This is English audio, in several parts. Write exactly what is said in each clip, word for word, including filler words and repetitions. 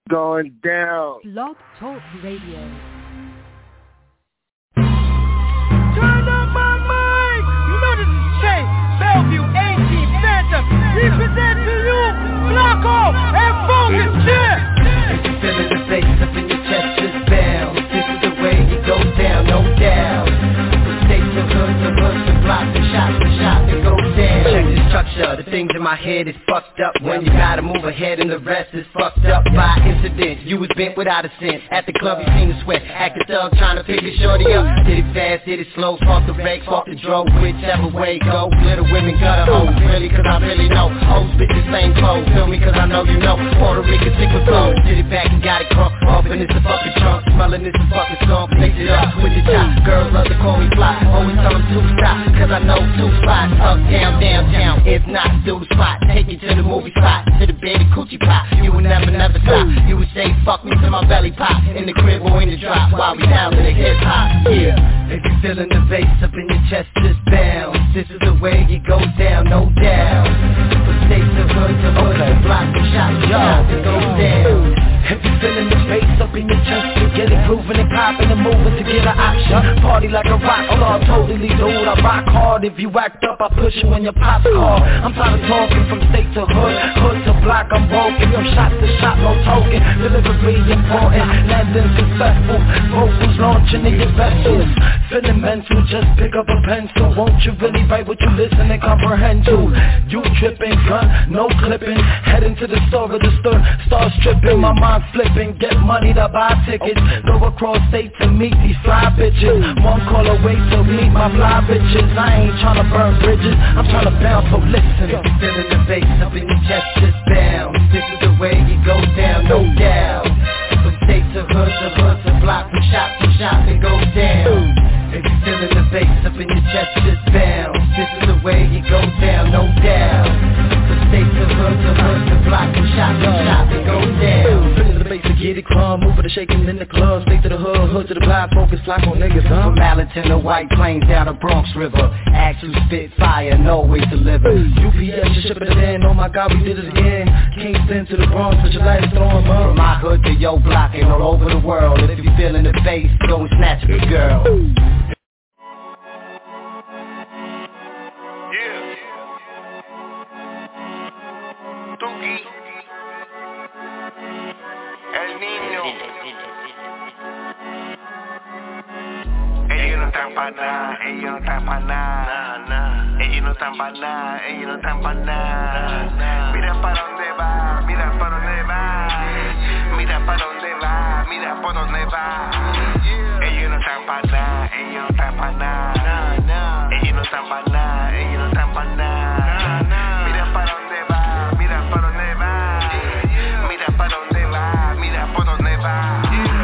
going down. Blog Talk Radio. Turn up my mic! You know this is Chase, Bellevue, eighteen Phantom. Represent to you, Flacco and Focus, yeah! If you feeling the bass up in your chest, just bounce. This is the way it goes down, no doubt. From state to hood to hood to block to shop to shop, it goes down. Check the structure, the things in my head is fucked up. When you gotta move ahead and the rest is fucked up by incidents. You was bent without a sense. At the club you seen the sweat, acting thug trying to pick a shorty up. Did it fast, did it slow, spark the brakes, spark the drove, whichever way it go. Little women gutter hoes, really cause I really know. Hoes bitches same clothes, feel me cause I know you know. Puerto Rican sick with flows, did it back and got it crunk. Open it's a fucking trunk, smelling it's a fucking song. Mix it up with the top, girls love to call me fly. Always tell them to stop, cause I know two spots. Up, down, downtown, if not, do the spot. Take you to the movie spot, to the baby coochie pop. You would never, never stop. You would say fuck me till my belly pop. In the crib or in the drop, while we down to the hip hop. Yeah, if you feeling the bass up in your chest, just bounce. This is the way it goes down, no doubt. From state to hood to hood to block to shop to shop, it goes down. If you feeling the bass up in your chest, you get it grooving and popping and moving to get an option. Party like a rock star, totally dude. I rock hard. If you act up, I push you when your pops call. I'm tired of talking from state to hood, hood to block. I'm broken from shot to shot, no token. Delivery important, landing successful. Vocals launching in your vessels. Feeling mental, just pick up a pencil. Won't you really write what you listen and comprehend to? You tripping, gun, no clipping. Heading to the store of the stir, start stripping. My mind flipping, get money to buy tickets. Go across state to meet these fly bitches. One call away to meet my fly bitches. I ain't tryna burn bridges, I'm tryna bounce, so listen. If you feeling the bass up in your chest, just bounce. This is the way it goes down, no doubt. From state to hood to hood to block, from shop to shop, it goes down. If you feeling the bass up in your chest, just bounce. This is the way it goes down, no doubt. From state to hood to hood to block, from shop to shop, it goes down. Feeling the bass to get it crumb, moving the shaking in the club. State to the hood, hood to the block, focus, flock on niggas, huh? From Allenton to White Plains down the Bronx River. Act who spit fire and always deliver. U P S, you shipping it in, oh my God, we did it again. Kingston to the Bronx, put your lights on, huh? From my hood to your block and all over the world. If you feeling the bass, go and snatch it, girl. Yeah. Tuki. El niño. Ellos no están pa' nada, ellos no están pa' nada. Ellos no están pa' nada, ellos no están pa' nada. Mira para dónde va, mira para dónde va. Mira para dónde va, mira por dónde va. Ellos no están pa' nada, ellos no están pa' nada. Ellos no están pa' nada, ellos no están pa' nada. Mira para dónde va, mira para dónde va. Mira para dónde va, mira por dónde va.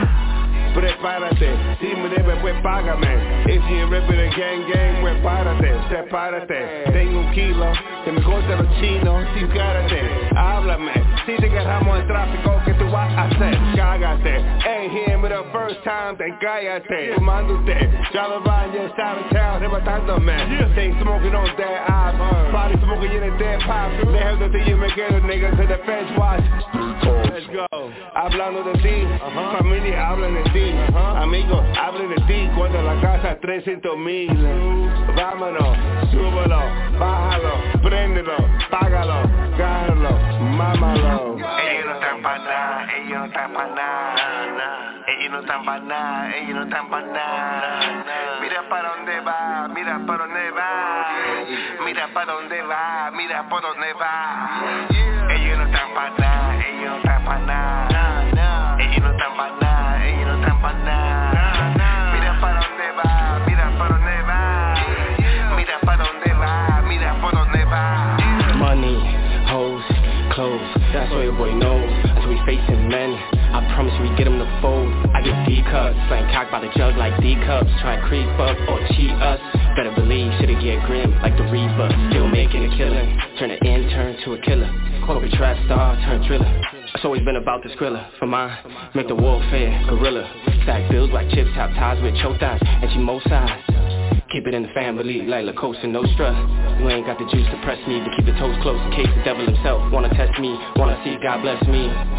Prepárate, si me debes pues págame. If you ripping the gang gang, pues párate, sepárate. Tengo un kilo, que me corta los chinos, sin cárate. Háblame, si te agarramos el tráfico, ¿qué tú vas a hacer? Cágate, ain't here me the first time, te cállate. Fumándote, ya lo van, ya saben, town, arrebatándome. Stay smoking on that ass, body smoking in the dead pop. Lejos de ti yo me quedo, nigga, to the fence watch. Let's go. Hablando de ti, uh-huh. Familia hablan de ti, uh-huh. Amigos hablan de ti. Cuando la casa trescientos mil. Vámonos, súbelo, bájalo, préndelo, págalo, gánalo, mámalo. Ellos no están pa' nada, ellos no están pa' nada. Ellos no están pa' nada, ellos no están pa' nada. Mira para dónde va, mira para dónde va. Mira para dónde va, mira por dónde va. Ellos no están pa' nada, ellos no están pa' nada. Ellos no están pa' nada, ellos no están pa' nada. Mira para dónde va, mira para dónde va. Mira para dónde va, mira por dónde va. Money, hoes, clothes, that's what your boy knows. Until we facing men, I promise you we get him to fold. I get D cups, slang cock by the jug like D cups. Try to creep up or cheat us. Better believe shit'll get grim like the Reaper. Still making a killing, turn an intern to a killer. Corporate trap star, turn thriller. It's always been about the skrilla. For mine, make the warfare gorilla. Stack bills like chips, have ties with chotas and she mo size. Keep it in the family like La Cosa Nostra. You ain't got the juice to press me, but keep the toes close in case the devil himself wanna test me. Wanna see God bless me.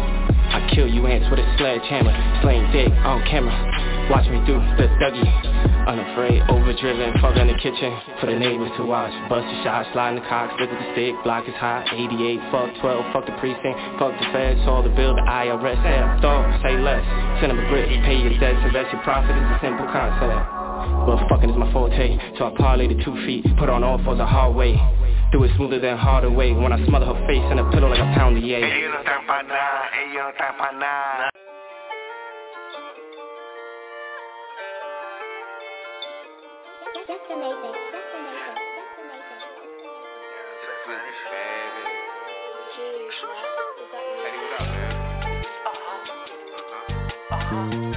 I kill you ants with a sledgehammer, slaying dick on camera. Watch me do the Dougie, unafraid, overdriven, fuck in the kitchen, for the neighbors to watch. Bust a shot, slide in the cock, slip with the stick, block is hot, eighty-eight, fuck twelve, fuck the precinct, fuck the feds, all the bill, the I R S, say I thought, say less, send them a grip, pay your debts, invest your profit, it's a simple concept. But fucking is my forte, so I parlay the two feet, put on all fours a hard way. Do it smoother than harder way, when I smother her face in a pillow like a pound of yay. Ellos no están pa' nada, ellos no están pa' nada. That's amazing, that's amazing, that's amazing. Finish, baby. Jeez, man. Is that me? Eddie, what up, man? Uh-huh. Uh-huh.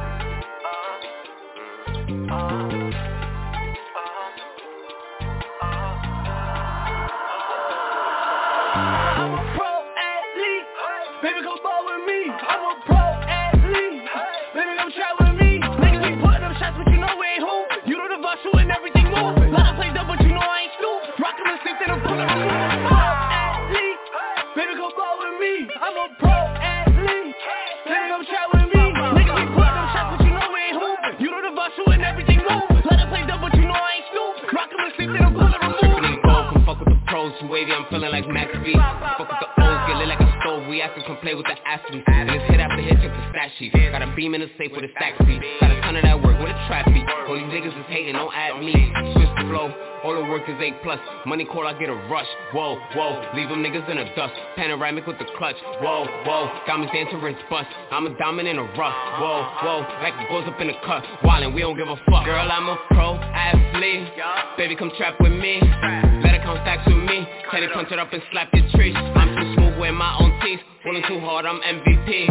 Wavy, I'm feeling like Max B. Fuck with the O's, get lit like a stove. We ask to come play with the athletes. Niggas hit after hit, check the stat sheet. Got a beam in the safe with a stack seat. Got a ton of that work with a trap beat. All these niggas is hating, don't add me. Switch the flow, all the work is A plus. Money call, I get a rush. Whoa, whoa, leave them niggas in the dust. Panoramic with the clutch. Whoa, whoa, got me dancing wrist bust. I'm a diamond in a rough. Whoa, whoa, like it goes up in the cut. Wildin', we don't give a fuck. Girl, I'm a pro athlete. Baby, come trap with me. Let it count stacks with me. Teddy punch it up and slap your tree. I'm too smooth with my own teeth. Rolling too hard, I'm M V P.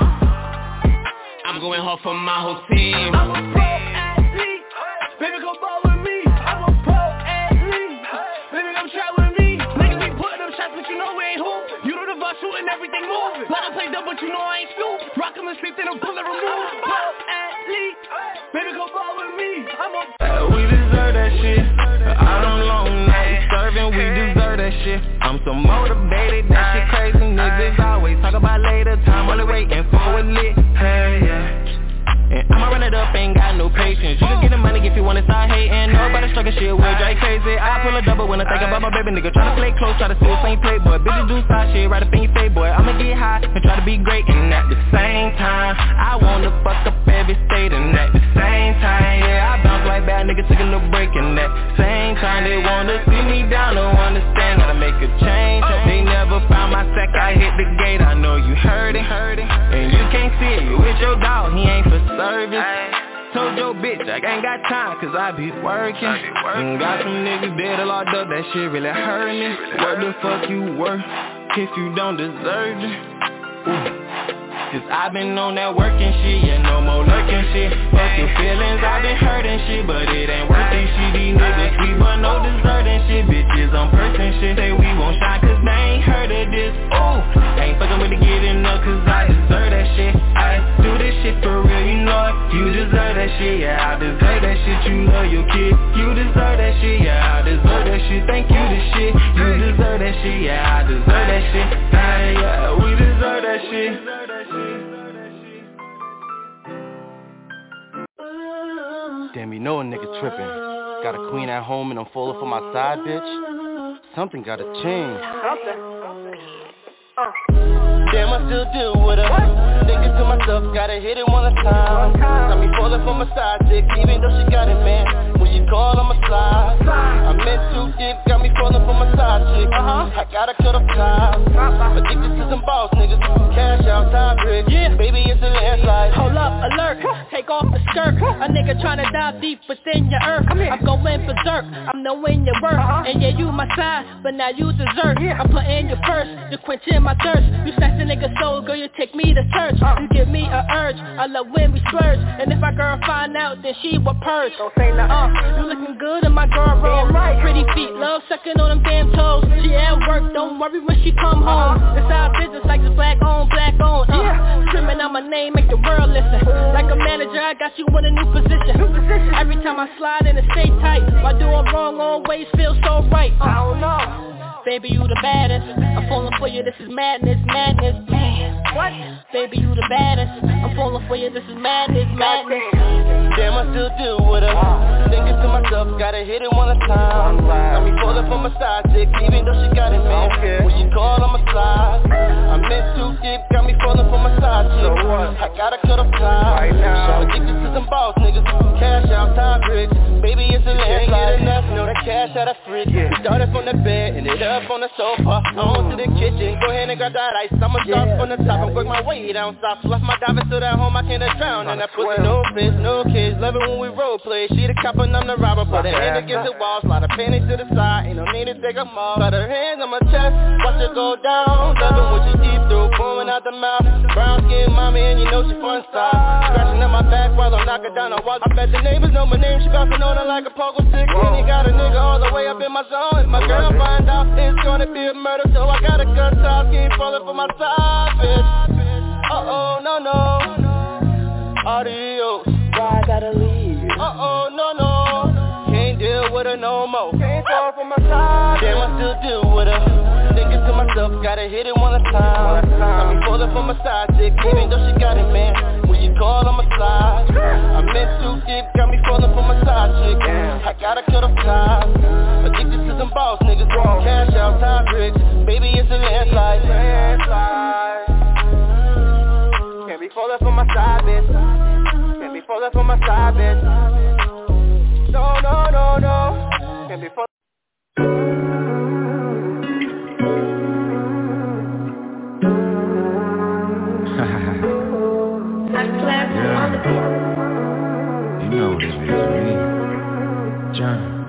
I'm going hard for my whole team. I'm a pro athlete. Baby, come ball with me. I'm a pro athlete. Baby, come try with me. Niggas be putting up shots, but you know we ain't hoop. You know the ball shooting, everything moving. Let them play dumb, but you know I ain't stupid. Rock 'em and sleep, then a bullet remove. Pro athlete. Baby, come ball with me. I'm a uh, we deserve that shit. All them long nights serving, we deserve that shit. I'm so motivated, that shit crazy. Niggas always talk about later, time only waiting for a lit. Hey, yeah. And I'ma run it up, ain't got no patience. You can get the money if you wanna start hating. Nobody struggling shit with Drake crazy. I pull a double when I think about my baby nigga. Tryna play close, try to see the same playboy. Bitches do side shit, right up in your face, boy. I'ma get high and try to be great. And at the same time, I wanna fuck up every state. And at the same time, yeah, I bounce like bad niggas taking a break. And at the same time, they wanna see me down, don't understand. Gotta make a change. They never found my sack, I hit the gate. I know you heard it, and you can't see it. You with your dog, he ain't for service. Told your bitch I ain't got time, cause I be working. I be working. Got some niggas dead or locked up, that shit really hurt me. What the fuck you worth if you don't deserve it? Ooh. Cause I been on that working shit, yeah, no more lurking shit. Fuck your feelings, I been hurting shit, but it ain't worth it shit. These niggas sweet, but no deserting shit. Bitches on person shit, say we won't shine cause they ain't heard of this. Ooh, ain't fucking with the getting up cause I deserve that shit. I do this shit for real, you know it. You deserve that shit, yeah, I deserve that shit. You love your kid, you deserve that shit, yeah, I deserve that shit. Thank you this shit, you deserve that shit, yeah, I deserve that shit. Hey, yeah, we deserve that shit. Damn, you know a nigga trippin'. Got a queen at home and I'm falling for my side bitch. Something gotta change. Uh. Damn, I still deal with her. Thinking to myself, gotta hit it one time. Got me falling for my side chick, even though she got it, man. When she call, I'ma slide. I'm in too deep, got me falling for my side chick. I gotta cut off ties. Addicted to some boss niggas, cash out, time brick. Yeah, baby, it's a landslide. Hold up, alert, take off the skirt. A nigga tryna dive deep within your earth. I'm going berserk, I'm knowing your worth. And yeah, you my side, but now you dessert. I'm putting you first, you quenching my thirst. You snatch a nigga soul, girl, you take me to church. You give me a urge, I love when we splurge. And if my girl find out, then she will purge. Don't say nothing. Uh, you looking good in my girl roll. Right. Pretty feet, love sucking on them damn toes. She at work, don't worry when she come home. It's our business like this black on, black on. Uh, yeah. Screaming out my name, make the world listen. Like a manager, I got you in a new position. New position. Every time I slide in, it stay tight. Why do I'm wrong, always feel so right. Uh, I don't know. Baby, you the baddest. I'm falling for you, this is madness, madness, man. What? Baby, you the baddest. I'm falling for you, this is madness, madness. Damn, I still do with her. Thinking to myself, gotta hit it one at a time. Got me falling for my side chick, even though she got it, man. When she call, I'ma slide. I'm in too deep, got me falling for my side chick. I gotta cut off time. Right now, addicted to some boss niggas. Cash out, time bricks. Baby, it's a land, get enough, know that cash out of fridge. We started from the bed, ended up on the sofa. On to the kitchen, go ahead and grab that ice. I'ma start from the top and work my way down south. Left my diving to that home, I can't drown. And I put no fish, no kids, love it when we role play. She the cop and I'm the robber, put her hand against the wall. Slide her panties to the side, ain't no need to take them off. Cut her hands on my chest, watch her go down. Love it when she deep through, pouring out the mouth. Brown skin mommy and you know she fun style. Scratching on my back while I'm knocking down the wall. I bet the neighbors know my name, she bouncing on her like a pogo stick. And he got a nigga all the way up in my zone. If my girl find out, it's gonna be a murder. So I got a gun top, keep falling for my side, bitch. Uh-oh, no, no. Adios. Why I gotta leave? Uh-oh, no, no. Can't deal with her no more. Can't fall for my side. Damn, I still deal with her. Thinking to myself, gotta hit it one at a time. I be falling for my side chick, even though she got it, man. When you call, I'ma slide. I'm in too deep, got me falling for my side chick. I gotta cut off ties. Addicted to some boss niggas. Cash out, time bricks. Baby, it's a landslide. Landslide. Can't be falling for my side, bitch. Can't be falling for my side, bitch. No, no, no, no. Can't be falling. Yeah. You know this is me, John.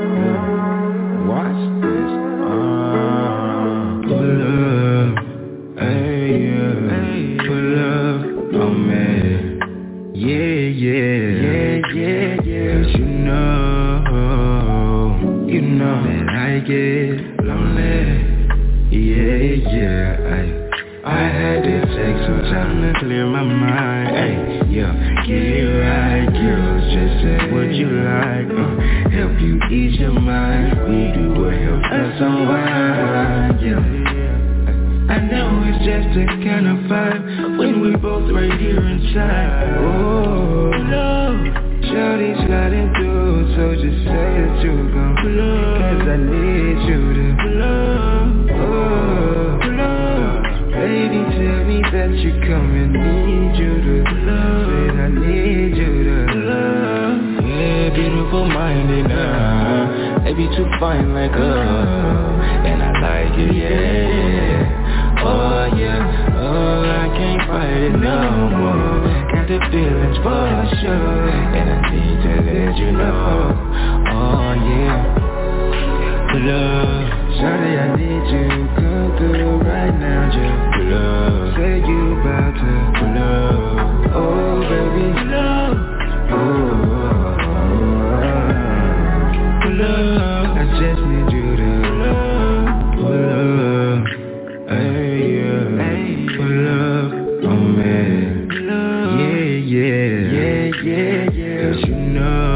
Yeah. Watch this. Uh, pull up, hey, yeah, hey, pull up on me. Yeah, yeah, yeah, yeah, yeah. 'Cause you know, you know that I get lonely. Yeah, yeah, I. I had to take some time to clear my mind. Ay, yeah, get it right, girl. Just say what you like. Uh, help you ease your mind. We do what helps us unwind. Yeah, I know it's just a kind of vibe when we both right here inside. Oh, love, shawty sliding through, so just say that you gon' love. 'Cause I need you to love. Oh, love. Baby, tell me that you come and need you to love. Said I need you to love. Yeah, beautiful minded now. Baby, too fine like her. And I like it, yeah. Oh yeah, oh I can't fight it no more. Got the feelings for sure. And I need to let you know. Oh yeah. Love, sorry I need you, come through right now, just love. Say you about to love, oh baby, love, oh, oh, oh, love. I just need you to love, love, hey yeah, hey, love, oh man, love, yeah, yeah, yeah, yeah, yeah. 'Cause you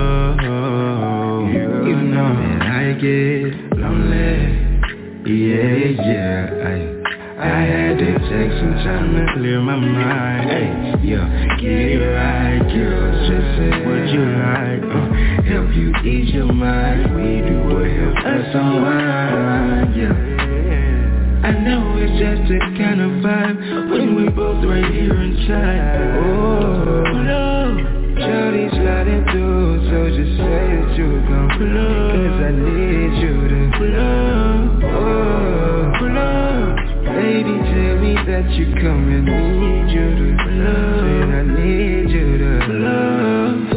know, you, you know that I get lonely, yeah, yeah, I, I had to take some time to clear my mind, ay, yeah, get it right, girl, just say what you like, uh, help you ease your mind, we do what helps us unwind, yeah, I know it's just a kind of vibe when we both right here inside, oh, love, shawty sliding through, so just say that you gon' love. 'Cause I need you to love, oh, love. Baby, tell me that you come and need you to love. Said I need you to love.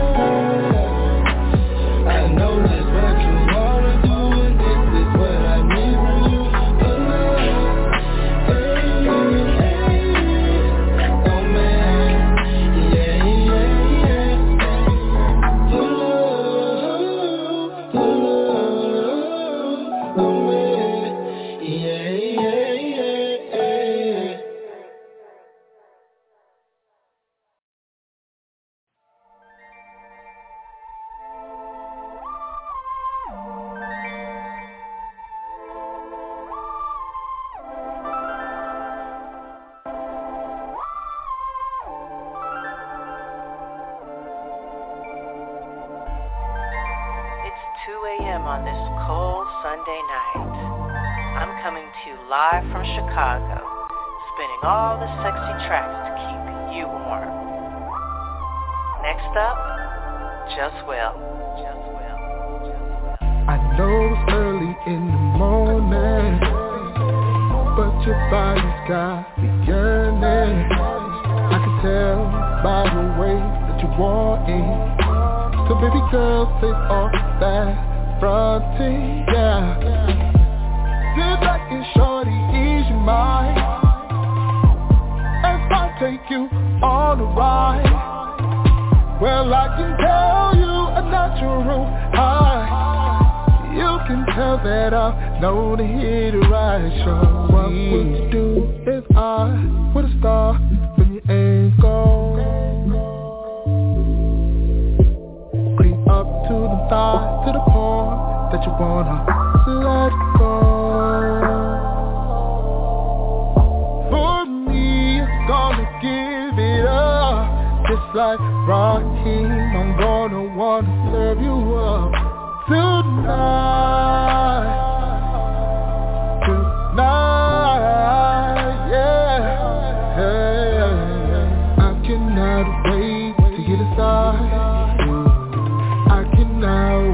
I know that's what you wanna do, and this is what I on this cold Sunday night. I'm coming to you live from Chicago, spinning all the sexy tracks to keep you warm. Next up, Just Will. Just Will. Just Will. I know it's early in the morning, but your body's got me yearning. I can tell by the way that you're walking. So baby girl, take off that fronting, yeah. Sit back and shorty, ease your mind as I take you on a ride. Well, I can tell you a natural high. You can tell that I know the hit it right. So what would you do if I were a star when you ain't gone? Up to the thigh, to the point that you wanna let go. For me, I'm gonna give it up. Just like Raheem, I'm gonna wanna serve you up tonight. Tonight, yeah, yeah. I cannot wait to get inside. Now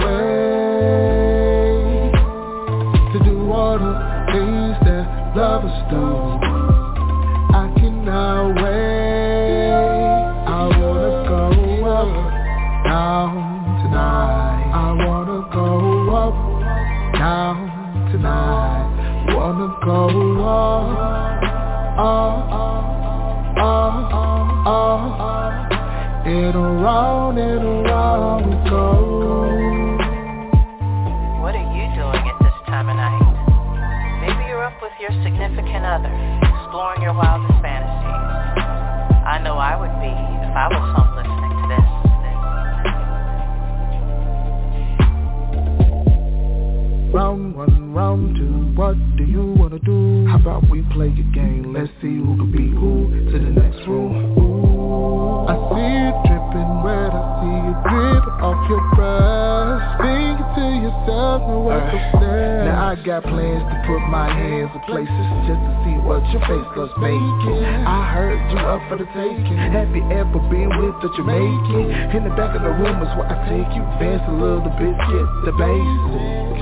wait to do all the things that lovers do. I cannot wait. I wanna go up, down tonight. I wanna go up, down tonight. Wanna go up, up, up, up, up. And around and around we go. Your significant other, exploring your wildest fantasies. I know I would be if I was home listening to this. Round one, round two, what do you wanna do? How about we play a game? Let's see who can beat who to the next room. Ooh, I see you dripping wet, I see you dripping off your breath. Think to yourself and what to say. Now I got plans to put my hands in places just to see what your face does making. I heard you up for the taking. Have you ever been with a Jamaican? In the back of the room is where I take you. Dance a little bit, get the basics.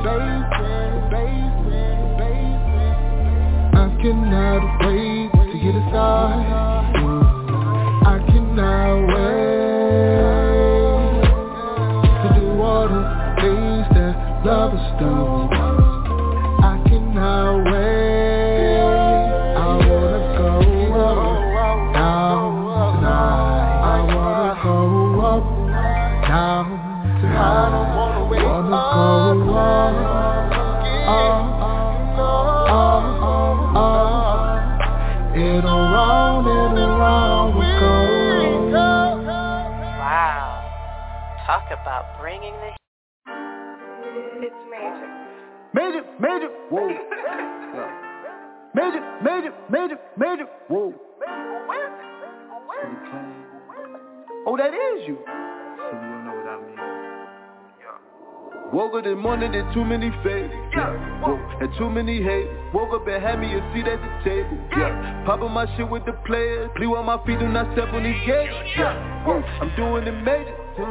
I cannot wait to get inside. I cannot wait to do all the things that lovers do. I cannot wait. I wanna go up, down tonight. I wanna go up, down tonight. Wanna go up, up, up, up, and around and around we go. Wow, talk about bringing the. It's magic. Major, major, whoa. Major, major, major, major, whoa. Oh, that is you. So you don't know what I mean. Woke up this morning, there's too many favors, yeah. Whoa, and too many haters. Woke up and had me a seat at the table, yeah. Popping my shit with the players. Blew on my feet, do not step on these gates, yeah. Whoa, I'm doing it major.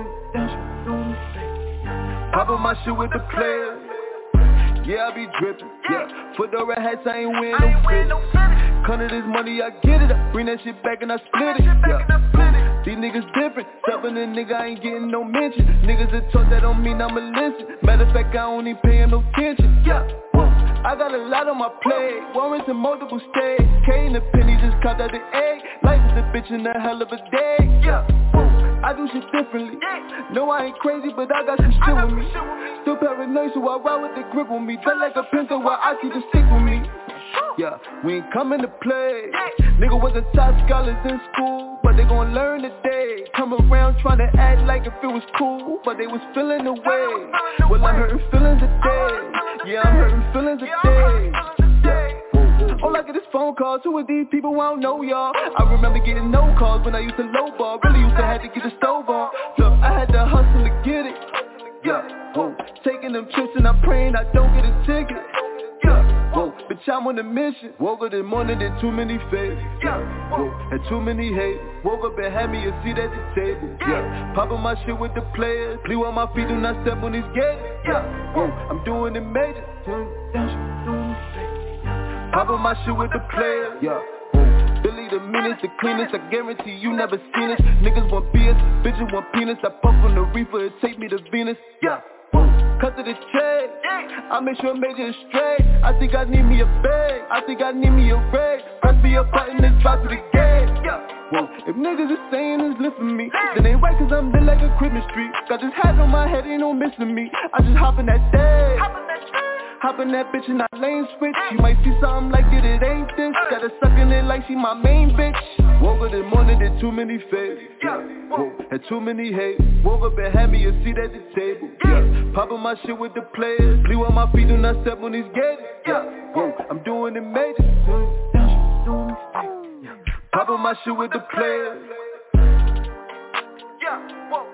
Popping my shit with the players. Yeah, I be drippin', yeah. Fedora hats, I ain't wearing no fit. Come to this money, I get it up. Bring that shit back and I split it, yeah. These niggas different, steppin' a nigga, I ain't getting no mention. Niggas that talk, that don't mean I'ma listen. Matter of fact, I don't even pay him no attention, yeah. I got a lot on my plate, warrants in multiple states. K and the penny just caught out the egg. Life is a bitch and a hell of a day, yeah. I do shit differently. No, I ain't crazy, but I got some shit with me. Still paranoid, so I ride with the grip on me. Felt like a pencil while I keep the stick with me. Yeah, we ain't coming to play. Nigga was a top scholars in school, but they gon' learn today. Come around trying to act like if it was cool, but they was feeling the way. Well, I'm hurting feelings today. Yeah, I'm hurting feelings today. Yeah. All I get is phone calls. Who are these people? I don't know y'all. I remember getting no calls when I used to lowball. Really used to have to get the stove on. Look, I had to hustle to get it. Yeah, yeah, whoa. Taking them trips and I'm praying I don't get a ticket. Yeah, whoa, bitch, I'm on a mission. Woke up this morning, did too many favors. Yeah, whoa, had too many haters. Woke up and had me a seat at the table. Yeah, popping my shit with the players. Blew on my feet, do not step on these gates. Yeah, whoa, I'm doing it major. Popping my shit with the players. Yeah, whoa, Billy the meanest, the cleanest. I guarantee you never seen it. Niggas want B S, bitches want penis. I puff on the reefer, it take me to Venus. Yeah. Cut to the check, I make sure major is straight. I think I need me a bag, I think I need me a rag. Press me a button, it's back to the game. Whoa, if niggas is saying it's lit for me, then ain't right cause I'm lit like a Christmas tree. Got this hat on my head, ain't no missing me. I just hop in that day, hop in that bitch and I lane switch. You might see something like it, it ain't this. Got her sucking it like she my main bitch. Woke up this morning, did too many favors. Whoa, had too many hate. Woke up and had me a seat at the table. Yeah, popping my shit with the players. Blew on my feet, do not step on these gates. Yeah, whoa, I'm doing it major. Popping my shit with the players. Yeah, whoa.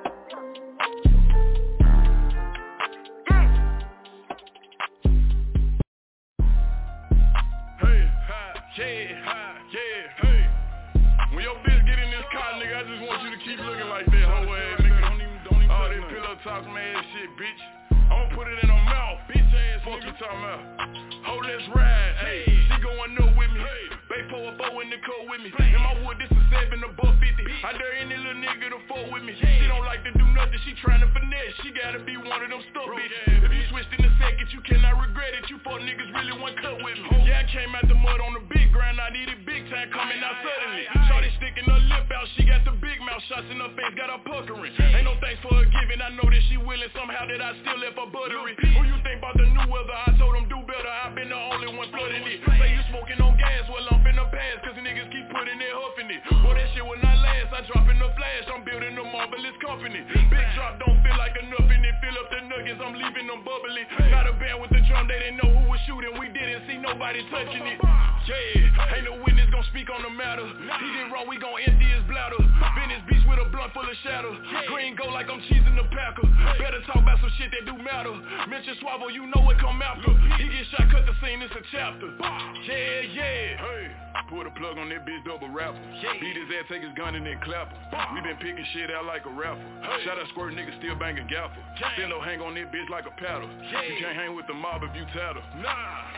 Yeah, yeah, hey. When your bitch get in this car, nigga, I just want you to keep looking like that, hoe ass nigga. Don't even, don't even all that pillow talk, man, shit, bitch. I'ma put it in her mouth, bitch ass. Fuck you talking about? Hold, let's ride, hey. She going up with me, hey. Bay four or four in the coat with me. In my wood, this is seven above fifty. I dare any little nigga to fuck with me. She don't like to do nothing, she tryna finesse. She gotta be one of them stuff, bitch. If you switched in a second, you cannot regret it. You fuck niggas really want cut with me. Yeah, I came out the mud on the big grind, I needed big time coming out suddenly. Shorty sticking her lip out, she got the big mouth shots in her face, got her puckering. Ain't no thanks for her giving, I know that she willing somehow that I still left her buttery. Who you think about the new weather? I told them do better, I've been the only one flooding it. Say you smoking on gas, well I'm finna pass, cause niggas keep putting it huffing it. Boy, that shit will not last, I drop in the flash, I'm building a marvelous company. Big drop don't feel like enough in it, fill up the nuggets, I'm leaving them bubbly. Got a band with the drum, they didn't know who was shooting, we didn't see nobody touching it. Yeah, ain't no witness gon' speak on the matter. He did wrong, we gon' empty his bladder. Venice Beach with a blunt full of shadow. Green go like I'm cheesing the packer. Better talk about some shit that do matter. Mention Swabble, you know what come after. He get shot, cut the scene, it's a chapter. Yeah, yeah. Hey, pull the plug on that bitch, double rapper. Beat his ass, take his gun and then clap him. We been picking shit out like a rapper. Shout out squirt niggas still banging gaffer. Still hang on that bitch like a paddle. You can't hang with the mob if you tattle. Nah,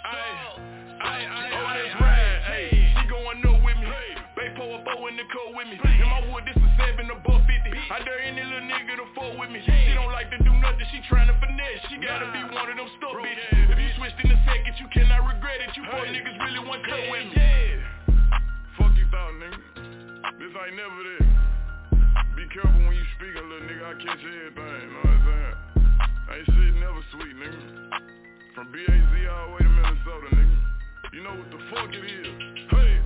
I, I, I, oh, let's ride, hey. She going up with me, hey. Bay four or four in the coat with me. In my wood, this is seven above fifty. I dare any little nigga to fuck with me. She don't like to do nothing, she tryna finesse. She gotta be one of them stuff, bitch. If you switched in a second, you cannot regret it. You fuck niggas really want cut with me. Fuck you thought, nigga. This ain't never there. Be careful when you speak, little nigga. I catch everything, you know what I'm saying? Ain't shit never sweet, nigga. From B A Z all the way to Minnesota, nigga. You know what the fuck it is. Hey!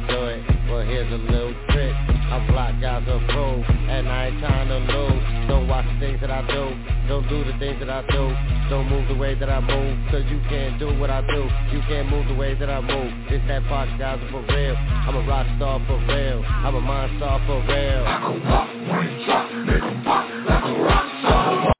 here's a little trick. I block out the road, and I ain't trying to lose. So watch the things that I do. Don't do the things that I do. Don't move the way that I move. Cause you can't do what I do. You can't move the way that I move. It's that Fox guys for real. I'm a rock star for real. I'm a monster for real. I can pop when you drop, make 'em pop like a rock star.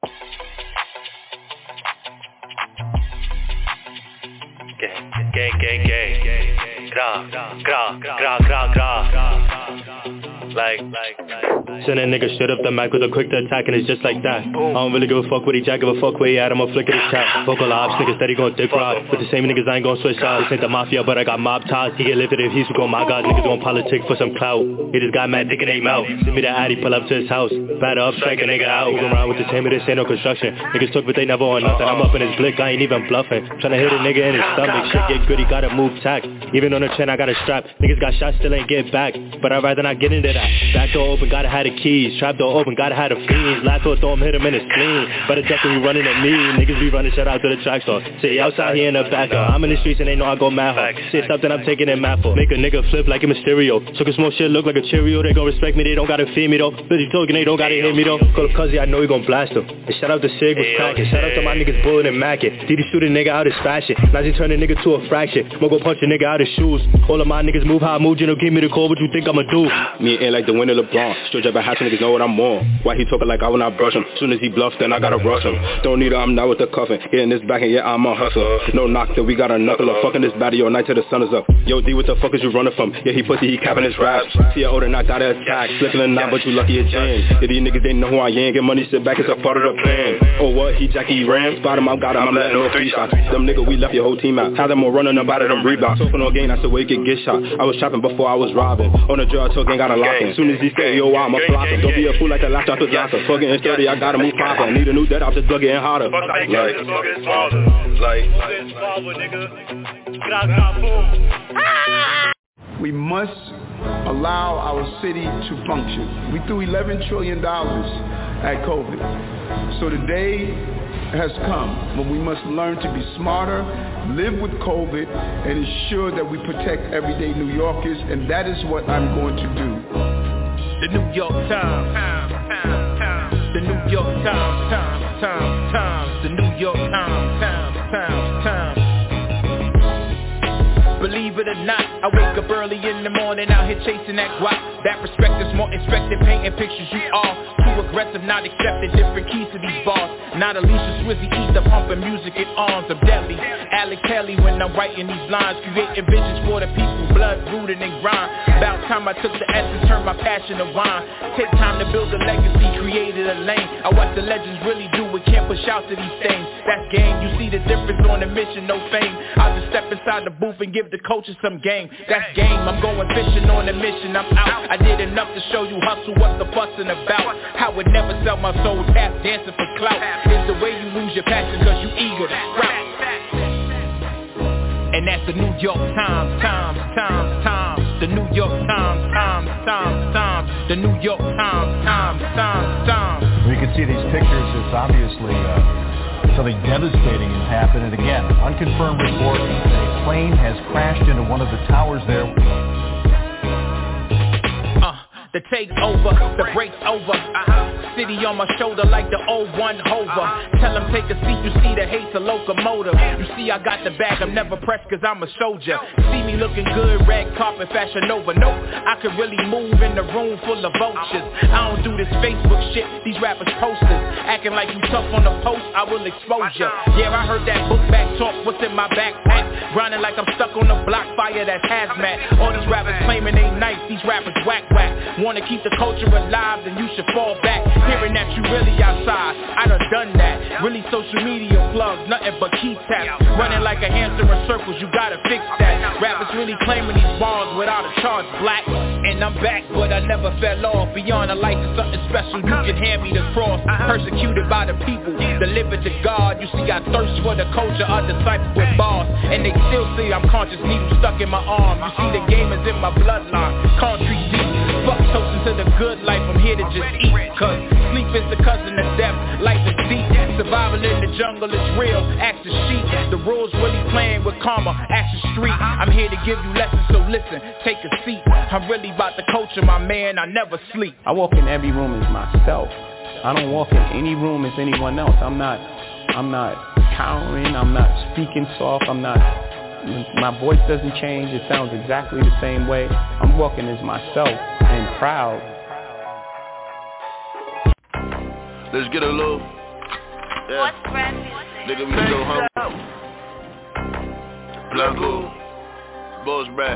Gay, gay, gay, gra, gra, gra, gra, gra. Like, like, like. Send a nigga straight up the mic with a quick to attack and it's just like that. I don't really give a fuck what he jack, give a fuck where he at, I'ma flick at his chat. Vocal ops, niggas steady gon' dick ride. With the same niggas I ain't gon' switch sides. This ain't the mafia but I got mob ties. He get lifted if he's go my god, niggas gon' politic for some clout. He just got mad dick in their mouth. Send me the addy, pull up to his house. Batter up, strike a nigga out. Move around with the same, but this ain't no construction. Niggas took but they never on nothing. I'm up in his blick, I ain't even bluffing. Tryna hit a nigga in his stomach. Shit get gritty, gotta move tack. Even on the chin I got a strap. Niggas got shot, still ain't get back. But I'd rather not get into that. Back door open, gotta have the keys. Trap door open, gotta have the fiends. Last door throw him, hit him in his spleen. But it's definitely running at me. Niggas be running shit out to the track store. Say outside here in the back door. I'm in the streets and they know I go mad hard. Say something I'm taking it mad for. Make a nigga flip like a Mysterio. So can smoke shit look like a Cheerio. They gon' respect me, they don't gotta feed me though. Busy talking, they don't gotta hear me though. Call up Cuzzy, I know he gon' blast him. And shout out to Sig was cracking. Shout out to my niggas Bullet and Mackin. Didi shoot a nigga out his fashion. Nazi turn a nigga to a fraction. Mo go punch a nigga out his shoes. All of my niggas move how I move. You know, give me the call, what you think I'ma do? Me ain't like the winner LeBron. Straight up at half niggas know what I'm on. Why he talking like I will not brush him? Soon as he bluffs, then I gotta rush him. Don't need her, I'm not with the cuffin'. Getting this back and yeah, I'm a hustler. No knock till we got a knuckler. Fucking this baddie all night till the sun is up. Yo, D, what the fuck is you running from? Yeah, he pussy, he capping his raps. See, I older knocked out of attack. Slipping a knot, but you lucky it's James. If these niggas they know who I am, get money, sit back, it's a part of the plan. Oh, what? He Jackie Ram? Spot him, I got him, I'm letting no three shots. Them niggas, we left your whole team out. Had them all running up out of them Reeboks. Open on game, that's the way you could get shot. I was trapping before I was robbing. On the drill, I took and got a lock in. Soon as he said, yo, I'm a flopper. Don't be a fool like the last shot to Zaka. Fucking in thirty, I gotta move proper. Need a new dead off, just plug it in harder. Like, like, we must allow our city to function. We threw eleven trillion dollars at COVID. So the day has come when we must learn to be smarter, live with COVID, and ensure that we protect everyday New Yorkers, and that is what I'm going to do. The New York Times, the New York Times, Times, Times, Times, the New York Times, Times, Times, Times. Believe it or not, I wake up early in the morning out here chasing that guap. That perspective's more expected, painting pictures you are too aggressive, not accepted, different keys to these bars. Not Alicia Swizzy, eat the pumping music in arms of deadly. Alec Kelly when I'm writing these lines, creating visions for the people, blood rooted in grind. About time I took the essence, turned my passion to wine. Take time to build a legacy, created a lane. I watch the legends really do it, can't push out to these things. That's game, you see the difference on the mission, no fame. I'll just step inside the booth and give the coaches some game. That's game, I'm going fishing on a mission, I'm out. I did enough to show you hustle, what the bustin' about. I would never sell my soul, tap dancing for clout. It's the way you lose your passion cause you eager to sprout. And that's the New York Times, Times, Times, Times. The New York Times, Times, Times, Times. The New York Times, Times, Times, Times. We can see these pictures, it's obviously uh, something devastating has happened. And again, unconfirmed report, a plane has crashed into one of the towers there. Uh, the take's over, the break's over. Uh-huh. City on my shoulder like the oh one Hover. Tell them take a seat, you see the hate's a locomotive. You see I got the bag, I'm never pressed cause I'm a soldier. See me looking good, red carpet, fashion over. Nope, I can really move in the room full of vultures. I don't do this Facebook shit, these rappers posters. Acting like you tough on the post, I will expose ya. Yeah, I heard that book back talk, what's in my backpack? Grinding like I'm stuck on the block, fire that's hazmat. All these rappers claiming they nice, these rappers whack whack. Wanna keep the culture alive, then you should fall back. Hearing that you really outside, I done done that. Really social media plugs, nothing but key taps. Running like a hamster in circles, you gotta fix that. Rappers really claiming these bars without a charge, black. And I'm back, but I never fell off. Beyond a life is something special, you can hand me the cross. Persecuted by the people, delivered to God. You see I thirst for the culture, a disciple with bars. And they still see I'm conscious, needle stuck in my arm. You see the game is in my bloodline, country deep. Fuck toasting to the good life, I'm here to just eat. Cause sleep is the cousin of death, life is deep. Survival in the jungle is real, ask the sheep. The rules really playing with karma, ask the street. I'm here to give you lessons, so listen, take a seat. I'm really about the culture, my man, I never sleep. I walk in every room as myself. I don't walk in any room as anyone else. I'm not, I'm not cowering, I'm not speaking soft, I'm not, my voice doesn't change, it sounds exactly the same way. I'm walking as myself and proud. Let's get a little, yeah. What's brand new? Nigga, we so humble. Blanco, Boss Brad.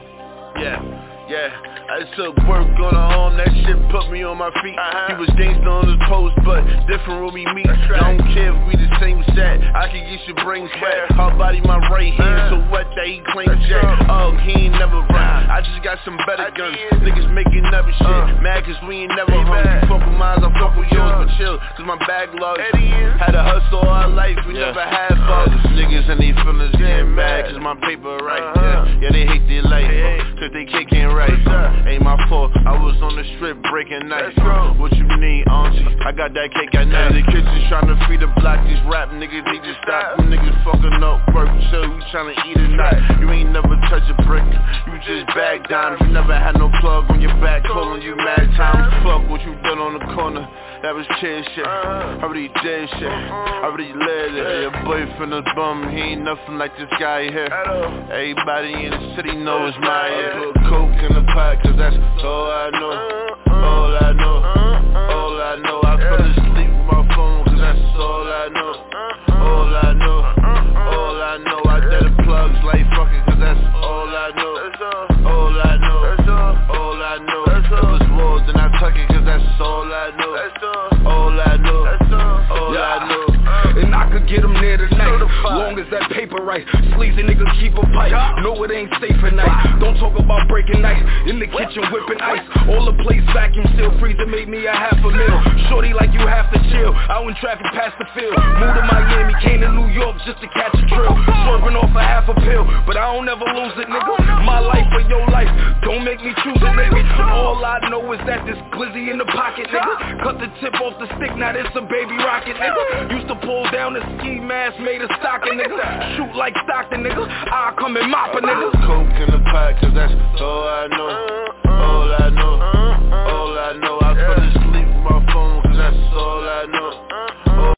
Yeah, yeah. I took work on her arm, that shit put me on my feet. uh-huh. He was gangsta on his post, but different when we meet. Right. I don't care if we the same set, I can get your brain sweat. Her body my right hand, uh-huh. so wet that he claims that. Oh, he ain't never run, I just got some better I guns. Did. Niggas making never shit, uh-huh. mad cause we ain't never hung. You fuck with mine, I fuck with yours, but chill, cause my backlog had a hustle all our life, we yeah. never had bugs. Uh-huh. Niggas and they feelings getting mad, cause my paper right. uh-huh. yeah. yeah, they hate their life, hey, hey. cause they kicking right. Ain't my fault, I was on the strip breaking nights. What you need, auntie? I got that cake at night. The kitchen tryna feed the block. These rap niggas, they just stop. You niggas fucking up work, so we tryna eat a night. You ain't never touch a brick, you just bag down. You never had no plug on your back, calling you mad times. Fuck what you done on the corner, that was chill shit. I already did shit, I already led it. Your boyfriend a bum, he ain't nothing like this guy here. Everybody in the city knows my yeah. Put coke in the pot, cause that's all I know, all I know, all I know. I fell asleep with my phone, cause that's all I know, all I know, all I know. I did the plugs like fucking, cause that's all I know, all I know, all I know. If it was more than I tuck it, cause that's all I know, all I know, all I know. And I could get them there tonight, long as that paper right. Sleazy nigga keep a pipe, no it ain't safe at night. Don't talk about breaking ice, in the kitchen whipping ice. All the place vacuum still freezer made me a half a meal. Shorty like you have to chill, out in traffic past the field. Moved to Miami, came to New York just to catch a drill. Swerving off a half a pill, but I don't ever lose it, nigga. My life or your life, don't make me choose it, nigga. All I know is that this glizzy in the pocket, nigga. Cut the tip off the stick, now this a baby rocket, nigga. Used to pull down the ski mask, made a stocking, nigga. Shoot like Stockton, nigga. I come and mop a nigga. Coke in the pot, cause that's all I know, all I know, all I know. I fell asleep with my phone, cause that's all I know. Oh.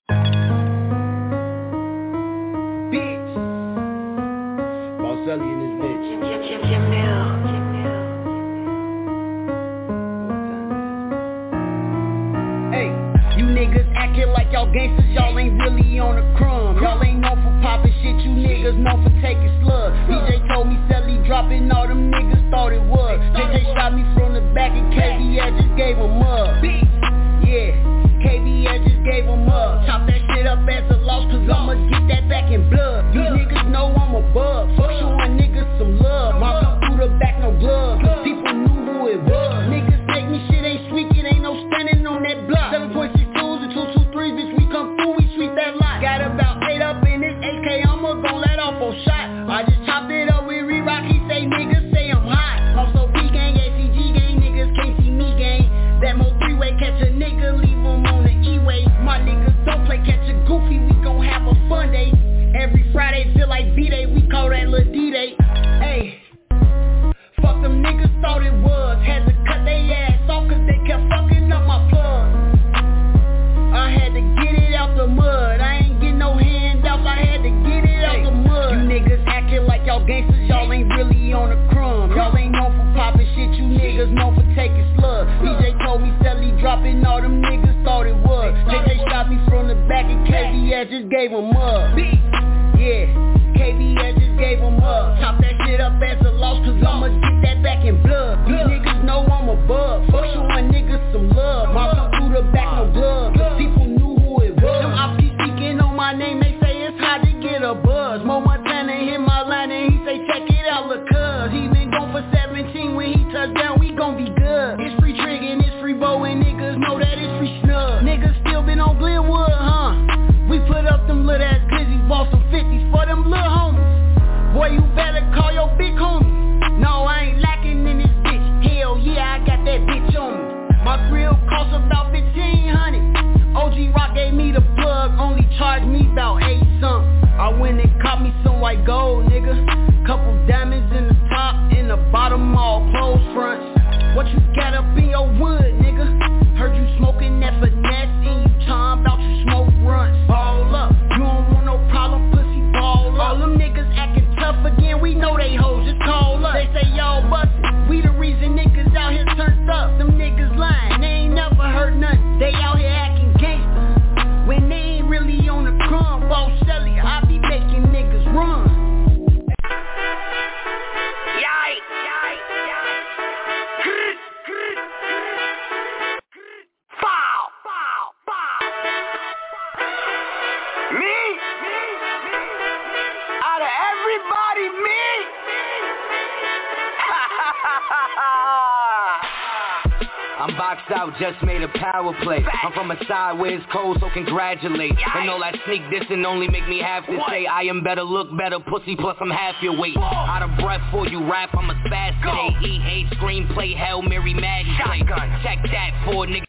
Bitch, Boselli in this bitch. Hey, you niggas acting like y'all gangsters, y'all ain't really on a crumb. Y'all ain't known for popping shit, you niggas known for taking slugs. D J told me Sally dropping, all them niggas thought it was. J J shot me from the back and K B S just gave him up. Yeah, K B S just gave him up. Chop that shit up as a loss, cause I'ma get that back in blood. These niggas know I'm a bug, fuck showing niggas some love. Mark through the back, no gloves, people knew who it was. Niggas take me, shit ain't sweet, it ain't no standing on that block. seven point six twos and two two threes, bitch, we come through, we sweep that lot. Got about eight up in this H K, I'ma gon' let off on shot. I just chopped it up with Re-Rock, he say niggas say I'm hot. Also B-Gang, A C G gang, niggas can't see me gang. That mo three-way, catch a nigga, leave him on the E-way. My niggas don't play, catch a goofy, we gon' have a fun day. Every Friday feel like B-Day, we call that Lil D-Day. Hey, fuck them niggas thought it was. Had to cut they ass off cause they kept fucking up my plug. I had to get it out the mud, I ain't get no handouts, I had to get it out the mud. You niggas acting like y'all gangsters, y'all ain't really on a crumb. Y'all ain't known for popping shit, you niggas known for taking slugs. D J told me Sally dropping, all them niggas thought it was. J J shot me from the back and K B S just gave him up. Yeah, K B S just gave him up. Chop that shit up as a loss, cause I'ma get that back in blood. These niggas know I'm a bug, fuck showing niggas some love. Mark through the back, no gloves, people knew who it was. Them ops keep speaking on my name, they say it's hard to get a buzz. Mo Montana hit my line and he say check it out, look cuz. He been gone for seventeen, when he touch down we gon' be good. It's free trigger and it's free bow and niggas know that it's free snug. Niggas still been on Glenwood, huh? We put up them little ass glizzies, bought some fifties for them little homies. Boy, you better call your big homie. No, I ain't lacking in this bitch. Hell yeah, I got that bitch on me. My grill cost about fifteen hundred. O G Rock gave me the plug, only charged me about eight something. I went and caught me some white gold, nigga. Couple diamonds in the top, in the bottom, all closed fronts. What you got up in your wood, nigga? Heard you smoking that finesse. I'm boxed out, just made a power play. I'm from a side where it's cold, so congratulate. And all that sneak dissing only make me have to say I am better, look better, pussy, plus I'm half your weight. Out of breath for you rap, I'm a spaz today. E eight screenplay, Hail Mary Maggie play. Check that for a nigga.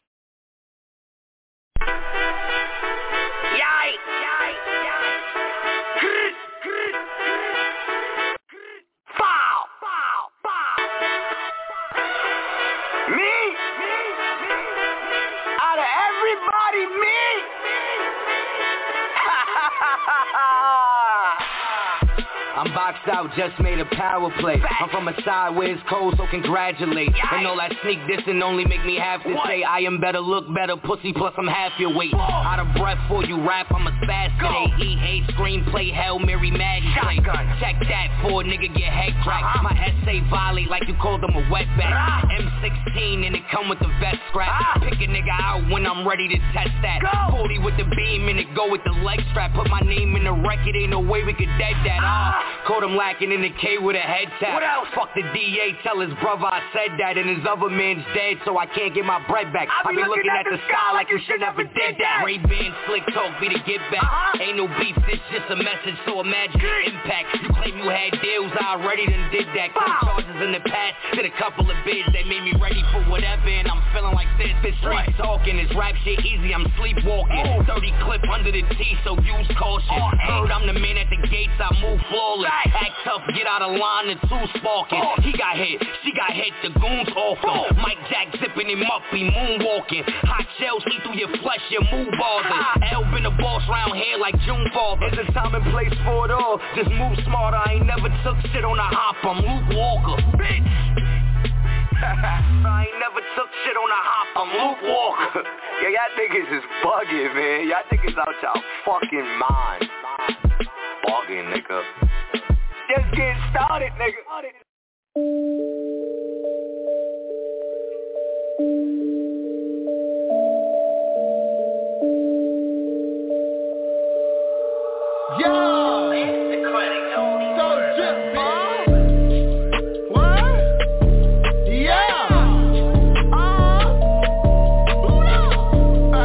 I'm boxed out, just made a power play. I'm from a side where it's cold, so congratulate. And all that sneak dissing only make me have to say I am better, look better, pussy, plus I'm half your weight. Out of breath for you rap, I'm a spaz today. E eight screenplay, Hail Mary Maggie play. Check that for a nigga get head cracked. My essay violate like you called them a wetback. M sixteen and it come with the vest scrap. Pick a nigga out when I'm ready to test that. forty with the beam and it go with the leg strap. Put my name in the record, ain't no way we could dead that. Ah. Caught him lacking in the K with a head tap. What else? Fuck the D A, tell his brother I said that. And his other man's dead, so I can't get my bread back. I be, be looking, looking at, at the sky like you should never did that. Ray-Ban, slick talk, be the get back. Uh-huh. Ain't no beef, this just a message, so imagine the impact. You claim you had deals, I already done did that. Clear charges in the past, did a couple of bids that made me ready for whatever. And I'm feeling like this, this street talking. This rap shit easy, I'm sleepwalking. Oh. thirty clip under the T, so use caution. Oh, heard I'm the man at the gates, I move flawless. Act tough, get out of line, the two sparking. Oh. He got hit, she got hit, the goons off him. Oh. Mike Jack zipping him up, he moonwalking. Hot shells eat through your flesh, your move bothers. L been the boss round here like June father. There's a time and place for it all, just move smarter. I ain't never took shit on a hop, I'm Luke Walker, bitch. I ain't never took shit on a hop, I'm Luke Walker. Yeah, y'all niggas is bugging, man. Y'all niggas out y'all fucking mind. Bugging, nigga. Just getting started, nigga. Yeah. So drip, bitch. What? Yeah. Uh. Uh.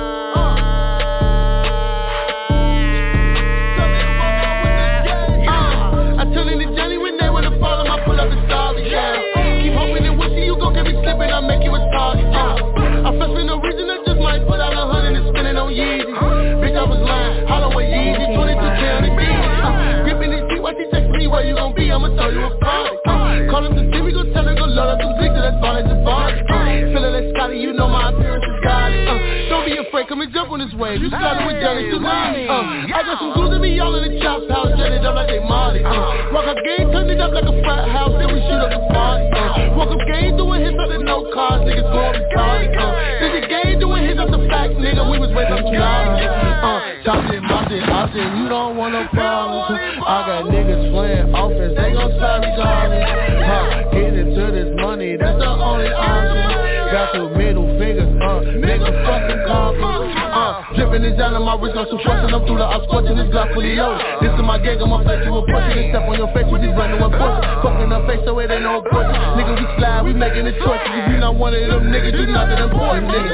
I turn in the jelly when they wanna follow my pull up and solid, yeah. Keep hoping and wishing you gon' get me slipping, I make you a target, yeah. I fess for no reason, I just might put out a hundred and spend it on Yeezy. Bitch, I was lying, hollow with Yeezy, twenty-two count it deep. Uh, gripping this beat, watch he text me where you gon' be, I'ma throw you a party. Uh, call him to see me, go tell her, go load up some dicks, that's violence and violence. Uh, feeling like Scotty, you know my appearance is godly. Uh, don't be afraid, come and jump on this wave. You started with Johnny Tsunami. Uh, I got some dudes that be all in the chop house, jetted up like they Molly. Uh, rock up game, turn it up like a frat house, then we shoot up the party. Uh, walk up game, doing hits up the no cars, niggas going retarded. Uh, this is game, doing hits up the facts, nigga, we was waiting for y'all. Uh, top it, mop it, I said you don't want no problems. I got niggas playing offense, they gon' start regardless. Huh, getting to this money, that's the only option. Got two middle fingers, uh, nigga fucking confidence. Uh, dripping this down on my wrist, I'm so fucking up through the I'm scorching this Glock fully loaded. This is my gang, I'ma flex you a pussy. This step on your face with these brand new pussy. Fucking her face so it ain't no pussy. Nigga, we slide, we making the choices. If you not one of them niggas, you nothing important, nigga.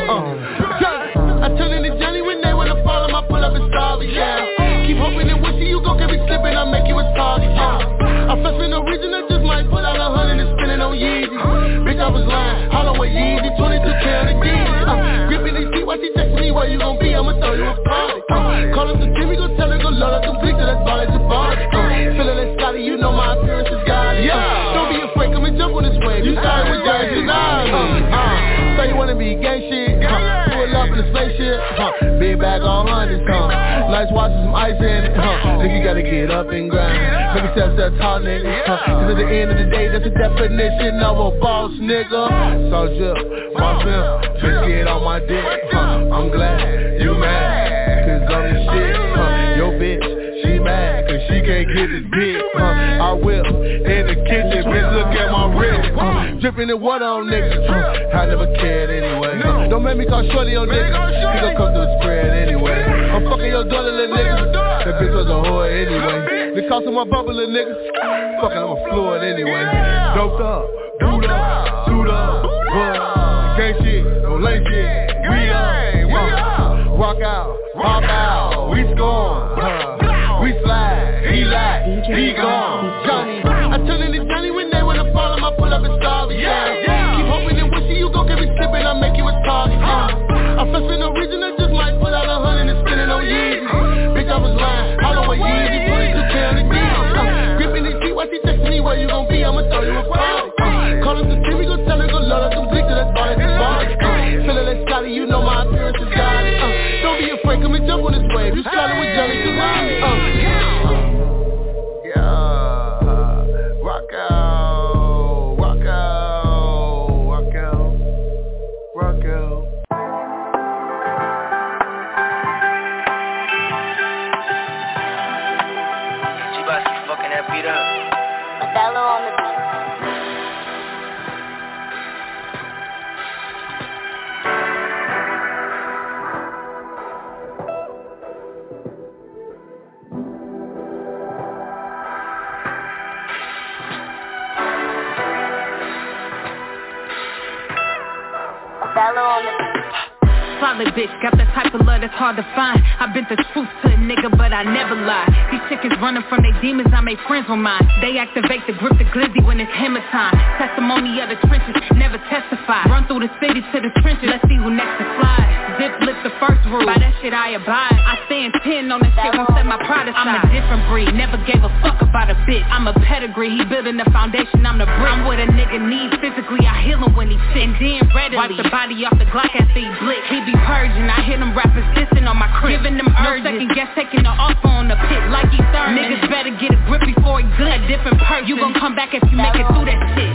Uh, I turn in the jelly when they wanna follow my pull up and solve it, yeah. Keep hoping and wishing you gon' get me slipping, I make you a target, yeah. I fess for no reason, I just might put out a hundred and spend it on Yeezy. Bitch, I was lying, hollow with Yeezy, twenty-two count it deep. Uh, gripping this beat, watch he text me where you gon' be, I'ma throw you a party. Uh, call him to Jimmy, go tell her, go load up some bricks, that's violence and violence. Uh, feeling like Scotty, you know my appearance is godly. Yeah. Don't be afraid, come and jump on this wave. You started with Johnny Tsunami. Uh, uh, so you wanna be gang shit? Uh, pull up in the spaceship. Uh, big bag on hundreds. Uh, nice watch with some ice in it. Uh, nigga, you gotta get up and grind. Make a step, step tall, nigga. Uh, Cause at the end of the day, that's the definition of a boss, nigga. So just my film, just get on my dick. Uh, I'm glad you mad, cause I'm the shit. Uh, your bitch, she mad, cause she can't get this dick. Uh, I whip in the kitchen, bitch, look at my wrist. Uh, dripping in water on niggas. Uh, I never cared anyway. Uh, don't make me call shorty on niggas. He gon' come through the spread anyway. I'm fucking your daughter, little nigga. That bitch was a whore anyway. The cost of my bubble, little nigga. Fucking, I'm a fluid anyway. Doped up. Dude up, suit up, run. Gang shit, no lame shit. We up, we up. Rock out, pop out, we scorn. Uh, we slide, he like, he gone. Johnny, I turn into Johnny when they wanna follow my pull up and starve. Yeah, yeah. Keep hoping and wishing you gon' get me slipping, I make you a target. Uh, I flex for no reason, I just might pull out a hundred and spin it on Yeezy. Bitch, I was lying, all over Yeezy, twenty-two K on the D. Uh, gripping his feet, why she texting me where you gon' be? I'ma throw you a party. Uh, call us the team, we gon' tell her, go load up some blicks, that's all at the bar. Uh, feeling like Scotty, you know my appearance is God. Uh, don't be afraid, come and jump on this wave. You started with Johnny Ferrari. Uh, yeah, rock out, rock out, rock out, rock out. Beat up. Othello on the beat. Othello on the beat. Solid bitch, got that type of love that's hard to find. I been the truth to a nigga, but I never lie. These chickens running from their demons, I made friends with mine. They activate the grip, the glizzy when it's hammer time. Testimony of the trenches, never testify. Run through the city to the trenches, let's see who next to slide. Zip lift the first rule, by that shit I abide. I stand ten on the shit, won't set my pride aside. I'm a different breed, never gave a fuck about a bitch. I'm a pedigree, he building the foundation, I'm the brick. I'm what a nigga needs physically, I heal him when he sick. And then readily wipe the body off the Glock after he blick. He be purging, I hear them rappers dissing on my crib, giving them urges. No second guess, taking the offer on the pit like he third. Niggas better get a grip before he good. A different person, you gon' come back if you make it through that shit.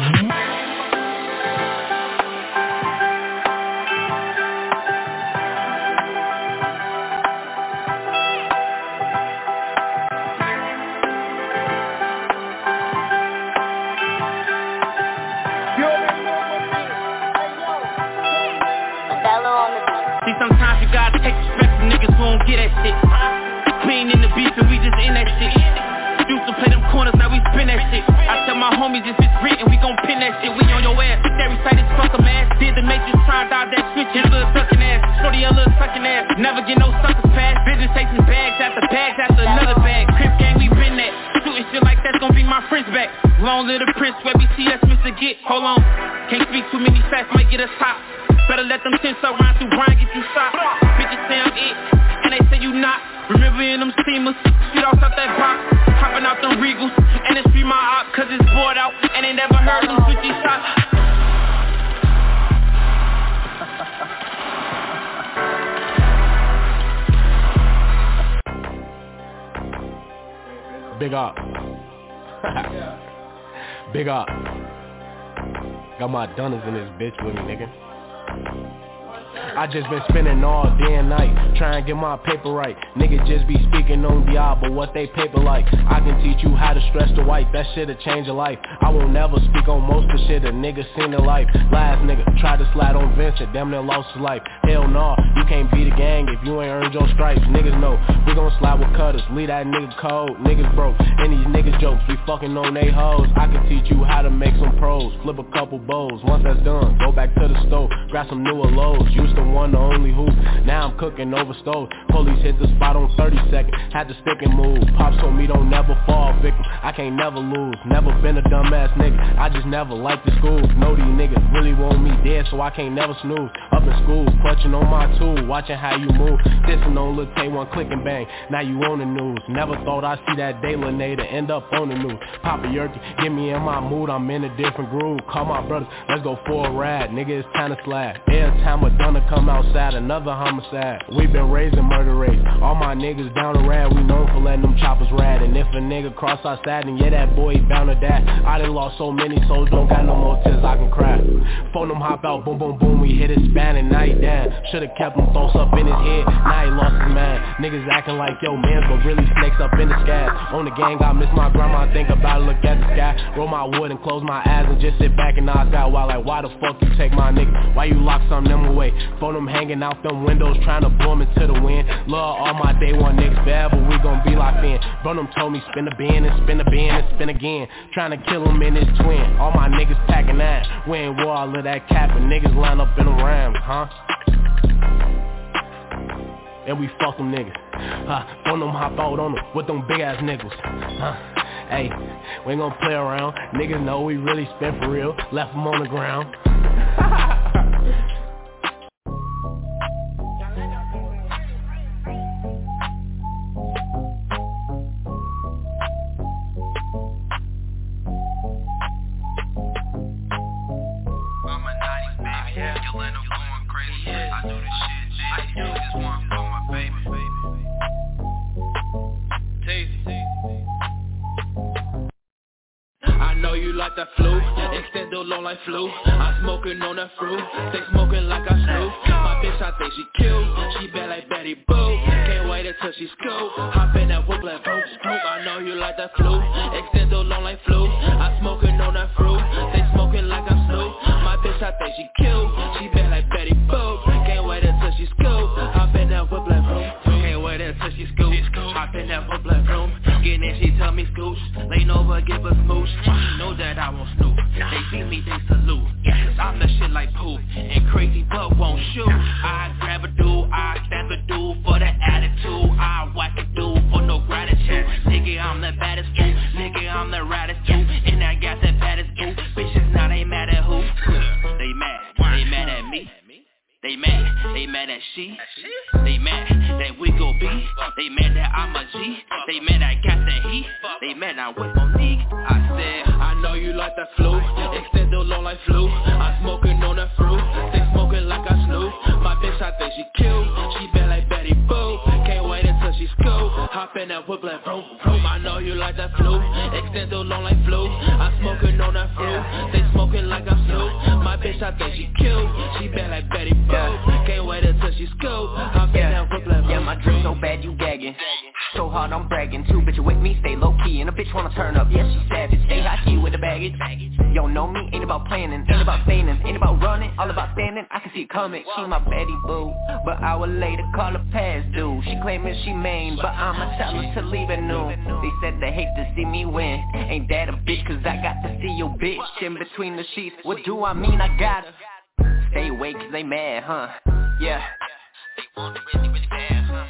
See, sometimes you gotta take respect from niggas who don't get that shit. We ain't in the beef and we just in that shit. Used to play them corners, now we spin that shit. I tell my homies if it's written, we gon' pin that shit. We on your ass, every side is fuck a man. Did the matrix try to dive that switch, your little sucking ass. Shorty a little sucking ass, never get no suckers pass. Business chasing bags after bags after another bag. Crip gang, we been that. Shooting shit like that's gon' be my friends back. Long little Prince, where we see that's Mister Get. Hold on, can't speak too many facts, might get us hot. Better let them tents up round through Brian, get you shot. Bitches say I'm it, and they say you not. Remember in them steamers, shit off out that box. Hopping out them Regals, and it's free my op, cause it's bored out, and they never heard them switchy shots. Big up. Big up. Got my dunners in this bitch with me, nigga. I just been spending all day and night trying to get my paper right. Nigga just be speaking on Diablo, what they paper like. I can teach you how to stretch the white, that shit'll change your life. I won't never speak on most of the shit a nigga seen in life. Last nigga tried to slide on Vincent, damn near lost his life. Hell nah, you can't beat a gang if you ain't earned your stripes. Niggas know, we gon' slide with cutters, leave that nigga cold. Niggas broke, and these niggas jokes, we fucking on they hoes. I can teach you how to make some pros, flip a couple bows. Once that's done, go back to the stove, grab some newer lows. Used to one, the only who, now I'm cooking over stove. Police hit the spot on thirty seconds, had to stick and move. Pops told me don't never fall victim, I can't never lose. Never been a dumbass nigga, I just never liked the school. Know these niggas really want me dead, so I can't never snooze. Up in school, clutching on my tool, watching how you move. Dissing on Lil Tay, one click and bang, now you on the news. Never thought I'd see that day Lene to end up on the news. Papa Yerky, get me in my mood, I'm in a different groove. Call my brothers, let's go for a ride, nigga it's time to slide. Every time a dunner come outside, another homicide. We been raising murder rates, all my niggas down the rad, we known for letting them choppers ride. And if a nigga cross our side, then yeah that boy bound to die. I done lost so many souls, don't got no more tears I can cry. Phone them hop out, boom boom boom, we hit his span and now he down. Should've kept him thoughts up in his head, now he lost his mind. Niggas acting like yo mans, but really snakes up in the sky. On the gang, I miss my grandma, I think about it, look at the sky. Roll my wood and close my eyes and just sit back and knock out. While like why the fuck you take my nigga, why you lock some of them away? For them hanging out them windows, trying to blow them into the wind. Love all my day one niggas forever, we gon' be locked in. Bro, them told me spin a bin and spin a bin and spin again. Trying to kill him in his twin. All my niggas packing nine. We ain't wore all of that cap and niggas line up in a round, huh? And we fuck them niggas. Huh? Don't them hop out on them with them big ass niggas. Huh? Hey, we ain't gon' play around. Niggas know we really spin for real. Left them on the ground. Like that flu, extendo long like flu. I'm smoking on that fruit, they smoking like I snoop. My bitch, I think she cute, she bad like Betty Boo. Can't wait until she scoop, hop in that whoop like boom, scoop. I know you like that flu, extendo long like flu. I'm smoking on that fruit, they smoking like I snoop. My bitch, I think she cute, she bad like Betty Boo. Can't wait until she scoop, hop in that whoop like boom. Can't wait until she scoop, hop in that whoop like boom. Getting in, she tell me scooch, lean over, give a smooch. She know that I won't snoop. They see me, they salute. Cause I'm the shit like poop. And crazy but won't shoot. I grab a dude, I stab a dude for the attitude. I whack a dude for no gratitude. Nigga, I'm the baddest dude. Nigga, I'm the raddest dude. And I got the baddest dude. Bitches now they mad at who? They mad. They mad at me. They mad, they mad at she. They mad that we gon' be. They mad that I'm a G. They mad I got the heat. They mad I with Monique. I said, I know you like that flu. Extendo long like flu. I'm smoking on that fruit. They smoking like I snoop. My bitch, I think she cute. She bad like Betty Boo. Can't wait until she scoop. Hop in that whip like vroom, vroom. I know you like that flu. Extendo long like flu. I'm smoking on that fruit. They smoking like I snoop. My bitch, I think she cute. She bad like Betty Boo. Yeah. Can't wait until she scoop. Hop in that whip like vroom. Yeah, my drip so bad you gagging. So hard I'm bragging. Two bitches with me, stay low key. And a bitch wanna turn up, yeah she savage. Stay high key with the baggage. Yo, know me, ain't about planning, ain't about staying, ain't about running, all about standing. I can see it coming. She my Betty Boo, but hour later call her past due. She claiming she main, but I'ma tell her to leave at noon. They said they hate to see me win. Ain't that a bitch? Cause I got to see your bitch in between the sheets. What do I mean? I gotta stay awake cause they mad, huh? Yeah. They want it really, really bad, huh?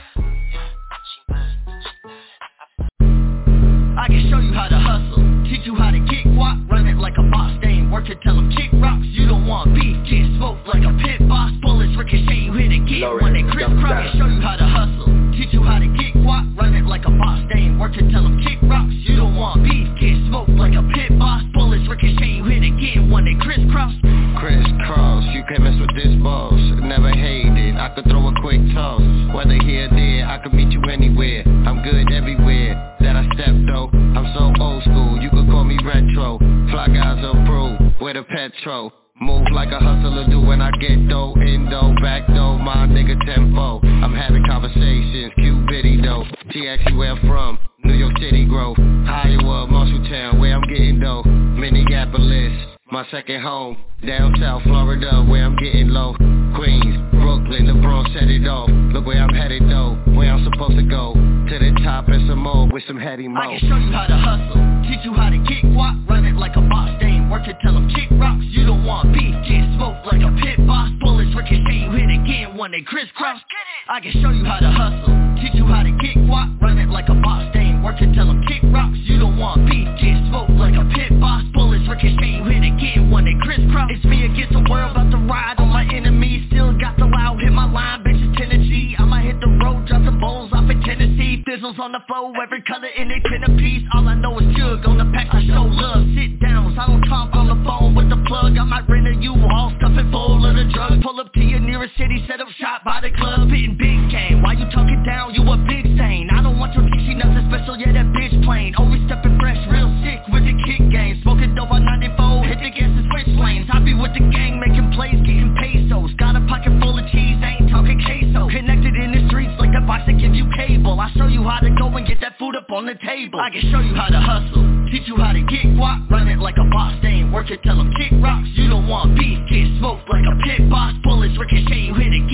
I can show you how to hustle, teach you how to kick walk, run it like a boss, they ain't working, tell them kick rocks, you don't want beef, get smoked like a pit boss, bullets ricochet, you hit again, when they crisscross. I can show you how to hustle, teach you how to kick walk, run it like a boss, they ain't working, tell them kick rocks, you don't want beef, get smoked like a pit boss, bullets ricochet, you hit again, when they crisscross. Crisscross, you can't mess with this boss, never hated, I could throw a quick toss, whether here or there, I could meet you anywhere, I'm good everywhere, that I step though, I'm so old school, you could call me retro, fly guys approve, with a petrol, move like a hustler do when I get dough, endo, back dough, my nigga tempo, I'm having conversations, cute bitty though, she asks you where I'm from, New York City Grove, Iowa, Marshalltown, where I'm getting though, Minneapolis, my second home, down south Florida, where I'm getting low, Queens, Brooklyn, the Bronx set it off, look where I'm headed though, where I'm supposed to go, to the top and some more with some heady mo. I can show you how to hustle, teach you how to kick walk, run it like a boss, they ain't working, tell them kick rocks, you don't want beef, get smoked like a pit boss, bullets ricochet, you hit again when they crisscross. I can show you how to hustle, teach you how to kick walk, run it like a boss, they ain't working, tell them kick rocks, you don't want beef, get smoked like a pit boss, bullets ricochet, you hit again when they crisscross. It's me against the world, about to ride on my enemies, still got the loud, hit my line, bitches Tennessee, I might hit the road, drop some bowls off in Tennessee, fizzles on the flow, every color in it pin a piece, all I know is jug on the pack, I show love, sit down, I don't talk on the phone with the plug, I might rent a U-Haul, stuff it full of the drugs, pull up to your nearest city, set up shop by the club, hitting big game, why you talking down, you a big stain, I don't want your dick, she nothing special, yeah that bitch plain, always stepping fresh, real sick with the kick game, smoking dope on ninety-four, hit the gas and switch lanes, I be with the gang, making plays, getting pesos, got a pocket full of cheese, ain't talking queso, connected in the streets like the box that give you cable, I show you how to go and get that food up on the table, I can show you how to hustle, teach you how to kick walk, run it like a boss, they ain't working, tell them kick rocks, you don't want beef, get smoked like a pit boss, bullets ricochet, you hit it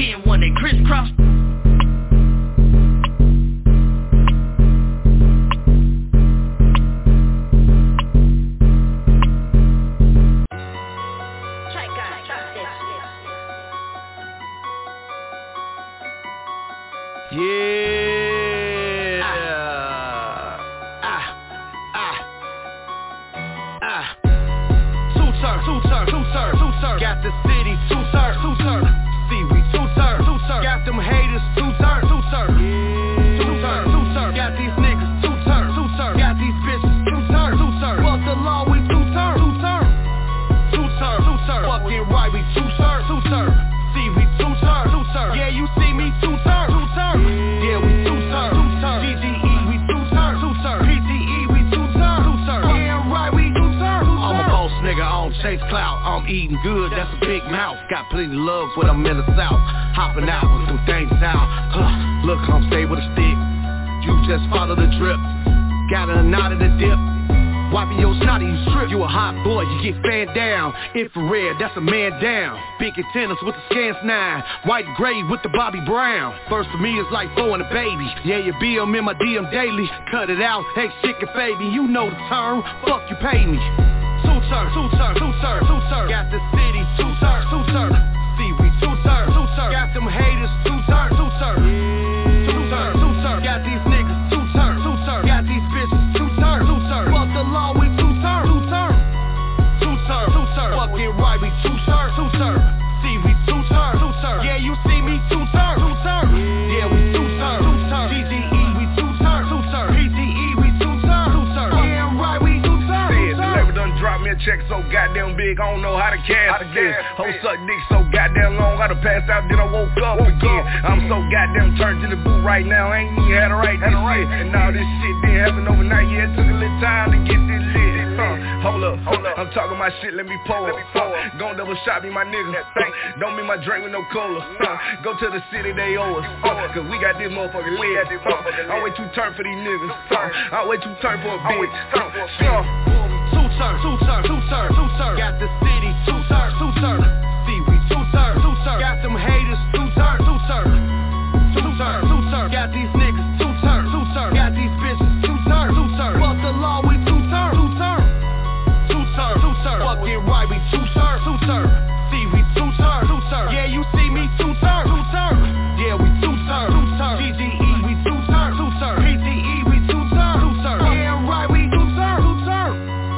nigga, I don't chase clout. I'm eating good, that's a big mouth. Got plenty of love when I'm in the south. Hopping out with some things out. Huh, look, I'm stay with a stick. You just follow the drip. Got a knot in the dip. Wiping your snotty, you strip. You a hot boy, you get fanned down. Infrared, that's a man down. Big antennas with the scans nine. White gray with the Bobby Brown. First for me is like throwing a baby. Yeah, you be them in my D M daily. Cut it out, hey chicken baby. You know the term, fuck you pay me. Two-tur, two-tur, two-tur, two-tur. Got the city, two-tur, two-tur. See we two-tur, two-tur. Got them haters, two-tur, two-tur. Two-tur, two-tur. Got these niggas, two-tur, two-tur. Got these bitches, two-tur, two-tur. Fuck the law, we two-tur, two-tur. Two-tur, two-tur. Fucking right, we two-tur, two-tur. See we two-tur, two-tur. Yeah, you see me two-tur, two-tur. Yeah, we two-tur, two-tur. G G E, we two-tur, two-tur. P T E, we two-tur, two-tur. Yeah, I'm right, we two-tur, two-tur. Drop me a check so goddamn big, I don't know how to cash again. Hoe suck dick so goddamn long, I done passed out, then I woke up again. I'm so goddamn turned in the boot right now, I ain't even had to write this shit. And all this shit didn't happen overnight, yeah, it took a little time to get this lit. Uh, hold up, hold up, I'm talking my shit, let me pull up. Uh, gon' double shot me, my nigga. Uh, don't mean my drink with no cola. Uh, go to the city, they owe us. Uh, Cause we got this motherfucker lit. Uh, I'm way too turned for these niggas. Uh, I'm way too turned for a bitch. Uh, Two-tur, two-tur, two-tur, two-tur. Got the city, two-tur, two-tur. See we two-tur, two-tur. Got them haters, two-tur, two-tur. Two-tur, two-tur. Got these niggas, two-tur, two-tur. Got these bitches, two-tur, two-tur. Fuck the law, we two-tur, two-tur. Two-tur, two-tur. Fucking right, we two-tur, two-tur. See we two-tur, two-tur. Yeah, you see me two-tur, two-tur. Yeah, we two-tur, two-tur. G G E, we two-tur, two-tur. P T E, we two-tur, two-tur. Yeah, I'm right, we two-tur, two-tur.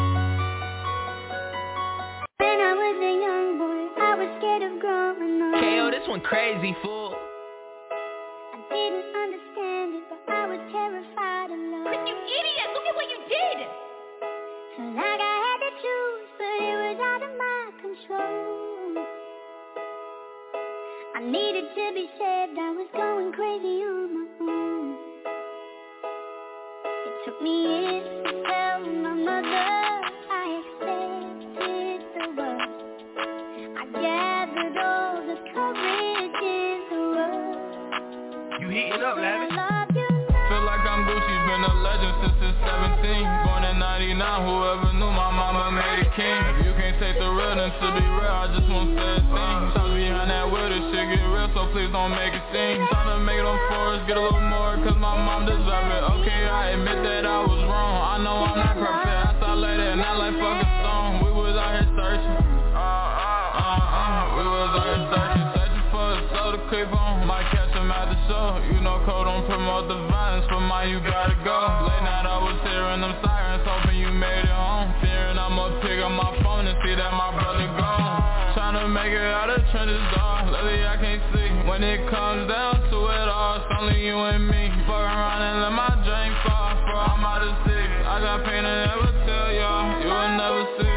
When I was a young boy, I was scared of growing up. K O, this one crazy, fool. I didn't understand it, but I was terrified of love. But you idiot, look at what you did! Felt like I had to choose, but it was out of my control. I needed to be saved, I was going crazy on my own. It took me years to tell my mother I expected the worst. I gathered all the courage in the world. You heating up, Lavish? Feel like I'm Gucci, been a legend since it's seventeen. Born in ninety-nine, whoever knew my mama made a king. You can't take the real, then to be real, I just won't say a thing. Shots behind that wheel, this shit get real, so please don't make it sing. Tryna make it on forest, get a little more, cause my mom deserve it. Okay, I admit that I was wrong, I know I'm not perfect. I saw later, not like fucking stone. We was out here searching. Uh, uh, uh, we was out here searching, searching for a soul to creep on. Might catch him at the show. You know code don't promote the violence, for mine you gotta go. Late night I was hearing them sirens, hoping you made it home. Fearing I'ma pick up my phone and see that my brother gone. Tryna make it out of trenches, dog. Lately I can't see. When it comes down to it all, it's only you and me. Fuck around and let my drink fall, for I'm out of sick. I got pain to never tell y'all, you will never see.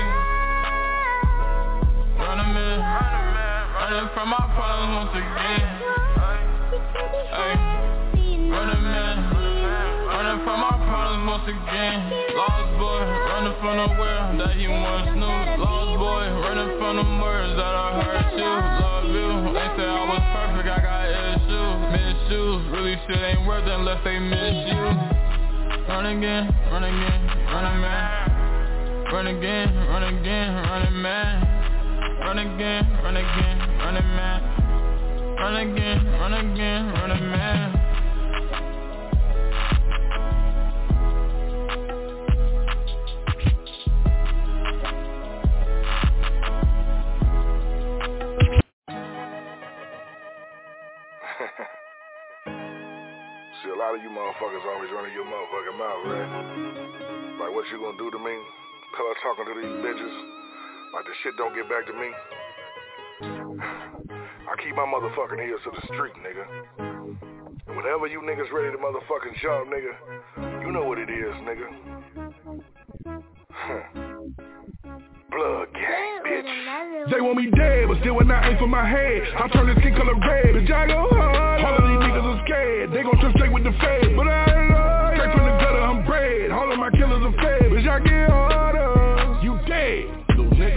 Running man, running from my problems once again. Ay, running man, running from my problems once again. Lost boy, running from the world that he once knew. Lost boy, running from the words that I hurt you. Love you, they say I was perfect, I got issues. Misuse, really shit ain't worth it unless they miss you. Run again, run again, running man. Run again, run again, running man. Run again, run again, running man. Run again, run again, running man. See, a lot of you motherfuckers always running your motherfucking mouth, right? Like, what you gonna do to me? Color talking to these bitches? Like, the shit don't get back to me? I keep my motherfucking ears to the street, nigga. And whenever you niggas ready to motherfucking jump, nigga, you know what it is, nigga. Blood gang, bitch. They want me dead, but still when I aim for my head, I turn the skin color red. Bitch, I go hard. All of these niggas are scared. They gon' turn straight with the feds, but I ain't loyal. Straight from the gutter, I'm bred. All of my killers are fed, bitch, I get harder. You dead, little nigga.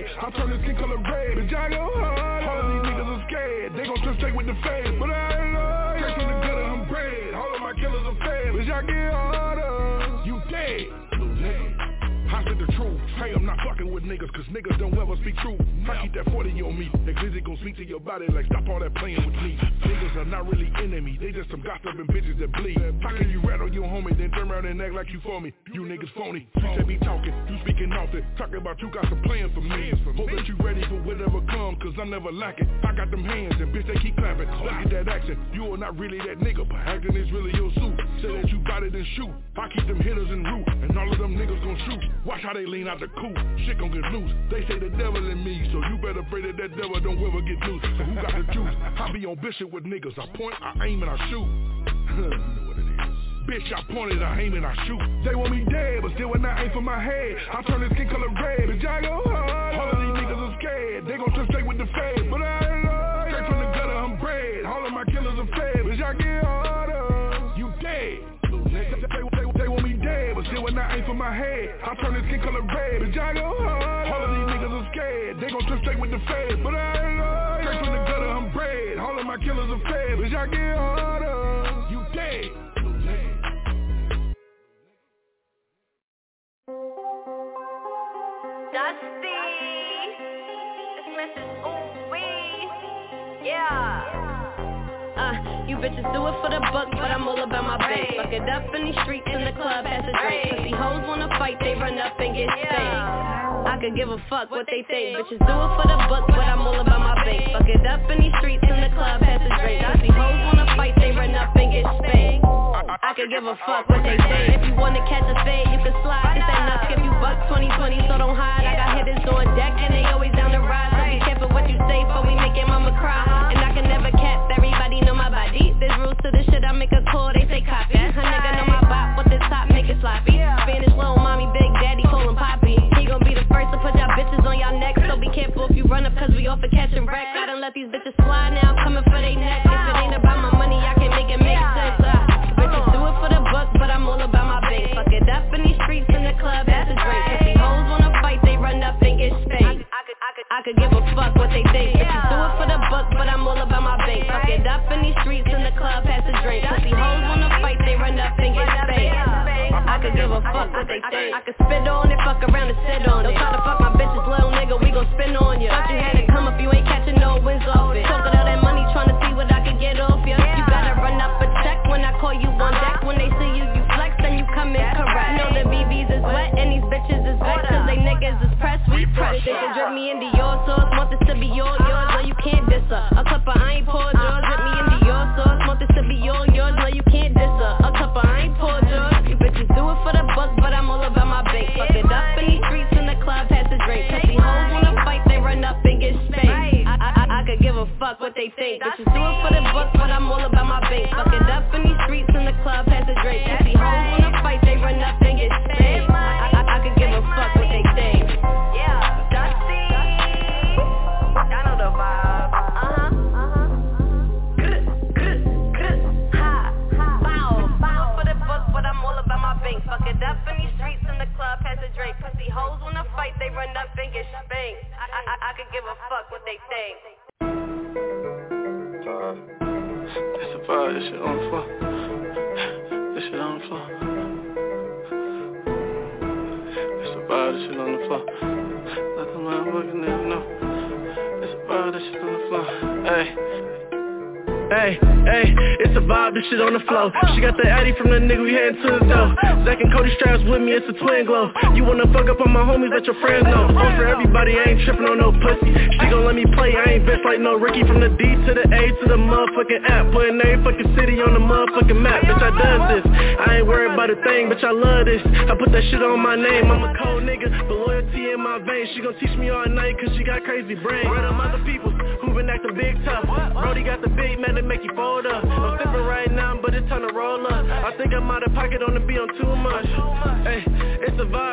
head. I turn the skin color red, bitch, I go hard. All of these niggas are scared, they gon' trust straight with the fade. But I ain't know, straight from the gutter, I'm bred. All of my killers are fed, bitch, I get harder. You dead, little nigga. I said the truth, hey, I'm not fucking with niggas, cause niggas don't ever speak true. I keep that forty on me, that glizzy gon' speak to your body like stop all that playing with me. Niggas are not really enemy, they just some gossiping bitches that bleed. How can you rat on your homie, then turn around and act like you for me? You niggas phony, you said me talking, you speaking often. Talking about you got some plans for me. Hope that you ready for whatever come, cause I'm never lacking. I got them hands and bitch they keep clapping. Look at that action, you are not really that nigga, but acting is really your suit. Say that you got it and shoot, I keep them hitters in root, and all of them niggas gon' shoot. Watch how they lean out the coop, shit gon' get loose. They say the devil in me, so you better pray that that devil don't ever get loose. So who got the juice? I be on Bishop with niggas. I point, I aim, and I shoot. You know what it is. Bitch, I pointed, I aim, and I shoot. They want me dead, but still when I aim for my head, I turn the skin color red. Bitch, I go hard. All of these niggas are scared. They gon' turn straight with the fade. But I ain't know. Straight from the gutter, I'm bred. All of my killers are fed. Bitch, I get harder. You dead. They, they, they want me dead, but still when I aim for my head, I turn the skin color red, bitch, I go hard. All of these niggas are scared, they gon' turn straight with the fade. But I ain't know, straight from the gutter, I'm bred. All of my killers are fed, bitch, I get harder. You dead. Dusty, this Missus Ooh-wee, yeah. Uh, you bitches do it for the buck, but I'm all about my bank. Fuck it up in these streets, in the club, pass a drink. Pussy hoes wanna fight, they run up and get spanked. I could give a fuck what they think. Bitches do it for the buck, but I'm all about my bank. Fuck it up in these streets, in the club, pass a drink. Pussy hoes wanna fight, they run up and get spanked. I could give a fuck what they think. If you wanna catch a fade, you can slide. This ain't nuts, give you buck twenty twenty, so don't hide. I got hitters on deck, and they always down the ride. So be careful what you say, for we make your mama cry. And I can never cap, everybody know my body. There's rules to this shit, I make a call, they say copy. A nigga know my bop, with the top, make it sloppy. Spanish little mommy, big daddy, call him poppy. He gon' be the first to put y'all bitches on y'all necks, so be careful if you run up, cause we off for catching wreck. I done let these bitches slide now, coming for they neck. If it ain't about my money, I can make it make sense. Uh, bitches do it for the buck, but I'm all about my bank. Fuck it up in these streets, in the club, that's a drink. If these hoes wanna fight, they run up and get spanked. I could, I could, I could give a fuck what they think. Bitches do it for the buck, but I'm all about my bank. Fuck it up in these streets, in the club, pass a drink. If these hoes wanna fight, they run up and get spanked. I could give a fuck what they think. I could spit on it, fuck around and sit on it. Don't try to fuck my bitches, little nigga, we gon' spin on ya. Thought you had to come up, you ain't catching no wins off it. Talking all that money, trying to see what I can get off ya. You gotta run up a check when I call you on deck. When they see you, you flex, then you come in correct. You know the B Bs is wet and these bitches is wet, cause they niggas is pressed, we pressed. They can drip me into your sauce, want this to be your, yours, no you can't diss her. A couple I ain't poured yours, drip me into your sauce, want this to be your, yours, no you can't diss her. A couple I ain't poured yours, you bitches do it for the buck, but I'm all about my bank. Fuck it up in these streets, in the club, pass a drink. Cause these hoes wanna fight, they run up and get spanked. I, I, I could give a fuck what they think. Bitches do it for the buck, but I'm all about my bank. Fuck it up in these streets, in the club, pass a drink. Cause these hoes wanna fight, they run up and get spanked. I, I, I could give a fuck what they think. Yeah, Dusty, I know the vibe. Uh-huh, uh-huh. Grr, grr, grr, ha, ha, bow, bow. For the buck, but I'm all about my bank. Fuck it up in these streets, in the club, pass a drink. Pussy hoes wanna fight, they run up and get spanked. I, I, I, I could give a fuck what they think. Uh, it's a vibe, this shit on the floor. This shit on the floor. It's a vibe, this shit on the floor. Let the man working there, no. It's a vibe, this shit on the floor. Hey. Hey, hey, it's a vibe, this shit on the flow. She got the Addy from the nigga, we heading to the door. Zach and Cody straps with me, it's a twin glow. You wanna fuck up on my homies, let your friends know. On for everybody, I ain't tripping on no pussy. She gon' let me play, I ain't bitch like no Ricky. From the D to the A to the motherfucking app. Putting every fucking city on the motherfucking map. Bitch, I does this, I ain't worried about a thing, bitch, I love this. I put that shit on my name, I'm a cold nigga, but loyalty in my veins. She gon' teach me all night, cause she got crazy brain. Where them other people who been acting big tough. Brody got the big man that make you fold up. I'm sipping right now, but it's time to roll up. I think I'm out of pocket on the beat on too much. Hey, it's a vibe,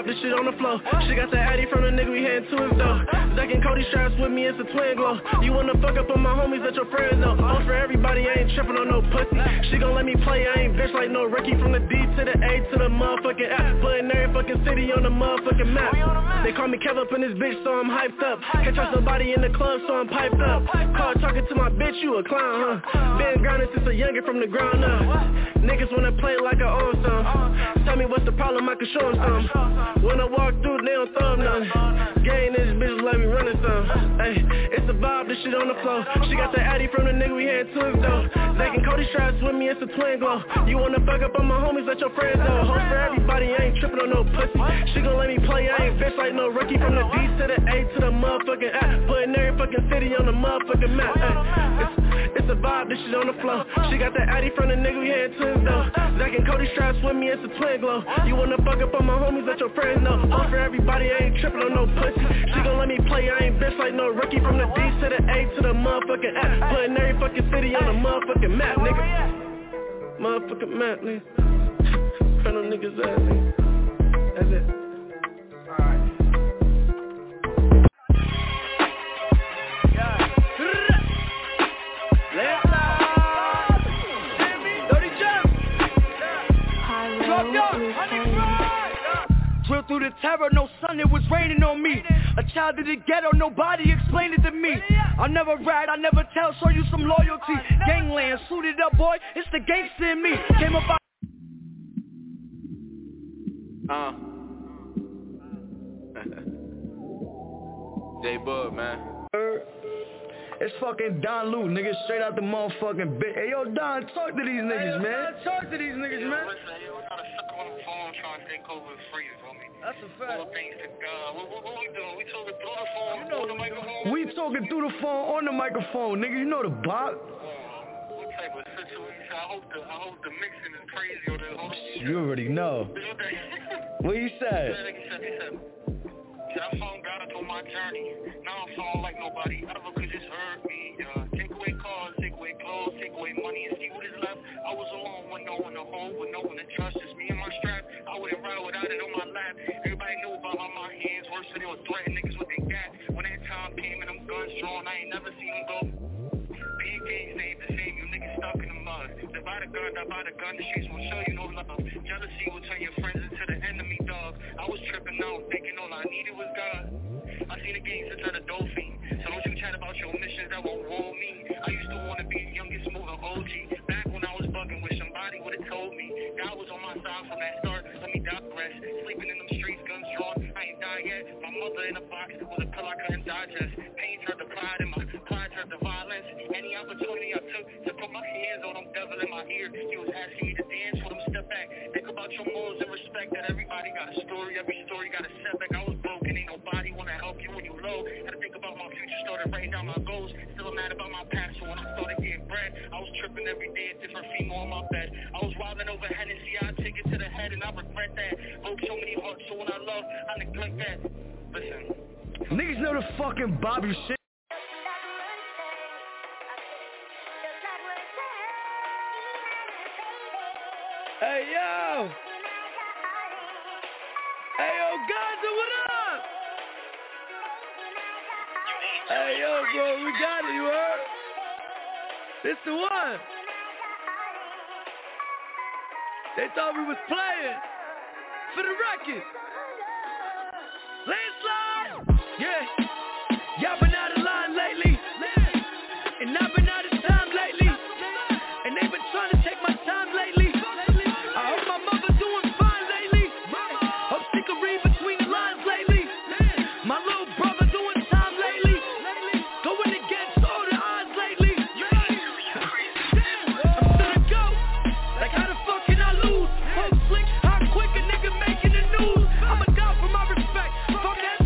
this shit on the floor. She got the Addy from the nigga we heading to his door. Zach and Cody straps with me, it's a twin glow. You wanna fuck up on my homies that your friends know. All for everybody, I ain't tripping on no pussy. She gon' let me play, I ain't bitch like no Ricky. From the D to the A to the motherfucking F. Putting every fucking city on the motherfucking map. They call me Kev up in this bitch, so I'm hyped up. Can't trust nobody in the club, so I'm piped up. Call talking to my bitch, you a clown, huh? Been grinding since a youngin' from the ground up. Niggas wanna play like I own some. Tell me what's the problem, I can show them some. When I walk through, they don't throw nothing. Gang this bitch let me run it some. Ay, it's a vibe, this shit on the floor. She got the Addy from the nigga we had to his door. Zach and Cody straps with me, it's a twin glow. You wanna fuck up on my homies, let your friends know. Hope for everybody, I ain't tripping on no pussy. She gon' let me play, I ain't bitch like no rookie. From the D to the A to the motherfucking F. Putting every fucking city on the motherfucking map. Ay, it's, it's a vibe, this shit on the floor. She got the Addy from the nigga we had to his door. Zach and Cody straps with me, it's a twin glow. You wanna fuck up on my homies, let your friends know. Hope for everybody, I ain't tripping on no pussy. She gon' let me play, I ain't bitch like no rookie. From the D to the A to the motherfucking F. Putting every fucking city on the motherfucking map, nigga. Motherfucking map, nigga. Front of niggas ass, nigga. That's it. Alright. Drill through the terror, no sun, it was raining on me. A child of the ghetto, nobody explained it to me. I never ride, I never tell, show you some loyalty. Gangland, suited up, boy, it's the gangster in me. Came up out. Uh. J-Bug, man. It's fucking Don Lou, nigga, straight out the motherfucking bit. Hey, yo, Don, talk to these niggas, hey, man. Talk to these niggas, man. That's a fact. What, what, what we doing? We talking through the phone, you know, on the microphone? We talking through the phone on the microphone, nigga. You know the bop. What type of situation? I hope the, I hope the mixing is crazy or the whole. You already know. What he said? He said, he said, I found God through my journey. Now I'm falling like nobody ever could just hurt me. Uh, take away cars, take away clothes, take away money and see what is left. I was alone with no one to hold, with no one to trust. Just me and my strap. I wouldn't ride without it on my lap. Everybody knew about how my hands worse, so they would threaten niggas with they got. When that time came and them guns drawn, I ain't never seen them go. P Ks ain't the same, you niggas stuck in the mud. Divide a gun, divide a gun, the streets won't show you no love. Jealousy will turn your friends into the enemy, dog. I was tripping out, thinking all I needed was God. I seen the gangster turn a dolphin. So don't you chat about your missions that won't roll me. I used to wanna be the youngest moving O G. Back when I was bugging, wish somebody would've told me. God was on my side from that start. Let me digress. Sleeping in them streets, guns drawn. I ain't died yet. My mother in a box with a pill I couldn't digest. Pain turned to pride and my pride turned to violence. Any opportunity I took to put my hands on them devil in my ear. He was asking me to dance with him, step back. Think about your morals and respect that everybody got a story. Every story got a setback. I was broken, ain't nobody wanna help you when you low. Had to think about my future, started writing down my goals. Still mad about my past, so when I started getting bread, I was tripping every day, a different female on my bed. I was wilding over Hennessy, I take it to the head and I regret that. Broke so many hearts, so when I love, I neglect that. Listen. Niggas know the fucking Bobby shit. Hey yo! Hey yo, Gaza, what up? Hey yo, bro, we got it, you heard? This the one. They thought we was playing. For the record. Landslide! Yeah. Y'all been out of line lately. And I've been out of time lately. And they been trying to take my time lately. I hope my mother doing fine lately. Hope she can read between the lines lately. My little brother doing time lately. Going against all the odds lately. I'm gonna go. Like how the fuck can I lose? Folks slick, how quick a nigga making the news. I'ma die for my respect. Fuck that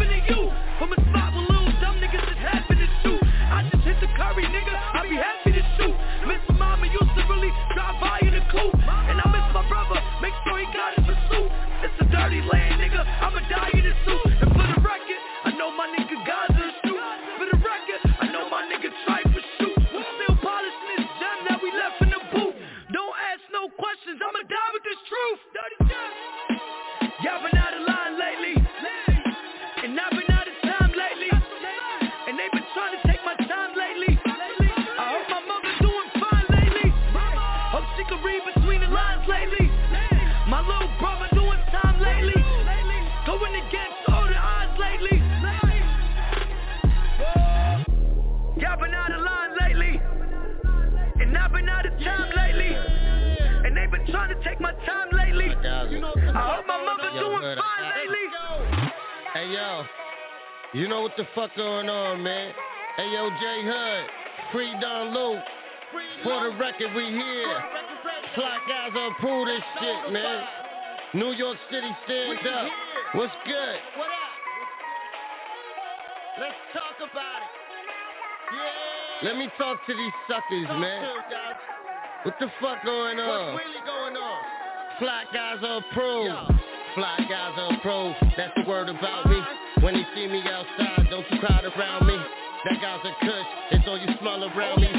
take my time lately. I hope my mother doing fine lately. Hey yo, you know what the fuck going on, man? Hey yo, J Hood, free Don Luke. For the record, we here. Fly guys approve this shit, man. New York City stands up. What's good? What up? Let's talk about it. Yeah. Let me talk to these suckers, man. What the fuck going on? What's really going on? Fly guys approve. Fly guys approve. That's the word about me. When they see me outside, don't you crowd around me. That guy's a kush. It's all you smell around me.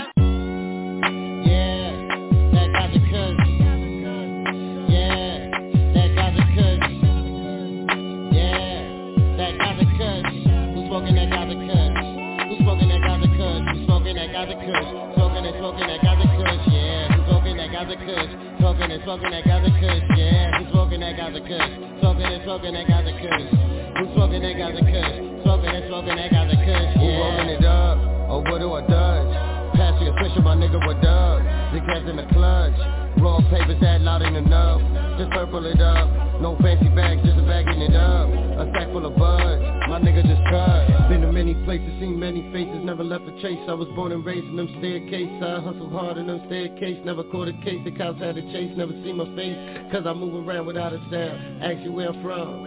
Smoking that Gaza Kush. Who's smoking that Gaza Kush? Who's smoking that Gaza Kush? Smoking and smoking that Gaza Kush, yeah. Who's smoking that Gaza Kush? Smoking and smoking that Gaza Kush, yeah. Who's smoking that Gaza Kush? Smoking and smoking that Gaza Kush. Who's smoking that Gaza Kush? Smoking and smoking that Gaza Kush, yeah. Who rolling it up? Or what do I dodge? Pass me a pusher, my nigga, what up? The gas in the clutch. Raw papers that loud in enough. Just purple it up. No fancy bags, just a bagging it up. A sack full of buds. My nigga just cut. Been to many places, seen many faces, never left a chase. I was born and raised in them staircases. I hustled hard in them staircases, never caught a case. The cops had to chase, never see my face. Cause I move around without a sound. Ask you where I'm from.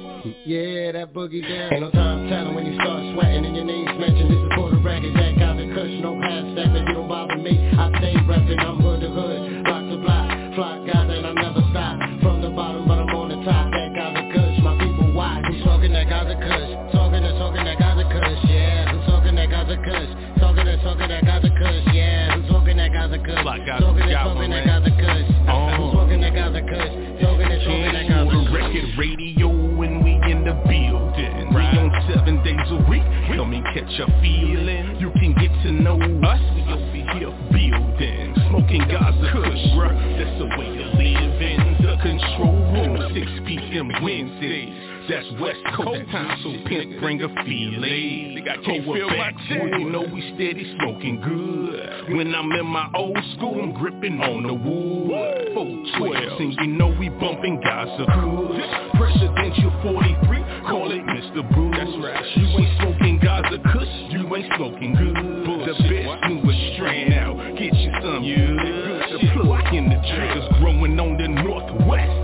Yeah, that boogie down. Ain't no time telling when you start sweating and your name's mentioned. This is for the record, that got the kush, no half stepping. You don't bother me, I stay reppin'. I'm hood to hood, block to block, fly guys and I never stop. From the bottom, but I'm on the top. That got the kush, my people watch. Who's talking that got the kush? Talking and talking that got the kush, yeah. Who's talking that got the kush? Talking and talking that got the kush, yeah. Who's talking that got the kush? Talking and talking that got the kush. Who's talking that got the kush? Talking and talking that got the kush. Record radio when we in the building. We on seven days a week. Come and catch a feeling. You can get to know us. We over here building. Smoking Gaza Kush, bruh. That's the way to live in the control room. six p.m. Wednesdays. That's West Coast time, so pimp bring a feeling. I can't feel my chest. You know we steady smoking good. When I'm in my old school, I'm gripping on the wood. four twelve, and you know we bumping Gaza Kush. Presidential forty-three, call it Mister Boo. That's right. You ain't smoking Gaza Kush, you ain't smoking good. The best newest strain out, get you some. Yeah. The plug in the triggers growing on the northwest.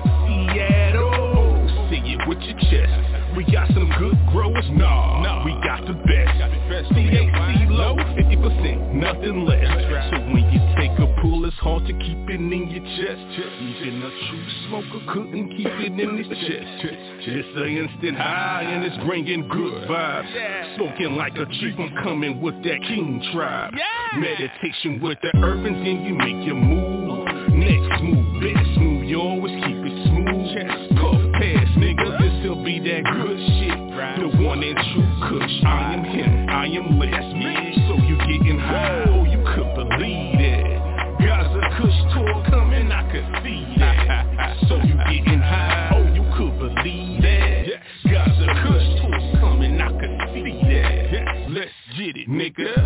Seattle. Say it with your chest. We got some good growers, nah, nah. We got the best. C H C low, fifty percent, nothing less. So when you take a pull, it's hard to keep it in your chest. Even a true smoker couldn't keep it in his chest. It's an instant high and it's bringing good vibes. Smoking like a chief, I'm coming with that king tribe. Meditation with the urbans and you make your move. Next move, best move, you always keep it smooth. Puff pass, nigga, this'll be that good shit. The one and true kush, I am him, I am less me. So you getting high, oh you could believe it. Gaza Kush tour coming, I could see that. So you getting high, oh you could believe that. Gaza Kush tour coming, I could see that. Let's get it, nigga.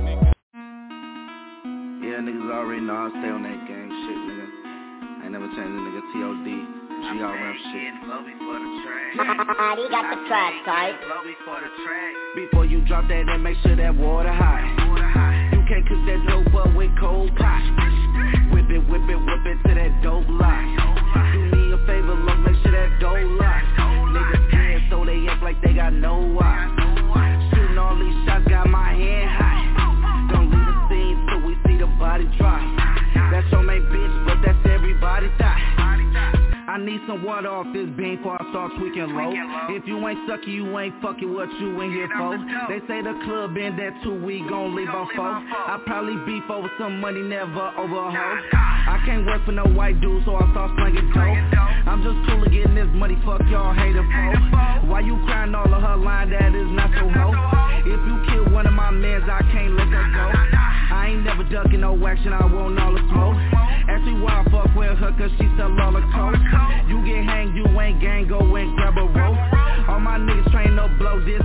Yeah, niggas already know I stay on that gang shit, nigga. I ain't never changed a nigga T O D. G R M shit. Ah, you got the track, tight. Before you drop that, then make sure that water high. You can't cook that dope up with cold pot. Whip it, whip it, whip it to that dope lock. Do me a favor, look, make sure that dope lock. Niggas scared, so they act like they got no why. Shooting all these shots, got my hand high. Don't leave the scene till we see the body drop. That's your main bitch, but that's everybody thought. I need some water off this bean before I start tweaking low. If you ain't sucky, you ain't fucking what you in here for. They say the club in that two, we gon' leave on four. I probably beef over some money, never over a hoe. I can't work for no white dude, so I start slinging dope. I'm just cool to getting this money, fuck y'all hater folks. Why you crying all of her line, that is not so hoe. If you kill one of my mans, I can't let that go. I ain't never ducking no action, I want all the smoke. Ask me why I fuck with her, cause she sell all the coke. You get hanged, you ain't gang, go and grab a rope. All my niggas train up, blow this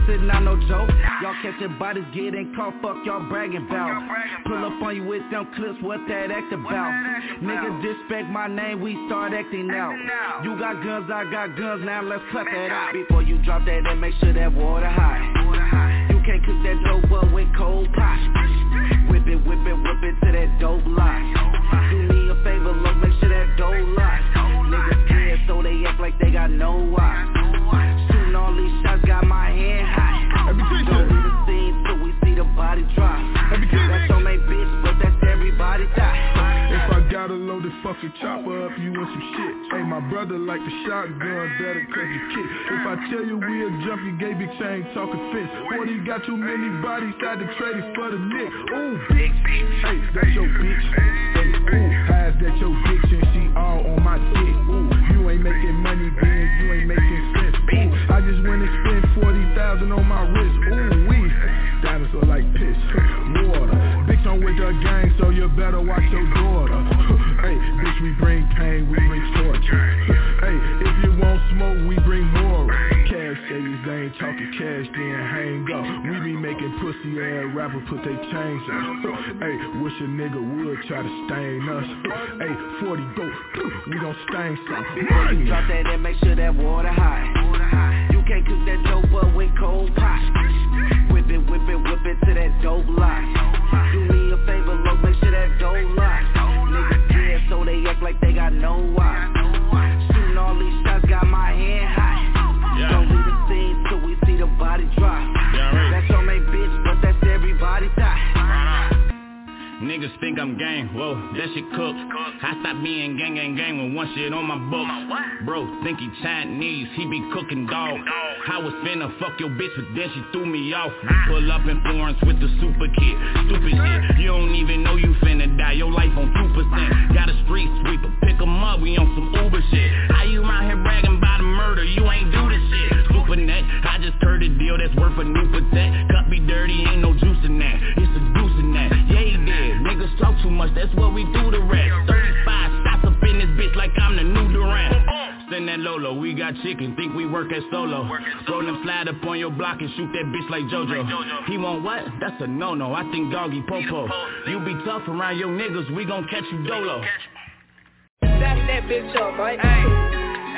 is not no joke. Y'all catching bodies getting caught, fuck y'all bragging about. Pull up on you with them clips, what that act about? Niggas disrespect my name, we start acting out. You got guns, I got guns, now let's cut that out. Before you drop that, then make sure that water hot. You can't cook that dope up with cold pot. Whip it, whip it, whip it to that dope lot. Do me a favor, look, make sure that dope lot. Niggas scared, so they act like they got no why. Shooting all these shots, got my hand high. Don't leave the scene till we see the body drop. That's on my bitch, but that's everybody die. If I got a loaded fucking chopper up, you want some shit. Hey, my brother like the shotgun, better cause you kick. If I tell you we'll jump, you gave big chain talking fence. Forty got too many bodies, had to trade it for the nick. Ooh, bitch, hey, that's your bitch. Hey, ooh, how's that your bitch and she all on my dick? Ooh, you ain't making money, then you ain't making sense. Ooh, I just went and spent forty thousand on my wrist. Ooh, we diamonds are like piss, water. Bitch, I'm with the gang, so you better watch your daughter. Hey, bitch, we bring pain, we bring torture. Hey, if you want smoke, we bring more. Cash savings, they ain't talking cash, then hang up. We be making pussy ass rappers put they chains up. Hey, wish a nigga would try to stain us. Hey, forty go, we gon' stain something. Drop that and make sure that water high. You can't cook that dope up with cold pot. Whip it, whip it, whip it to that dope lot. Do me a favor, look, make sure that dope lot. Niggas scared, so they act like they got no why. Shooting all these shots, got my hand high. Yeah. Don't leave the scene till we see the body drop. Yeah, right. That's on my bitch, but that's everybody die. Niggas think I'm gang, whoa, that shit cooked. I stopped being gang, gang, gang with one shit on my book. Bro, think he Chinese, he be cooking dog. I was finna fuck your bitch, but then she threw me off. Pull up in Florence with the super kid, stupid shit. You don't even know you finna die, your life on two percent. Got a street sweeper, pick him up, we on some Uber shit. How you around here bragging about a murder, you ain't do this shit. Super net, I just heard a deal that's worth a new protect. Cut me dirty, ain't no juice in that, it's a deuce in that. Yeah, he did. Niggas talk too much, that's what we do the rest. Thirty-five shots up in this bitch like I'm the new Durant. Send that Lolo, we got chicken, think we work at solo. Roll and slide up on your block and shoot that bitch like JoJo. He want what? That's a no-no, I think doggy popo. You be tough around your niggas, we gon' catch you dolo. That's that bitch up, right? Hey.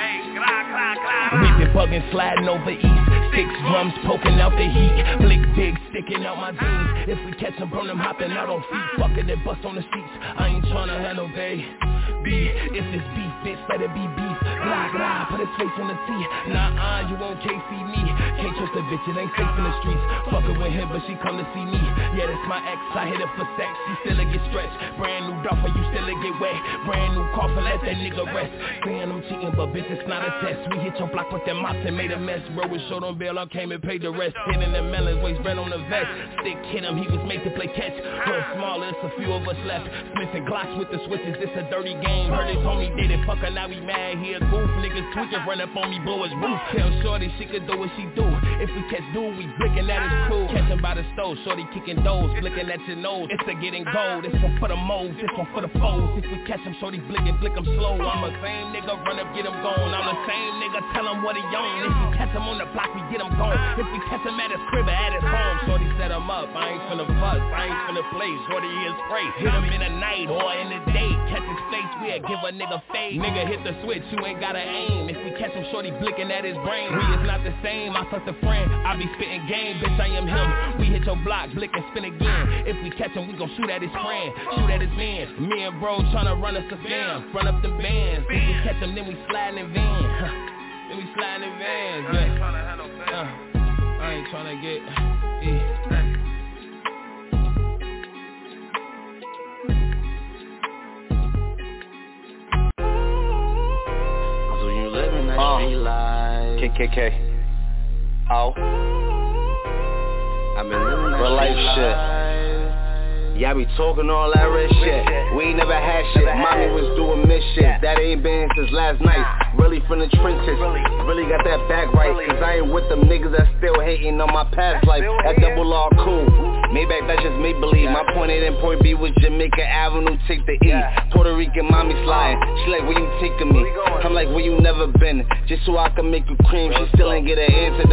We been bugging, sliding over east. Six drums poking out the heat. Blick big, sticking out my jeans. If we catch them, burn them, hopping out on feet. Fucking it, bust on the seats. I ain't tryna have no bae. B, if it's beef, bitch, let it be beef. Blah, blah, put his face on the T. Nah-uh, you won't K C me. Can't trust a bitch, it ain't safe in the streets. Fucking with him, but she come to see me. Yeah, that's my ex, I hit her for sex. She still get stretched. Brand new duffer, you still get wet. Brand new coffin, let that nigga rest. Saying I'm cheating, but bitch, it's not a test. We hit your block with them mops and made a mess. Bro, we showed on bail, I came and paid the rest. Hitting the melons, waist red on the vest. Stick hit him, he was made to play catch. Real smaller, it's a few of us left. Smith and Glocks with the switches, this a dirty game. Heard his homie did it, fucker, now we mad. He a goof, niggas tweaking, run up on me, blow his roof. Tell shorty she could do what she do. If we catch dude, we blicking at his crew. Catch him by the stove, shorty kicking doors, flicking at your nose. It's a getting gold, this one for the moles, this one for the foes. If we catch him, shorty blicking, blick him slow. I'm the same nigga, run up, get him gone. I'm the same nigga, tell him what he on. If we catch him on the block, we get him gone. If we catch him at his crib or at his home, shorty set him up. I ain't finna fuss, I ain't finna play. Shorty is spray, hit him in the night or in the day. Catch his face, we'll give a nigga fade. Nigga hit the switch, you ain't gotta aim. If we catch him, shorty blicking at his brain. We is not the same, I fucked a friend. I be spitting game, bitch, I am him. We hit your block, blick and spin again. If we catch him, we gon' shoot at his friend, shoot at his man. Me and bro tryna run us a scam, run up the bands. If we catch him, then we slide in van. Then we slide in vans, yeah. Uh, I ain't tryna get, yeah. Uh, K K K. Oh, I've been living real life shit. Yeah, I be talking all that red shit. We ain't never had shit. Mommy was doing mission. That ain't been since last night. Really from the trenches. Really got that back right. Cause I ain't with them niggas that still hating on my past life. That double R cool. Maybach, that's just make believe. My point A and point B was Jamaica Avenue, take the E. Puerto Rican mommy sliding. She like, where you taking me? I'm like, where you never been? Just so I can make you cream. She still ain't get an answer though.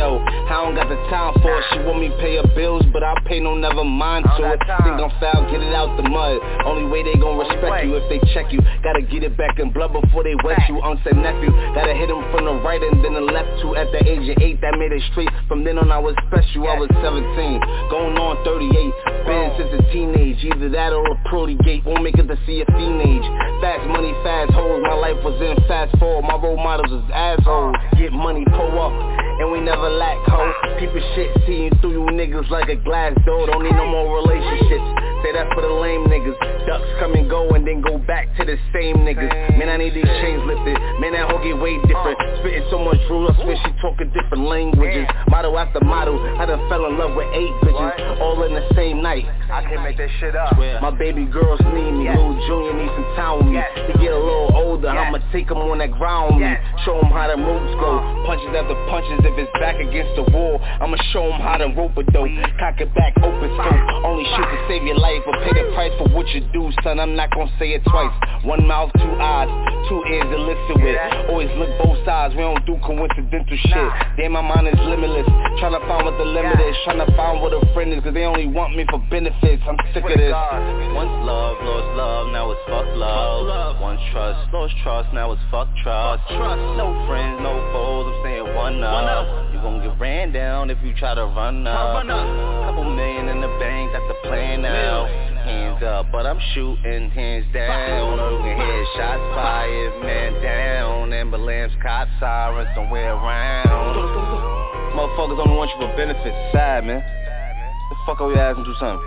I don't got the time for it. She want me pay her bills, but I pay no never mind to it. Think I'm foul, get it out the mud. Only way they gon' respect you if they check you. Gotta get it back in blood before they wet you. Uncle said nephew, gotta hit him from the right and then the left too. At the age of eight, that made it straight. From then on I was special, I was seventeen, going on thirty-eight. Been since a teenage, either that or a Prody gate. Won't make it to see a teenage. Fast money, fast hoes, my life was in fast forward. My role models was assholes. Get money, pull up, and we never lack, ho. People shit, seeing through you niggas like a glass door. Don't need no more relationships. Say that for the lame niggas. Ducks come and go and then go back to the same niggas. Man, I need these chains lifted. Man, that hoe get way different. Spitting so much rules, I swear she talking different languages. Motto after motto, I done fell in love with eight bitches, all in the same night. I can make that shit up. My baby girls need me. Lil Junior needs some time with me. He get a little older, I'ma take him on that ground with me. Show him how the moves go. Punches after punches, if it's back against the wall, I'ma show him how to rope it though. Cock it back, open scope. Only shoot to save your life, but pay the price for what you do, son. I'm not gonna say it twice. One mouth, two eyes, two ears to listen with. Always look both sides, we don't do coincidental shit. Damn, my mind is limitless. Tryna find what the limit is. Tryna find what a friend is, cause they only want me for benefits. I'm sick of this. Once love, lost love, now it's fuck love. Once trust, lost trust, now it's fuck trust. No friends, no foes, I'm saying one up. You gon' get ran down if you try to run up. Couple million in the bank, that's the plan now. Hands up, but I'm shooting hands down. You can hear shots fired, man down. Ambulance, cop sirens somewhere around. Motherfuckers only want you for benefits. Sad, man. The fuck are we asking to something?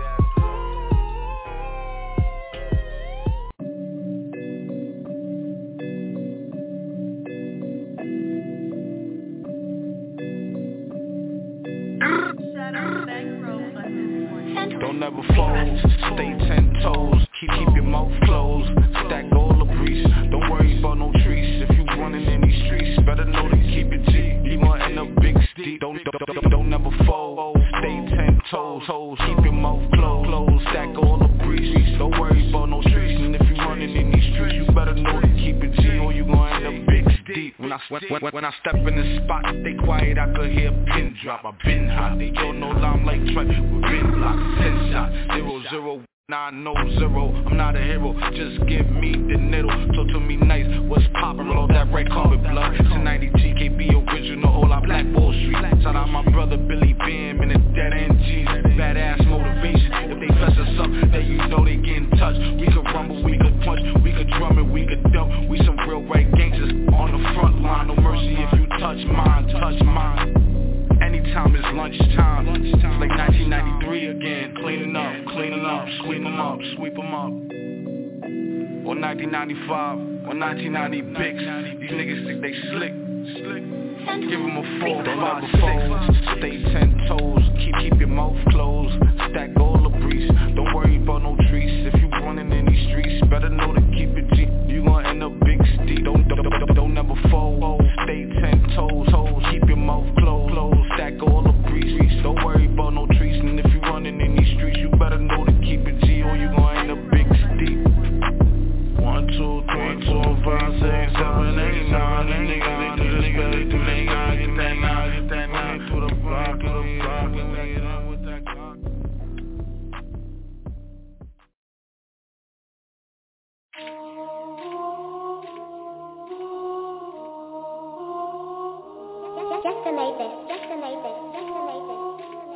Don't never fold, stay ten toes, keep keep your mouth closed, stack all the breeze. Don't worry about no trees. If you running in these streets, better know to keep it G. You gon' end up big steep. Don't don't, don't, don't never fold, stay ten toes, toes, keep your mouth closed, closed, stack all the breeze. Don't worry about no trees. And if you running in these streets, you better know to keep it G, or you gon' end up big steep. When I when, when, when I step in the spot, they quiet, I could hear a pin drop. I been hot, they don't know that I'm like Trent. We been locked, ten shot, zero zero. Nine no zero, I'm not a hero, just give me the needle. Talk to me nice, what's poppin', roll that red carpet blood. ten ninety G K B original, all our Black Wall Street. Shout out my brother Billy Bam and the dead end G's. Badass motivation, if they fess us up, then you know they get in touch. We could rumble, we could punch, we could drum and we could dump. We some real right gangsters on the front line. No mercy if you touch mine, touch mine. Anytime it's lunchtime, it's like nineteen ninety-three again. Cleaning up, cleaning up, sweep 'em up, sweep 'em up. Or nineteen ninety-five, or nineteen ninety Bix. These niggas think they slick, slick. Give 'em a four, five, six. Stay ten toes, keep keep your mouth closed. Stack all the breeze. Don't worry about no trees. If you running in these streets, better know to keep it G. You gon' end up big steep. Don't don't don't, don't never fold. Stay ten toes, toes. Keep your mouth closed, closed. Stack all the breeze. Don't worry about no trees. And if you running in these streets, you better know to keep it G, or you gon' end up big steep. One, two, three, four, five, six, seven, eight, nine. These niggas they do this better, do they gotta get that nine, get that nine to the block, to the block, and we get up with that clock. Just to make this, just to make this, just to make this.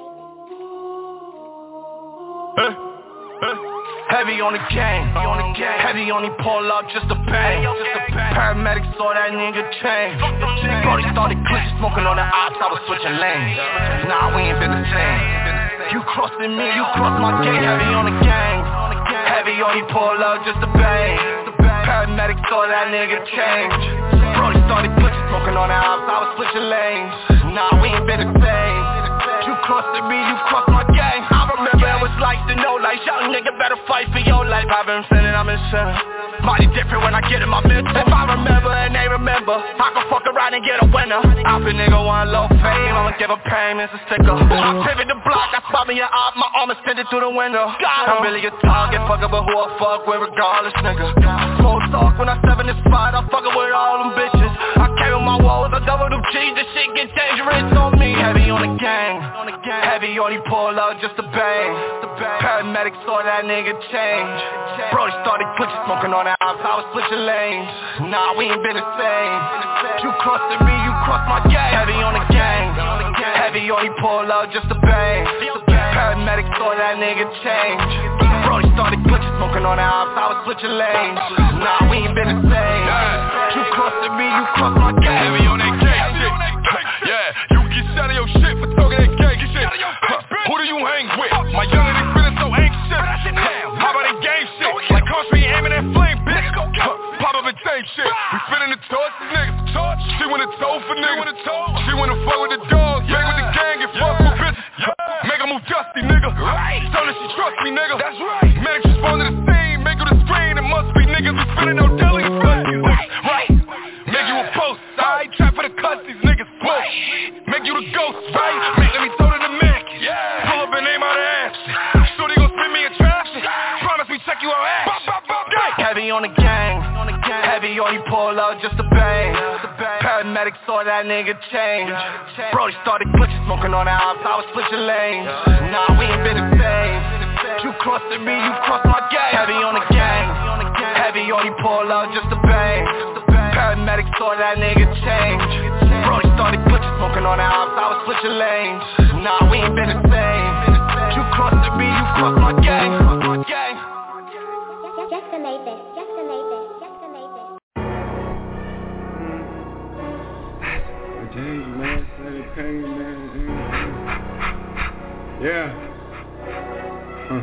Uh, uh, heavy on the gang, on the gang. Heavy on the pull up just to bang. Paramedics saw that nigga change. Brody started glitching, smoking on the ops, I was switching lanes. Nah, we ain't been the same. You crossing me, you cross my gate. Heavy on the gang, heavy on the pull up just to bang. Paramedics saw that nigga change. Brody started glitching, smoking on the ops, I was switching lanes. Nah, we ain't been the same. You crossing me, you cross my gang. I remember it was like to know, like young nigga better fight for your life. I've been feeling I'm insane. Mighty different when I get in my mental. If I remember and they remember, I can fuck around and get a winner. I been nigga want low fame, I'ma give a payments a sticker. I pivot the block, I spot me an op, my arm is tinted through the window. I'm really a target, fuck up with who I fuck with regardless, nigga. Smoke talk when I step in the spot, I fuckin' with all them bitches. I came with my walls, I double them cheese, this shit get dangerous on me. Heavy on the game. Heavy on he pull out just a bang. Paramedics saw that nigga change. Brody started glitching, smoking on that house, I was switching lanes. Nah, we ain't been the same. You crossed me, you crossed my gang. Heavy on the gang. Heavy on he pull out just a bang. Paramedics saw that nigga change. Brody started glitching, smoking on that house, I was switching lanes. Nah, we ain't been the same. You crossed me, you crossed my gang. Heavy on that gang shit. Yeah, you get shot of your shit for talking that gang shit. Huh, who do you hang with? My young niggas feeling so anxious. How about that gang shit? Like country aiming that flame, bitch. Huh, pop up and same shit. We feeling the torch, niggas. Torch. She wanna toe for niggas. She wanna fuck with the dogs, bang with the gang and fuck with bitches. Make her move dusty, nigga. So that she trust me, nigga. That's right. Medics respond to the scene, make her the screen. It must be niggas we feeling no deli. Right. Make you a post, alright. Trap for the cuss, these niggas smoke. Make you the ghost, right? Make let me throw to the Mac. Pull up and name out the ass. So they gon' spin me in trash. Promise we check you out ass. Heavy on the gang. Heavy on he pull out just a bang. Paramedics saw that nigga change. Brody started glitching, smoking on that house, I was switching lanes. Nah, we ain't been the same. You crossed me, you crossed my gang. Heavy on the gang. Heavy on he pull out just a bang. Paramedics saw that nigga change. Brody started glitching, smoking on that house, I was switching lanes. Nah, we ain't been the same. You crossed me, you crossed my gang. Just to make this, just to make this, just to make this. James, man, steady pain, man. Yeah. Huh.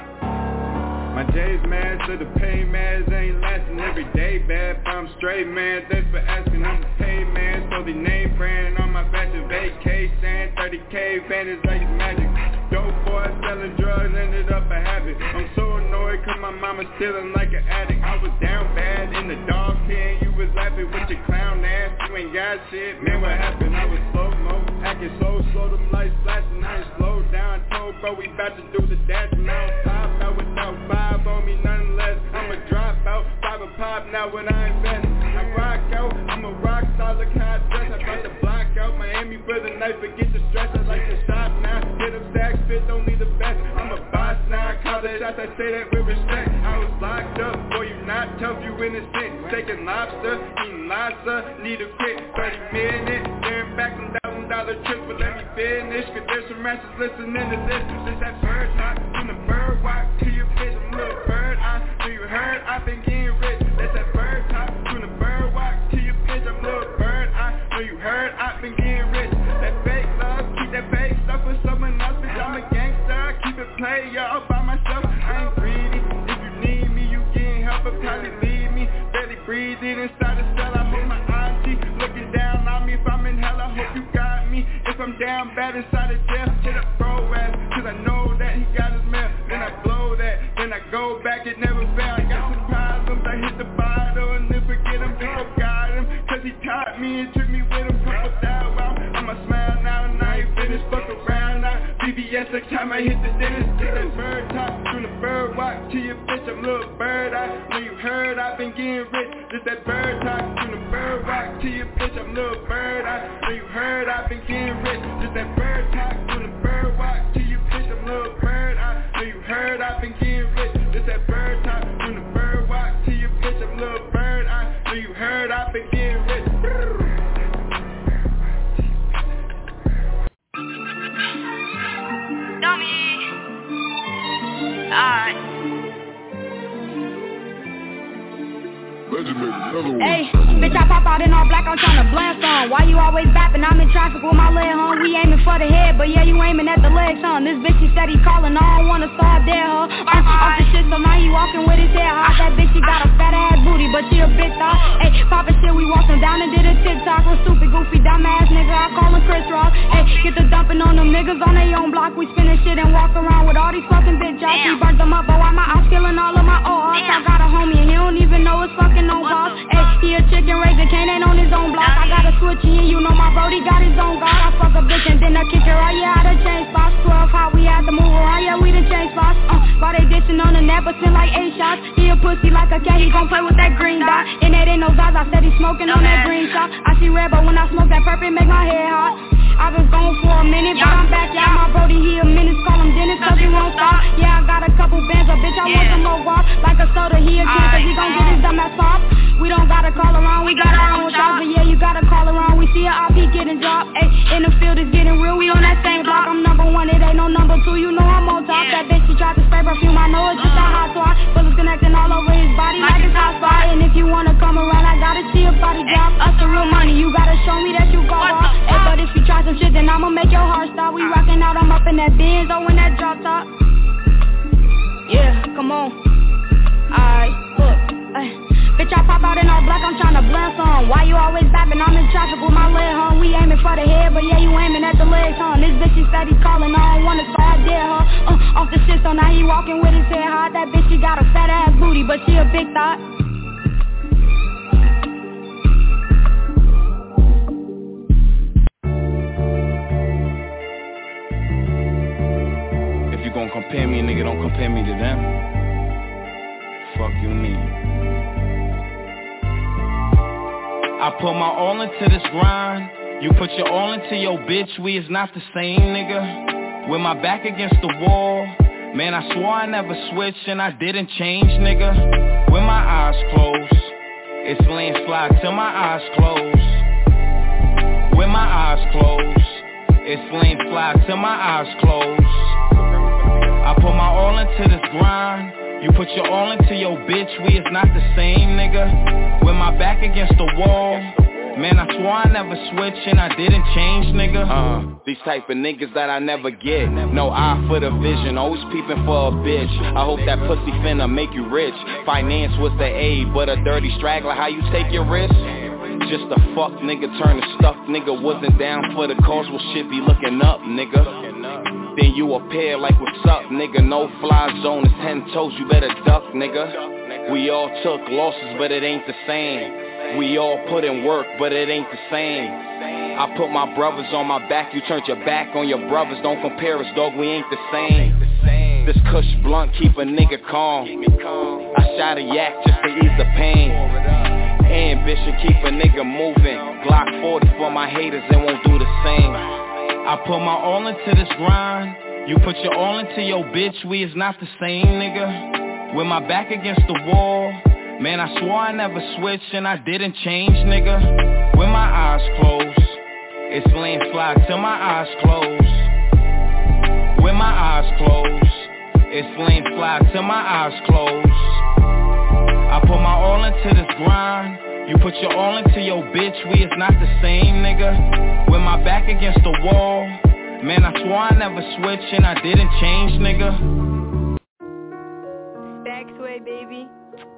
My days mad, so the pain meds ain't lasting every day, bad, but I'm straight, man. Thanks for asking, I'm the paid man. So the name brand on my fashion vacation. thirty K fantasy like it's magic. Dope boy selling drugs, ended up a habit. I'm so annoyed cause my mama's stealing like an addict. I was down bad in the dog pen. You was laughing with your clown ass. You ain't got shit, man, what happened? I was slow-mo, acting so slow, them lights flashing. I ain't slowed down, told bro we about to do the dash. And I don't pop out without five on me, none less. I'm a dropout, five a pop now when I invest. I rock out, I'm a rock star, look how I dress. I brought the block out, Miami with a knife, forget the stress. I like to shop now, hit up sacks, fit, don't need the best. I'm a boss now, I call the shots, I say that with respect. I was locked up, boy you not tough, you innocent. Taking lobster, eating lobster, need a quick thirty minutes. Staring back some thousand dollar trips, but let me finish. Cause there's some ranchers listening to this. Since that bird talk, from the bird walk to your bitch, I'm a little bird. I know you heard, I've been getting rich. That's that bird talk, from the bird walk to your bitch, I'm a little bird. I know you heard, I've been getting rich. That fake love, keep that fake stuff for someone else. Bitch, I'm a gangster, I keep it play, y'all by myself. I ain't greedy, if you need me, you getting help, but probably leave me. Barely breathing inside the cell, I hold my auntie looking down on me. If I'm in hell, I hope you got me. If I'm down bad inside the jail, hit up bro ass, cause I know that he got his mail. Then I blow that, then I go back, it never fail. I got some problems, I hit the bottle and then forget him. Then forgot him, cause he taught me and took me with him. Couple thousand out, I'ma smile now and I ain't finished, fuck around now. B B S next time I hit the dentist. Take that bird talk, from the bird walk to your bitch, I'm little bird. I know you heard, I've been getting rich. Just that bird talk, from the bird walk to your bitch, I'm little bird. I know you heard, I've been getting rich. Just that bird talk, from the bird walk to your bitch, I'm little bird. I know you heard, I've been getting rich. Just that bird talk, from the bird walk to your bitch, I'm little bird. I know you heard, I've been getting rich. Dummy. Alright. Hey, bitch, I pop out in all black, I'm tryna blast on. Why you always bapping? I'm in traffic with my leg home. We aiming for the head, but yeah, you aiming at the legs, son. This bitch, he said he calling, I don't wanna start there, huh? I'm off the shit, so now he walking with his hair hot. That bitch, she got a fat ass booty, but she a bitch, dog. Hey, poppin' shit, we walking down and did a TikTok. Real stupid, goofy, dumb ass nigga, I call him Chris Rock. Hey, get the dumping on them niggas on their own block. We spinning shit and walk around with all these fucking bitch jobs. We burnt them up, but why my ops killing all of my old hearts? I got a homie and he don't even know his fucking own boss. Hey, he a chicken raising cane, ain't on his own block. I got a switchy and you know my brody got his own god. I fuck a bitch and then I kick her out, yeah, I done change spots. Twelve how we had to move around, yeah, we done change spots. Uh, while they dishing on the net, but send like eight shots. He a pussy like a cat, he gon' play with that green dot. And that ain't no eyes, I said he smoking on that green shot. I see red, but when I smoke that purple, make my head hot. I was gone for a minute, but I'm back, yeah, my brody, he a I want some more guap, like a soda, he a kid, cause he gon' get his dumb ass pop. We don't gotta call around, we got our own shots, but yeah, you gotta call around. We see a R P getting dropped, ayy, in the field it's getting real, we on that same block. I'm number one, it ain't no number two, you know I'm on top. That bitch, she tried to spray perfume, I know it's just a hot swat. Bullets connecting all over his body like it's hot spot. And if you wanna come around, I gotta see a body drop. Us the real money, you gotta show me that you go off. Ayy, but if you try some shit, then I'ma make your heart stop. We rockin' out, I'm up in that Benz, oh, in that drop top. Yeah, come on. Alright, look, ay. Bitch, I pop out in all black, I'm tryna blend some. Why you always bapping? I'm in traffic with my leg, huh? We aiming for the head, but yeah, you aiming at the legs, huh? This bitch, she said he's calling, I don't wanna, so I dare her. Uh, off the shit, so now he walking with his head high. That bitch, she got a fat ass booty, but she a big thought. If you gon' compare me, nigga, don't compare me to them. Fuck you mean? I put my all into this grind. You put your all into your bitch. We is not the same, nigga. With my back against the wall, man, I swore I never switched and I didn't change, nigga. With my eyes closed, it's landslide till my eyes closed. With my eyes closed, it's landslide till my eyes closed. I put my all into this grind. You put your all into your bitch, we is not the same, nigga. With my back against the wall, man, I swore I never switched and I didn't change, nigga. Uh, these type of niggas that I never get. No eye for the vision, always peeping for a bitch. I hope that pussy finna make you rich. Finance was the A, but a dirty straggler, how you take your risk? Just a fuck nigga, turn a stuck nigga. Wasn't down for the cause, well shit be looking up, nigga. Then you appear like what's up, nigga. No fly zone, it's ten toes, you better duck, nigga. We all took losses, but it ain't the same. We all put in work, but it ain't the same. I put my brothers on my back, you turned your back on your brothers. Don't compare us, dog, we ain't the same. This kush blunt keep a nigga calm. I shot a yak just to ease the pain. Ambition keep a nigga moving. Glock forty for my haters, they won't do the same. I put my all into this grind. You put your all into your bitch, we is not the same, nigga. With my back against the wall, man, I swore I never switched and I didn't change, nigga. With my eyes closed, it's landslide till my eyes closed. With my eyes closed, it's landslide till my eyes closed. I put my all into this grind. You put your all into your bitch, we is not the same, nigga. With my back against the wall, man, I swore I never switched and I didn't change, nigga. Back way, baby.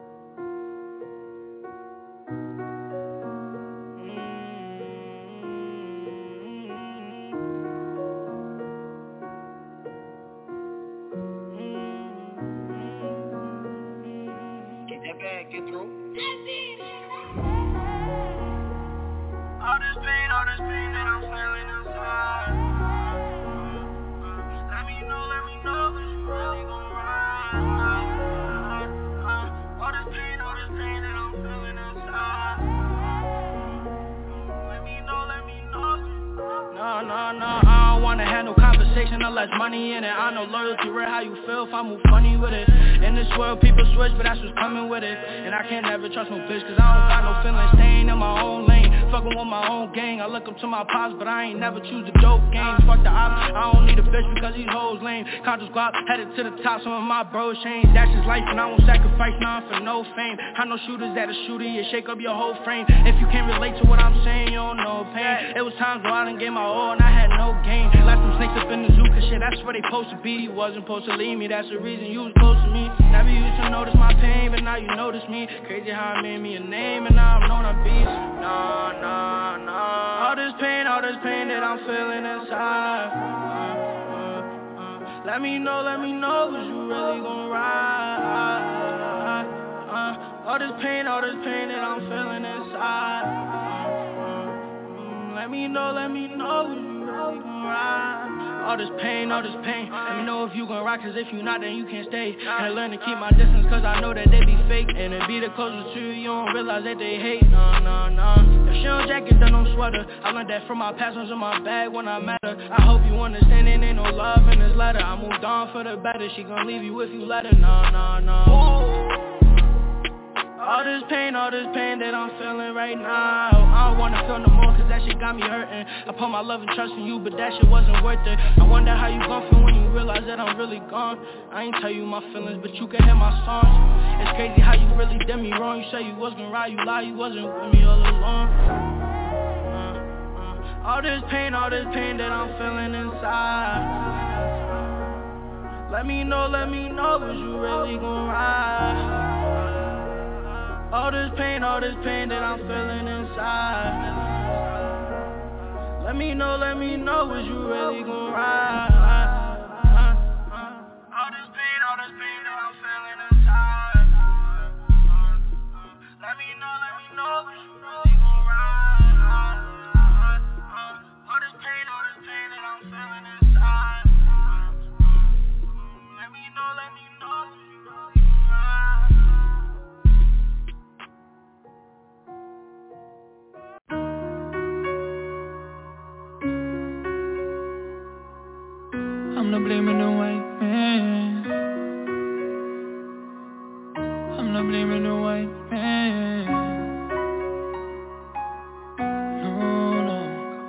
Get that bag, get through. All this pain, all this pain that I'm feeling inside. Let me know, let me know that you really gon' ride. All this pain, all this pain that I'm feeling inside. Let me know, let me know. No, no, no, I don't wanna have no conversation unless money in it. I know loyalty rare, how you feel if I move funny with it. In this world people switch, but that's what's coming with it. And I can't never trust no bitch, cause I don't got no feelings. Staying in my own lane, fucking with my own gang. I look up to my pops, but I ain't never choose the dope game. Fuck the ops, I don't need a bitch because these hoes lame. Conscious guap, headed to the top, some of my bros change. That's just life and I won't sacrifice none for no fame. I know shooters that a shooter, you shake up your whole frame. If you can't relate to what I'm saying, you don't know pain. It was times where I done gave my all and I had no gain. Left some snakes up in the zoo, cause shit, that's where they supposed to be. You wasn't supposed to leave me, that's the reason you was close to me. Never used to notice my pain, but now you notice me. Crazy how it made me a name, and now I'm known a beast. Nah, nah, nah. All this pain, all this pain that I'm feeling inside. uh, uh, uh. Let me know, let me know, cause you really gon' ride. uh, All this pain, all this pain that I'm feeling inside. uh, uh, uh. Let me know, let me know, cause you really gon' ride. all this pain, all this pain. Let me know if you gon' rock, cause if you not, then you can't stay. And I learn to keep my distance, cause I know that they be fake. And it be the closest to you, you don't realize that they hate. Nah, nah, nah. If she don't jacket, then don't sweater. I learned that from my past ones in my bag when I met her. I hope you understand it ain't no love in this letter. I moved on for the better, she gon' leave you if you let her. Nah, nah, nah. Ooh. All this pain, all this pain that I'm feeling right now, I don't wanna feel no more cause that shit got me hurting. I put my love and trust in you, but that shit wasn't worth it. I wonder how you gon' feel when you realize that I'm really gone. I ain't tell you my feelings, but you can hear my songs. It's crazy how you really did me wrong. You say you was gonna ride, you lie, you wasn't with me all along. uh, uh, All this pain, all this pain that I'm feeling inside. Let me know, let me know, was you really gon' ride? All this pain, all this pain that I'm feeling inside. Let me know, let me know, was you really gon' ride? All this pain, all this pain that I'm feeling inside. Let me know, let me know, was you really gon' ride? All this pain, all this pain that I'm feeling inside. Let me know, let me know, was you really gon' ride? I'm not blaming the white man. I'm not blaming the white man. No, no.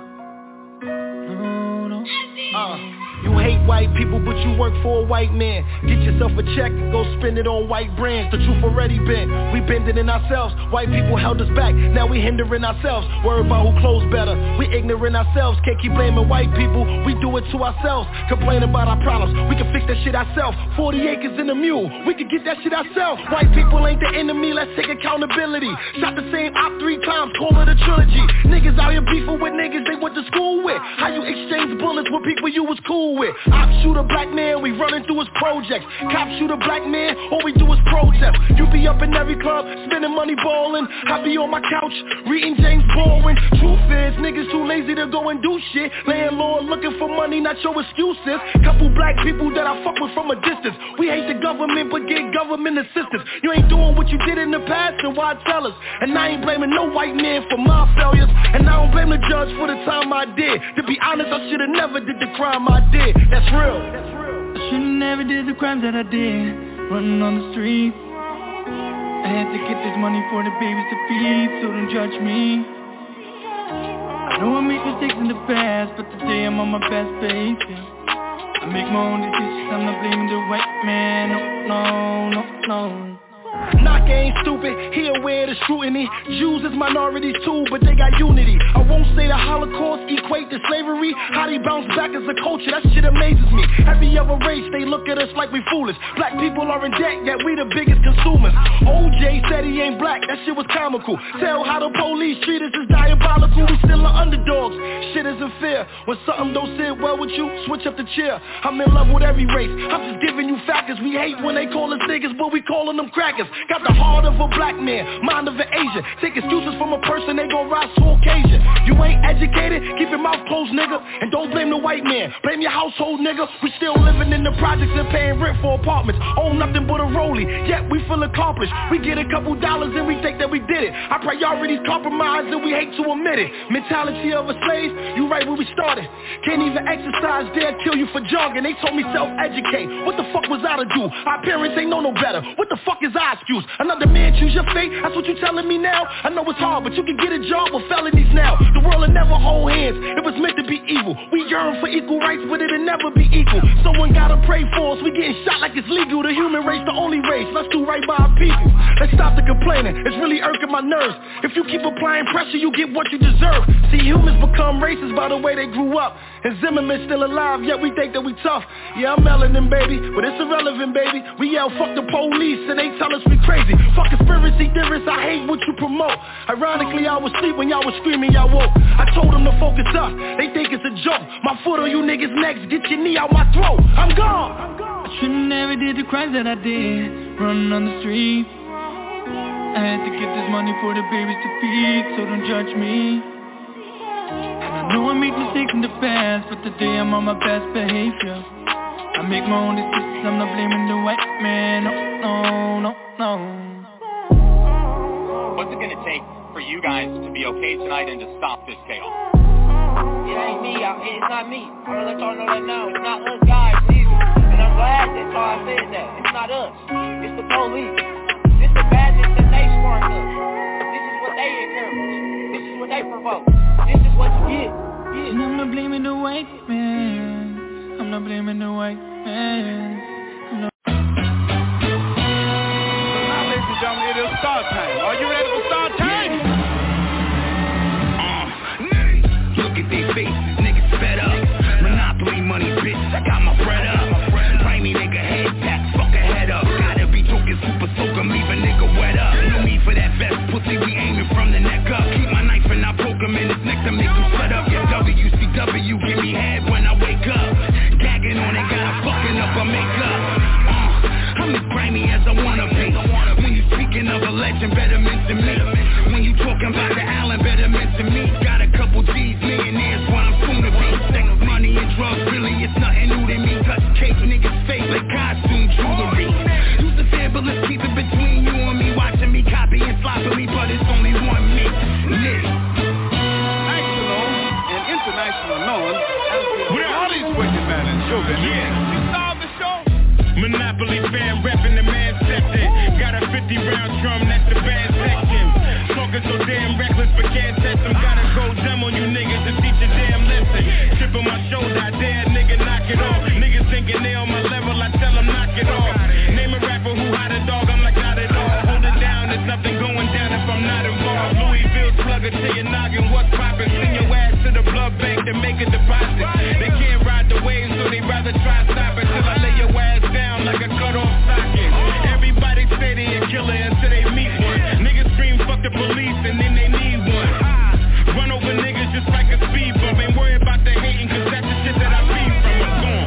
No, no. Uh, you hate white people, but you work for a white man. Get yourself a check and go spend it on white brands. The truth already been, we bending in ourselves. White people held us back, now we hindering ourselves. Worry about who clothes better, we ignorant ourselves. Can't keep blaming white people, we do it to ourselves. Complaining about our problems, we can fix that shit ourselves. Forty acres in a mule, we can get that shit ourselves. White people ain't the enemy, let's take accountability. Shot the same op three times, call it a trilogy. Niggas out here beefing with niggas they went to school with. How you exchange bullets with people you was cool with? Op shoot a black man, we running through his projects. Cop shoot a black man, all we do is protest. You be up in every club, spending money ballin'. I be on my couch, reading James Baldwin. Truth is, niggas too lazy to go and do shit. Landlord looking for money, not your excuses. Couple black people that I fuck with from a distance. We hate the government, but get government assistance. You ain't doing what you did in the past, and why tell us? And I ain't blaming no white man for my failures. And I don't blame the judge for the time I did. To be honest, I should've never did the crime I did. That's real. I should've never did the crimes that I did. Running on the street, I had to get this money for the babies to feed, so don't judge me. I know I made mistakes in the past, but today I'm on my best behavior. I make my own decisions, I'm not blaming the white man. No, no, no, no. Knock ain't stupid, he aware of the scrutiny. Jews is minorities too, but they got unity. I won't say the Holocaust equate to slavery. How they bounce back as a culture, that shit amazes me. Every other race, they look at us like we foolish. Black people are in debt, yet we the biggest consumers. O J said he ain't black, that shit was comical. Tell how the police treat us is diabolical. We still are underdogs, shit isn't fair. When something don't sit well with you, switch up the chair. I'm in love with every race, I'm just giving you factors. We hate when they call us niggas, but we calling them crackers. Got the heart of a black man, mind of an Asian. Take excuses from a person, they gon' rise to occasion. You ain't educated, keep your mouth closed, nigga. And don't blame the white man, blame your household, nigga. We still living in the projects and paying rent for apartments. Own nothing but a rollie, yet we feel accomplished. We get a couple dollars and we think that we did it. Our priorities compromised and we hate to admit it. Mentality of a slave, you right where we started. Can't even exercise, they'll kill you for jogging. They told me self-educate, what the fuck was I to do? Our parents ain't know no better, what the fuck is our excuse? Another man choose your fate, that's what you telling me now? I know it's hard, but you can get a job with felonies now. The world will never hold hands, it was meant to be evil. We yearn for equal rights, but it'll never be equal. Someone gotta pray for us, we getting shot like it's legal. The human race, the only race, let's do right by our people. Let's stop the complaining, it's really irking my nerves. If you keep applying pressure, you get what you deserve. See, humans become racist by the way they grew up. And Zimmerman's still alive, yet we think that we tough. Yeah, I'm melanin, baby, but it's irrelevant, baby. We yell, fuck the police, and they tell us we crazy. Fuck conspiracy theorists, I hate what you promote. Ironically, I was asleep when y'all was screaming, y'all woke. I told them to focus up, they think it's a joke. My foot on you niggas' necks, get your knee out my throat. I'm gone. I'm gone. I should've never did the crimes that I did, running on the street. I had to get this money for the babies to feed, so don't judge me. I I know I make mistakes in the past, but today I'm on my best behavior. I make my own decisions, I'm not blaming the white man, no, no, no, no. What's it gonna take for you guys to be okay tonight and to stop this chaos? It ain't me, I, it's not me. I'm gonna let y'all know that now. It's not us guys, either. And I'm glad that y'all said that. It's not us. It's the police. This the badness that they spark up. This is what they encourage. This is what they provoke. This is what you get. get. And I'm not blaming the white man. I'm not blaming the white man. I'm not. So now, ladies and gentlemen, it is start time. Are you ready for start time? Yeah. Look at their faces, niggas fed up. Monopoly money, bitch, I got my bread up. Grimy nigga head tap, fuck a head up. Gotta be talking super soaker, leave a nigga wet up. No need for that vest, pussy, we aiming from the neck up. Keep my knife and I poke him in his neck to make him shut up. Yeah, W C W, give me head when I wake up. Gagging on it, got a fucking up a makeup. Uh, I'm as grimy as I wanna be. When you speaking of a legend, better mention me. When you talking about the Allen, better mention me. Got a couple G's, millionaires, what I'm soon to be. Sex, money, and drugs, really, it's nothing new to me. Touch cake, niggas face like costume jewelry. Use the fabulous, keep it between you and me. Watching me copy and sloppily, but it's only one me. Nick. National and international known with all these wicked men and show business. Yeah. You saw the show? Monopoly fan reppin' the man section. Got a fifty round drum, that's the band section. Talking so damn reckless, but can't test them. Gotta go dumb on you niggas to teach a damn lesson. Chip on my shoulder, I dare a nigga knock it off. Niggas thinking they on my level, I tell them knock it off. Name a rapper who hot a dog, I'm like not at all. Hold it down, there's nothing going down if I'm not involved. Louisville slugger to your noggin, what's poppin'? Send your ass to the blood bank to make a deposit. They can't ride the wave, so they rather try stop it till I lay your ass down like a cut off socket. Everybody say they a killer until they meet one. Niggas scream fuck the police and then they need one. Run over niggas just like a speed bump. Ain't worry about the hating cause that's the shit that I feed from. I'm gone.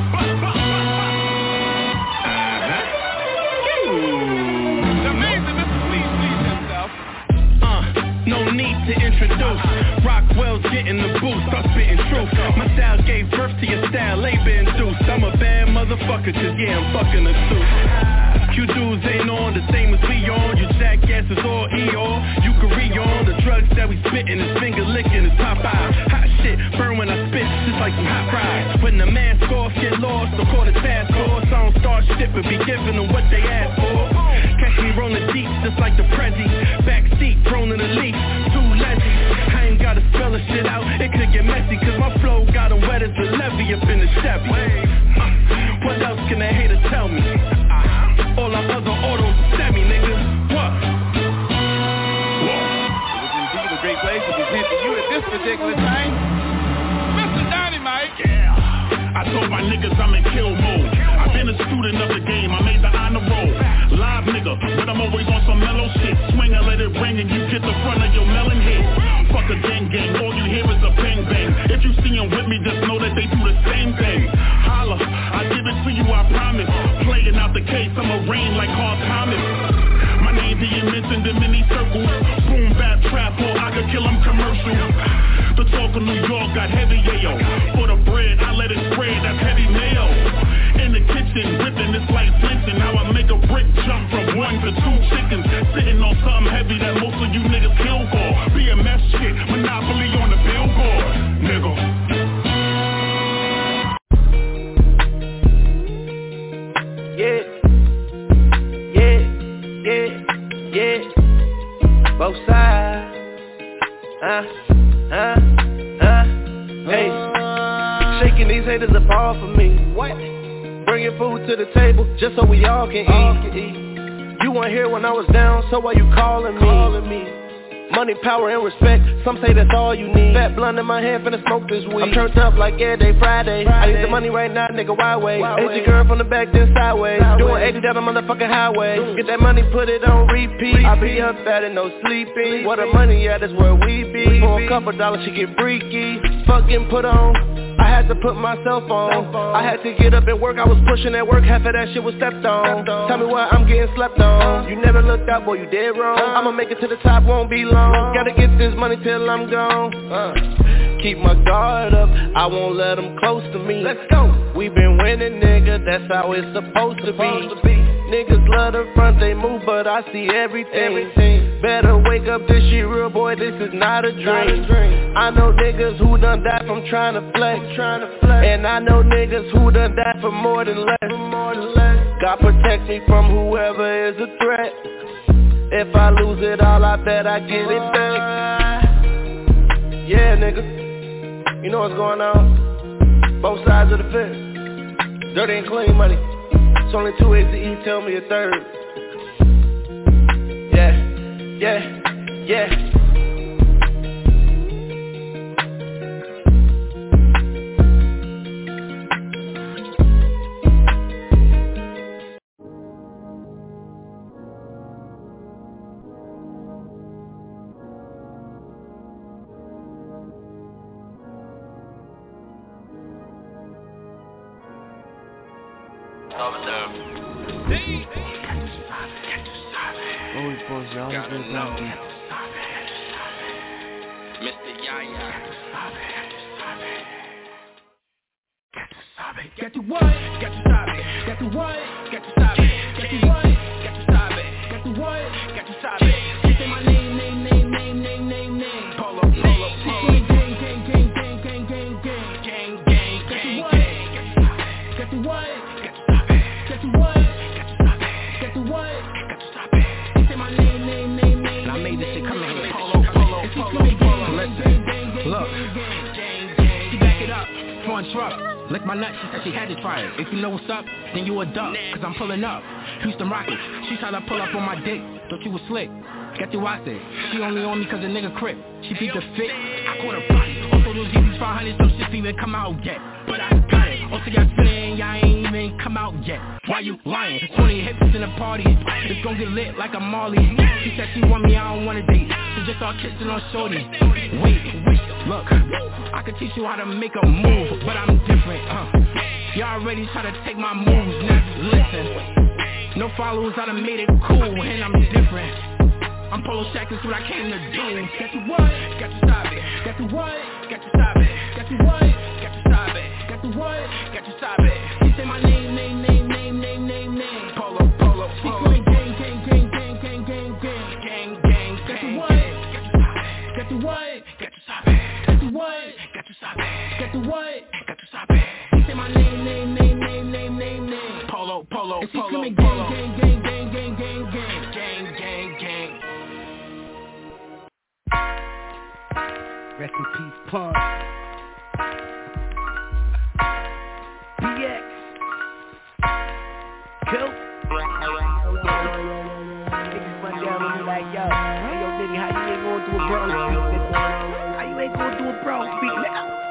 It's amazing, Mister Please Please himself. Uh, no need to introduce. Rockwell's getting the boost, start spitting truth. My style gave birth to your style, labor induced. I'm a bad motherfucker cause yeah, I'm fucking a suit. You dudes ain't on the same as we on. You jackasses all E R. You can re-on the drugs that we spittin'. His finger licking his Popeye. Hot shit, burn when I spit, just like some hot fries. When the mask off, get lost, don't call the task force. I don't start shit, but be giving them what they ask for. Catch me rolling deep, just like the Prezi. Backseat, prone to the leaf, too lazy. I ain't gotta spell the shit out, it could get messy. Cause my flow got them wet as a levee up in the Chevy. uh, What else can a hater tell me? All our other autos semi, nigga. What? It was indeed a great place to present to you at this particular time. Mister Dynamite. Yeah. I told my niggas I'm in kill mode. I've been a student of the game, I made the honor roll. Live nigga, but I'm always on some mellow shit. Swing and let it ring and you get the front of your melon head. Fuck a gang gang, all you hear is a bang bang. If you see them with me, just know that they do the same thing. Holla, I give it to you, I promise. Playing out the case, I'ma rain like Carl Thomas. My name being mentioned in many circles. Boom, bap, trap, or I could kill them commercial. The talk of New York got heavy, yayo. For the bread, I let it spread, that's heavy mayo. In the kitchen, whipping this like flinching. How I make a brick jump from one to two chickens. Sitting on something heavy that most of you niggas kill for. B M S shit, Monopoly on the billboard, nigga. Yeah, yeah, yeah, yeah. Both sides. Uh, uh, uh. Hey, shaking these haters apart from me. What? Bringing food to the table just so we all can all eat. Can eat. You weren't here when I was down, so why you calling me? Calling me. Money, power, and respect, some say that's all you need. Fat blunt in my hand, finna smoke this weed. I'm turned up like every day Friday. Friday. I need the money right now, nigga, why wait? Hit your girl from the back, then sideways. sideways. Doing eighty down the motherfucking highway. Ooh. Get that money, put it on repeat. repeat. I be up at it, no sleeping. Where the money at is where we be. We For be. a couple dollars, she get freaky. Fucking put on. I had to put myself on. I had to get up and work, I was pushing at work, half of that shit was stepped on. Tell me what, I'm getting slept on. You never looked out, boy, you dead wrong. I'ma make it to the top, won't be long. Gotta get this money till I'm gone. keep my guard up, I won't let them close to me. Let's go. We been winning, nigga, that's how it's supposed to be. Niggas love the front, they move, but I see everything. everything. Better wake up, this shit real, boy, this is not a dream. Not a dream. I know niggas who done that from trying to flex. Trying to flex. And I know niggas who done that for more than less. For more than less. God protect me from whoever is a threat. If I lose it all, I bet I get it back. Yeah, nigga, you know what's going on. Both sides of the fence. Dirty and clean money. It's only two ways to eat, tell me a third. Yeah, yeah, yeah. Mister Yaya. Got to what? Got to stop it. Got to what? Got to stop it. Got to what? Got to stop it. Got to what? Got to stop it. Say my name, name, name, name, name, name, name. Polo, polo, polo. Gang, gang, gang, gang, gang, gang, gang, gang, gang, gang. Got to what? Got to stop it. Got to what? Got to stop it. Got to what? Got to stop it. Say my name, name, name, name. And I made this shit come in. Polo, polo, polo, polo. Listen, look. She back it up. Front truck. Lick my nuts, she said she had to try it. If you know what's up, then you a duck, cause I'm pulling up. Houston Rockets, she tried to pull up on my dick. Thought you was slick. Get you watch it. She only on me cause a nigga crip. She beat the fit, I caught her body. Also those Yeezys five hundred, some shit even come out yet. But I got it. Also y'all spinning, y'all ain't even come out yet. Why you lying? twenty hips in the party. It's gon' get lit like a Marley. She said she want me, I don't wanna date. So just start kissing on shorty. Wait, wait, look. I can teach you how to make a move, but I'm different, uh. Y'all already try to take my moves, now listen. No followers, I done made it cool, and I'm different. I'm Polo Shack, that's what I came to do. Got to what? Got to stop it. Got to what? Got to stop it. Got to what? Got to stop it. Got to what? Got to stop it. She say my name, name, name, name, name, name, name. Polo, Polo, Polo. She going gang, gang, gang, gang, gang, gang, gang, gang, gang. Got to what? Got to what? Got to stop it. Got to what? Got to stop it. Got to what? Got to stop it. She say my name, name, name, name, name, name, name. Polo, Polo, and she Polo, Polo. Gang, gang, gang, gang, gang, gang, gang, gang, gang, gang. Rest in peace, Punk. B X. Cool. Niggas run down on me like, yo, hey, yo, nigga, how you ain't going through a Bronx beat, nigga? How you ain't going through a Bronx beat, nigga?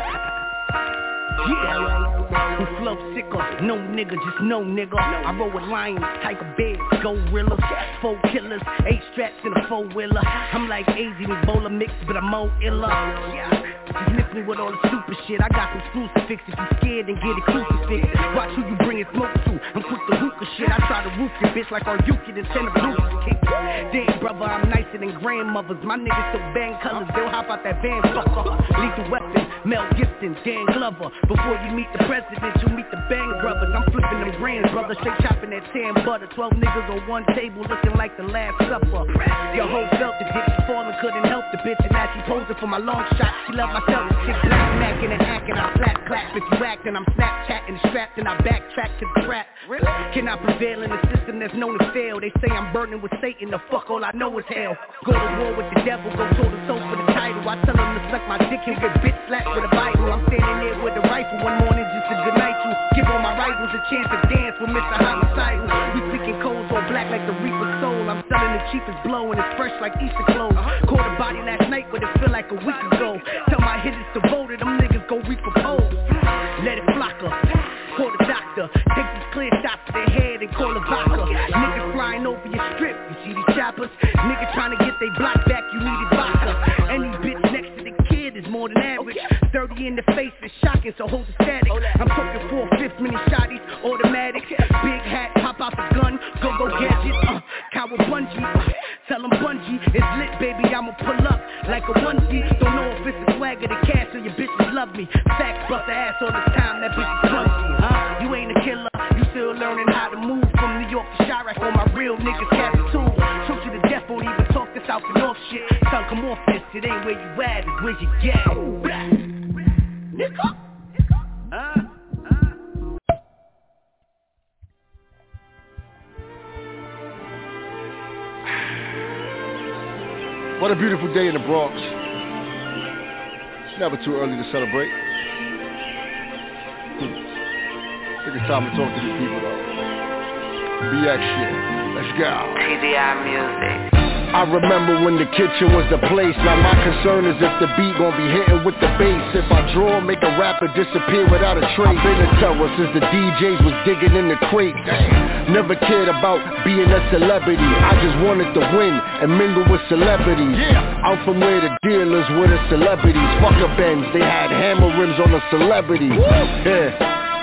Yeah. Who flow sicker, no nigga, just no nigga. I roll with lions, tiger bears, gorillas, four killers, eight straps in a four-wheeler. I'm like A Z Ebola mix, but I'm more iller. Yeah. Just miss me with all the stupid shit. I got some screws to fix. If you scared, then get it crucifix. Watch who you bringin' smoke to. I'm quick to hookah shit. I try to roof your bitch like our Yuki and send a blue kick. Damn, brother, I'm nicer than grandmothers. My niggas still bang colors. They'll hop out that van, fucker. Lethal weapon, Mel Gibson, Dan Glover. Before you meet the president, you meet the Bang brothers. I'm flipping them brands, brother. Straight chopping that tan butter. Twelve niggas on one table looking like the Last Supper. Your whole felt the dick. She falling, couldn't help the bitch. And now she posing for my long shot. She love my self. Chick black macking and hacking. I slap clap. If you acting, I'm Snapchatting and strapped. And I backtrack to the trap. Can I prevail in a system that's known to fail? They say I'm burning with Satan. The fuck all I know is hell. Go to war with the devil. Go toe to toe for the title. I tell him to suck my dick. He'll get bitch slapped with a Bible. I'm standing there with a rifle one morning just to deny you. Give all my rivals a chance to dance with Mister Homicidal. We speaking codes all black like the Reaper soul. I'm selling the cheapest blow and it's fresh like Easter clothes. Caught a body last night but it feel like a week ago. Tell my hitters to vote it, them niggas go reap a pole. Let it flock her. Call the doctor. Take these clear shots to their head and call a vodka. Niggas flying over your strip. You see these choppers? Niggas trying to get they block back. You need a vodka. Any bitch next to the kid is more than average. Thirty in the face is shocking, so hold the static. I'm talking four-fifths, mini shotties, automatic. Big hat, pop out the gun, go go gadget. Uh, Coward bungee, uh, tell them bungee, it's lit, baby. I'ma pull up like a onesie. Don't know if it's a swag bigger than cash, so your bitches love me. Facts bust the ass all the time, that bitch is clumsy, huh? You ain't a killer, you still learning how to move. From New York to Chirac, all my real niggas cast the tool. Shoot you to death, won't even talk this out the north shit. Son, come off this, it ain't where you at, it's where you get. Nigga, huh? What a beautiful day in the Bronx. It's never too early to celebrate. I think it's time to talk to these people though. B X shit. Let's go. T V I music. I remember when the kitchen was the place. Now my concern is if the beat gon' be hitting with the bass. If I draw, make a rapper disappear without a trace. I've been a terror since the D Js was digging in the crate. Never cared about being a celebrity. I just wanted to win and mingle with celebrities. I'm from where the dealers were the celebrities. Fuck a Benz, they had hammer rims on the celebrities. Yeah,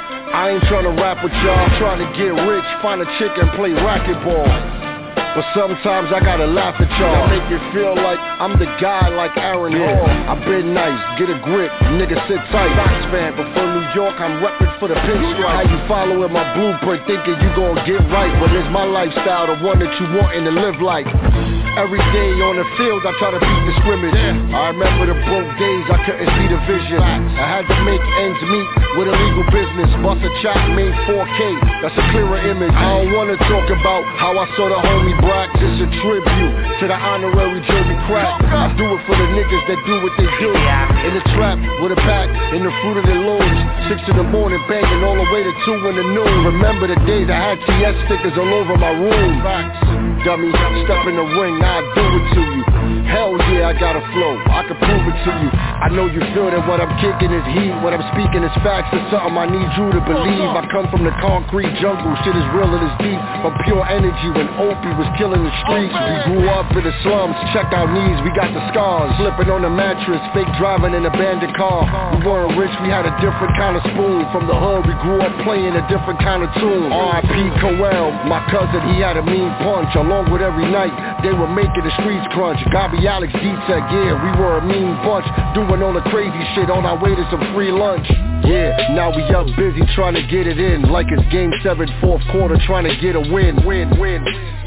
I ain't tryna rap with y'all, I'm trying to get rich, find a chick and play racquetball. But sometimes I gotta laugh at y'all. Make it feel like I'm the guy like Aaron yeah. Hall. I've been nice, get a grip, nigga sit tight. Sox fan, but for New York I'm reppin' for the pinstripe. How you following my blueprint thinking you gon' get right, when it's my lifestyle, the one that you wantin' to live like. Every day on the field I try to beat the scrimmage. Yeah. I remember the broke days I couldn't see the vision. I had to make ends meet with illegal business. Bust a chop made four K, that's a clearer image. I don't wanna talk about how I saw the homie Brock. Just a tribute to the honorary Jeremy Crack. I do it for the niggas that do what they do. In the trap with a pack, in the fruit of their looms. Six in the morning banging all the way to two in the noon. Remember the days I had T S stickers all over my room. Dummy, step in the ring, now I do it to you. Hell yeah, I got a flow, I can prove it to you. I know you feel that what I'm kicking is heat, what I'm speaking is facts. It's something I need you to believe. I come from the concrete jungle, shit is real and it's deep. From pure energy when Opie was killing the streets. We grew up in the slums, check our knees, we got the scars. Flipping on the mattress, fake driving in an abandoned car. We weren't rich, we had a different kind of spoon. From the hood, we grew up playing a different kind of tune. R I P Coel, my cousin, he had a mean punch. Along with every night, they were making the streets crunch. Gabi Alex D-Tech, yeah, we were a mean bunch. Doing all the crazy shit on our way to some free lunch. Yeah, now we up busy trying to get it in. Like it's game seven, fourth quarter, trying to get a win. Win, win.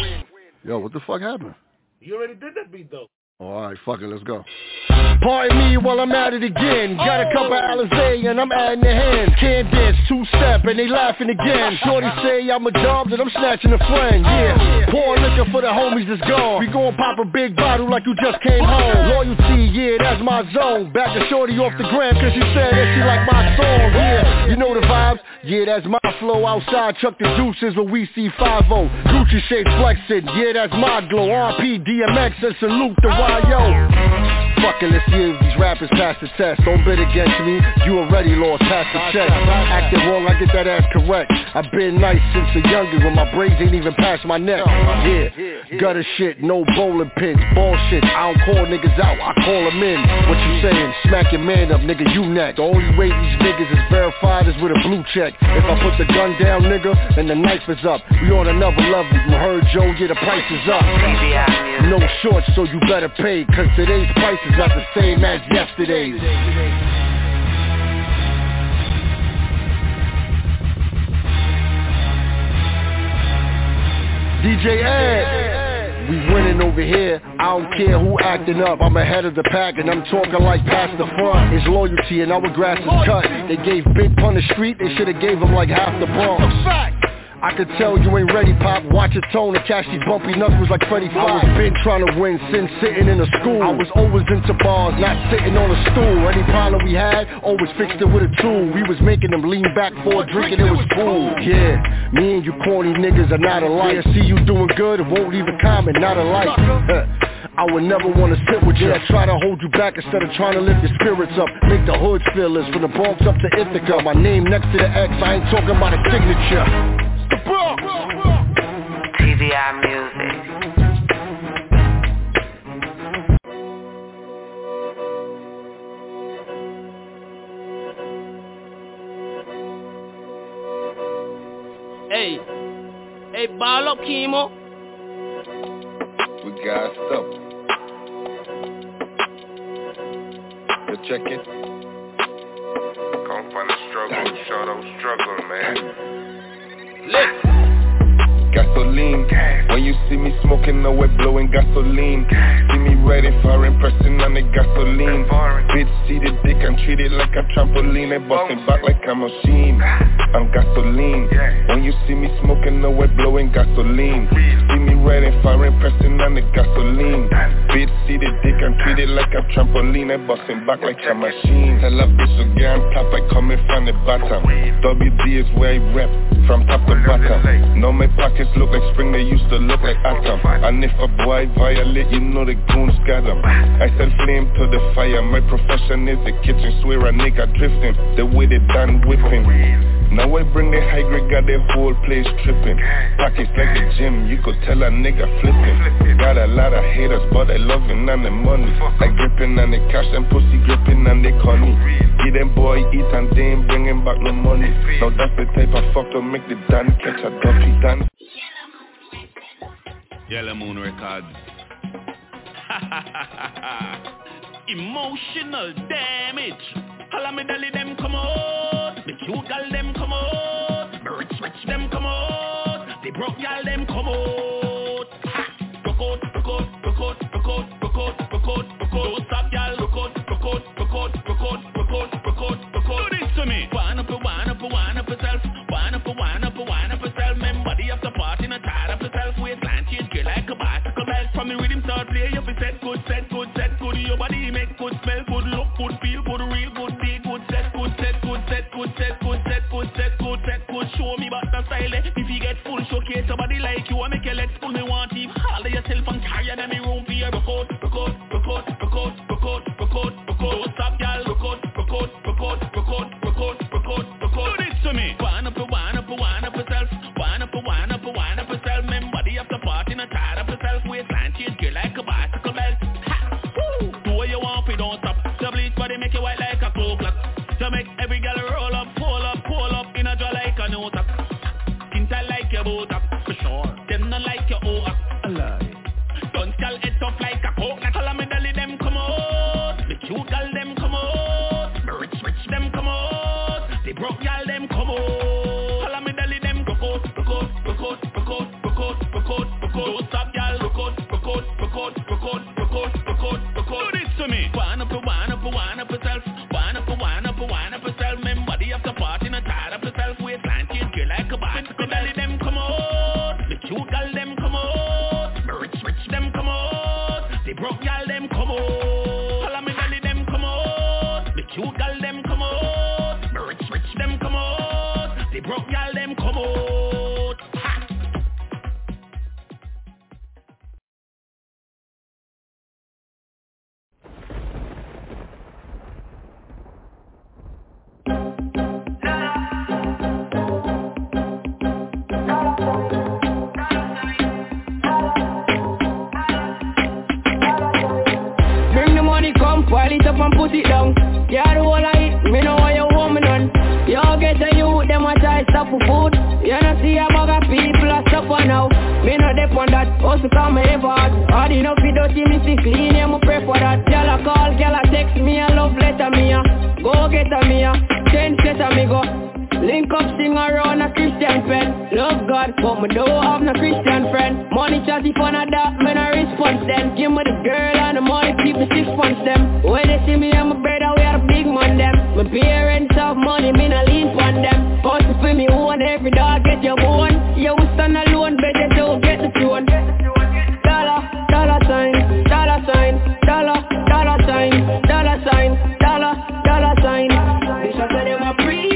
Yo, what the fuck happened? You already did that beat though. Oh, alright, fuck it, let's go. Pardon me while I'm at it again. Got a couple Alizé and I'm adding the hand. Can't dance, two-step and they laughing again. Shorty say I'm a dog that I'm snatching a friend. Yeah, pouring liquor for the homies that's gone. We gon' pop a big bottle like you just came home. Loyalty, yeah, that's my zone. Back to Shorty off the gram cause she said that she like my song. Yeah, you know the vibes. Yeah, that's my flow. Outside, chuck the deuces when we see five oh. Gucci shades flexing. Yeah, that's my glow. R P, D M X and salute the Y O. Fuck it, let's see if these rappers pass the test. Don't bet against me, you already lost, pass the check. Acting wrong, I get that ass correct. I've been nice since a youngin' when my braids ain't even past my neck. Yeah, gutter shit, no bowling pins, bullshit. I don't call niggas out, I call them in. What you saying? Smack your man up, nigga, you next. The only way these niggas is verified is with a blue check. If I put the gun down, nigga, then the knife is up. We on another level, you heard Joe, yeah, the price is up. No shorts, so you better pay, cause today's price is not the same as yesterday's. D J Ed, we winning over here. I don't care who acting up, I'm ahead of the pack and I'm talking like past the front. It's loyalty and our grass is cut. They gave Big Pun the street, they should've gave him like half the Bronx. I could tell you ain't ready, Pop. Watch your tone and catch these bumpy knuckles like Freddie Fox. Been trying to win since sitting in a school. I was always into bars, not sitting on a stool. Any problem we had, always fixed it with a tool. We was making them lean back for a drink and it was cool. Yeah, me and you corny niggas are not alike. See you doing good and won't leave a comment, not alike. I would never want to sit with you. I try to hold you back instead of trying to lift your spirits up. Make the hood feelers from the Bronx up to Ithaca. My name next to the X, I ain't talking about a signature. The Bronx. T V I music. Hey, hey, ball up, Kimo. We got stuff. The check it. Come find the struggle, show those struggle, man. Listen. Gasoline, when you see me smoking, no way blowing gasoline. See me ready for impressing on the gasoline. Bitch, see the dick and treat it like a trampoline. They busting back like a machine. I'm gasoline. When you see me smoking, no way blowing gasoline. See me ready for impressing on the gasoline. Bitch, see the dick and treat it like a trampoline. They busting back like a machine. Tell a bitch to get on top, I coming from the bottom. W D is where I rep, from top to bottom. No my pockets look like spring, they used to look like atom. And if a boy violate, you know the goons got them. I said flame to the fire, my profession is the kitchen. Swear a nigga drifting, the way they done whipping. Now I bring the high grade, got the whole place tripping. Pockets like the gym, you could tell a nigga flipping. Got a lot of haters, but I loving on the money. I gripping on the cash and pussy gripping on the conny. Get them boy eat and they ain't bringing back no money. Now that's the type of fuck to make the Dan catch a duffy Dan. Yellow Moon Records. Emotional damage. All of me dolly them come out. The cute gal them come out. The rich rich them come out. The broke gal them come out. Ha! Rock out, rock out, rock out, rock out, rock out, rock out, rock out. Don't stop gal. Rock out, rock out, rock out, rock out, rock out, rock out, rock out. Do this to me. Wind up, wind up, wind up yourself. Wind up, wind up, wind up yourself. Man, body after party, not tired of yourself. Waistline change, girl like a bicycle belt. From the rhythm start play, you be set good, set good, set good. Your body make good, smell good, look good, feel good, real good, be good, set good, set good, set good, set good, set good, set good, set good. Show me about the style. If you get full, showcase somebody like you. I make your legs pull me want to. All of yourself and carry them in room for your record, record, record, record, record, record, record. Don't stop, y'all. Record, record, record, record, record, record, record. Do this to me. Wind up, wind up, wind up yourself. Wind up, wind up, wind up yourself. Man, body after party, not tired of yourself. Waistline change, girl like a bicycle belt. Ha! Woo! Do what you want, don't stop. The bleach body make you white like a cloak clock. To make every girl roll up, pull up, pull up in a jaw like a no tap. Skin tight like your boat up, for sure. Them not like your O up. I lie. Don't tell it tough like a coke. All of me dolly them come out. The cute girl them come out. The rich rich them come out. The broke girl them come out. All of me dolly them go out, go out, go out, go out, go out, go out, go out. Don't stop, y'all. Go out, go out, go out, go out, go out, go out, go out. Do this to me. Wind up, wind up, wind up yourself. Wind up, wind up, wind up yourself. Man, body after party, not tired of yourself. Waistline change, girl like a bicycle. Dolly them come out. The cute girl them come out. The rich rich them come out. The broke girl them come out. All of me dolly them come out. The cute girl them come out. The rich rich them come out. The broke girl them come out. Ha! Bring the money, come, pile it up and put it down. Yeah, the whole of it, me know what you want me done. Y'all get the youth, them a try stop for food. You know see a bag of people a suffer now. Me no dep on that, also come me ever hard. Hard enough you don't see me see clean, yeah, me pray for that. Y'all a call, y'all a text me a love letter me a. Go get a me a, ten set a me go. Link up, sing around a Christian pen. Love God, but me don't have no Christian friend. Money chatty fun of that, me no response then. Give me the girl and the money, keep me six funds them. When they see me and my brother, we are the big man them. My parents have money, me no lean on them. Hustle for me own, every dog get your bone. You will stand alone, better don't get the throne. Dollar, dollar sign, dollar sign, dollar, dollar sign, dollar sign, dollar, dollar sign. They shall say them a free.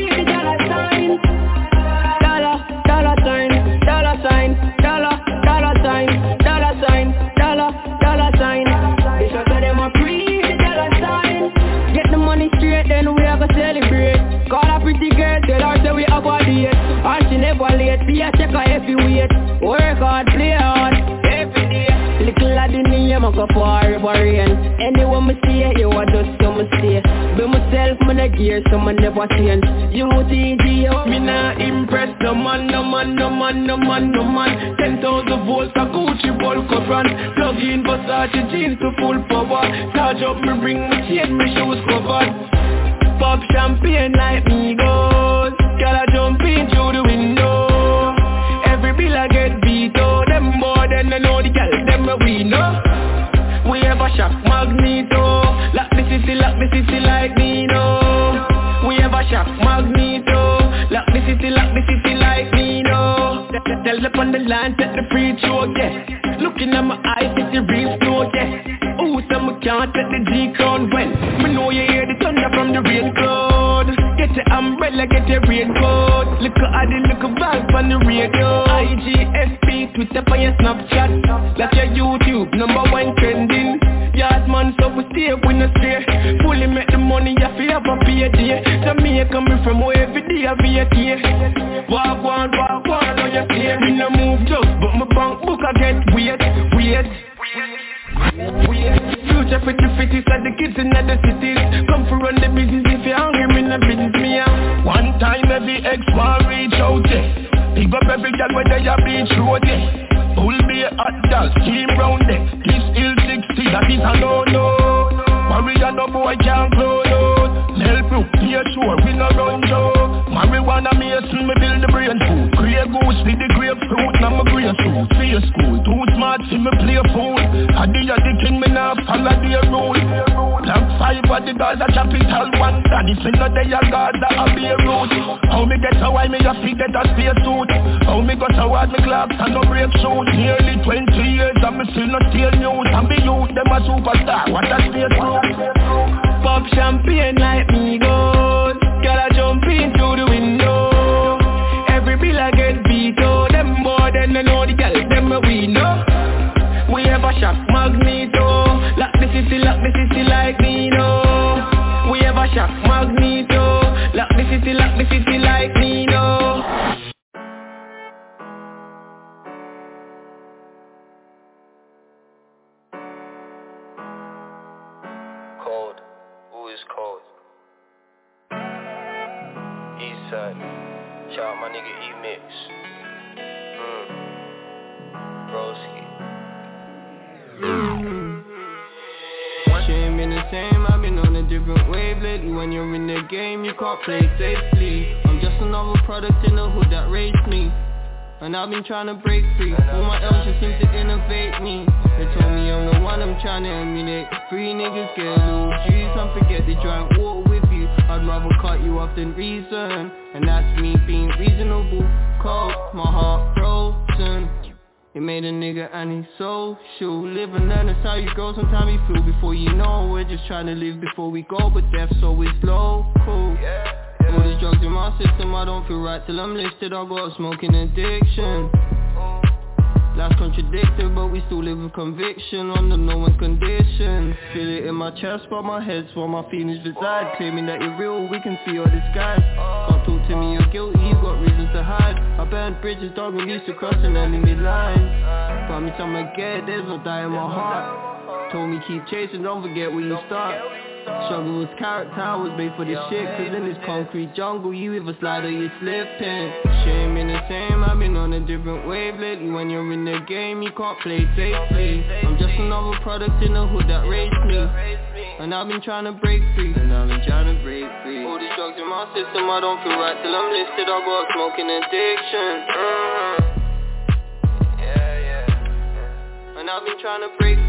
And she never late, be a checker if you wait. Work hard, play hard, every day. Little lad in me, I'm a go for a rain. Anyone me see, you are just so me stay. Be myself, me no the gear, some man never change. U T G, oh. Me nah impress no man, no man, no man, no man, no man. Ten thousand volts, a Gucci bulk up run. Plug in Versace jeans to full power. Charge up me ring, me chain, me shoes covered. Pop champagne like me goes. Gotta jump in through the window. Every bill I get veto. Them more than I know the gal, them we know. We have a shock magneto. Lock the city, lock the city like Nino. We have a shock magneto. Lock the city, lock the city like Nino. Tell up on the line, set the free throw, yeah. Looking at my eyes, it's the real flow, yeah. Ooh, some can't set the G-crown when me know you hear the thunder from the rain cloud. Get your umbrella, get your raincoat. Look at the look of vibe on the radio. I G F P, Twitter for your Snapchat. Like your YouTube, number one trending. Yard man, so we stay, we no stray. Fully make the money, you feel have a pay day. Jamaica me from where every day I be a day. Walk one, walk one, on your play. Me no move just, but my bank book I get weird, weird. Weird. Future fifty fifty, so the kids in the cities. Come for run the business if you're hungry, me no business me out. One time every ex man reach out, yeah. Pick up every girl where they a beach road, yeah. Pull be a hot doll, steam round there. This ill sixty, that is a no-no. Maria no boy can't close out. Help you, be sure we no run joke. Marijuana mason, me build the brain food. Grey goose with the grapefruit, now my grapefruit. Fear school, too smart, see me play fool. I did a the king, me now follow the rule. Black five of the guys a capital one. Daddy say no they are guys that a be a root. How me get so why me a fit get a space suit. How me got so hard me clocks and no break shoot. Nearly twenty years and me still not steal news. And be youth, them a superstar, what a space suit. Pop champagne like me goes. Gotta jump in through the window. Every bill I get veto. Them more than I know the gal, them we know. We have a shock magneto. Lock the city, lock the city like Nino. We have a shock magneto. Lock the city, lock the city like Nino. Cold, who is cold? Eastside, shout out my nigga E-Mix. Mm. Broski. She ain't been the same, I've been on a different wave lately. When you're in the game, you can't play safely. I'm just another product in the hood that raised me. And I've been trying to break free. All my L's just seem to innovate me. They told me I'm the one I'm trying to emulate. Free niggas get little G's and forget they drank water with you. I'd rather cut you off than reason. And that's me being reasonable. Cold, my heart frozen. It made a nigga and he's social. Live and learn, that's how you grow. Sometimes you feel before you know. We're just trying to live before we go. But death's always local. All these drugs in my system, I don't feel right till I'm lifted. I got a smoking addiction. Life's contradicted, but we still live with conviction under no one condition. Feel it in my chest, but my head's where my feelings reside. Claiming that you're real, we can see all disguise. Can't talk to me, you're guilty, you've got reasons to hide. I burned bridges, dog, I'm used to crossing enemy lines. Promise I'ma get, there's no doubt in my heart. Told me keep chasing, don't forget where you start. Struggle was character, I was made for this shit. Cause in this concrete jungle, you either slide or you slipping. She ain't been the same, I've been on a different wave lately. When you're in the game, you can't play safely. I'm just another product in the hood that raised me. And I've been trying to break free. And I've been trying to break free. All these drugs in my system, I don't feel right till I'm listed. I got smoking addiction. Mm-hmm. Yeah, yeah, yeah. And I've been trying to break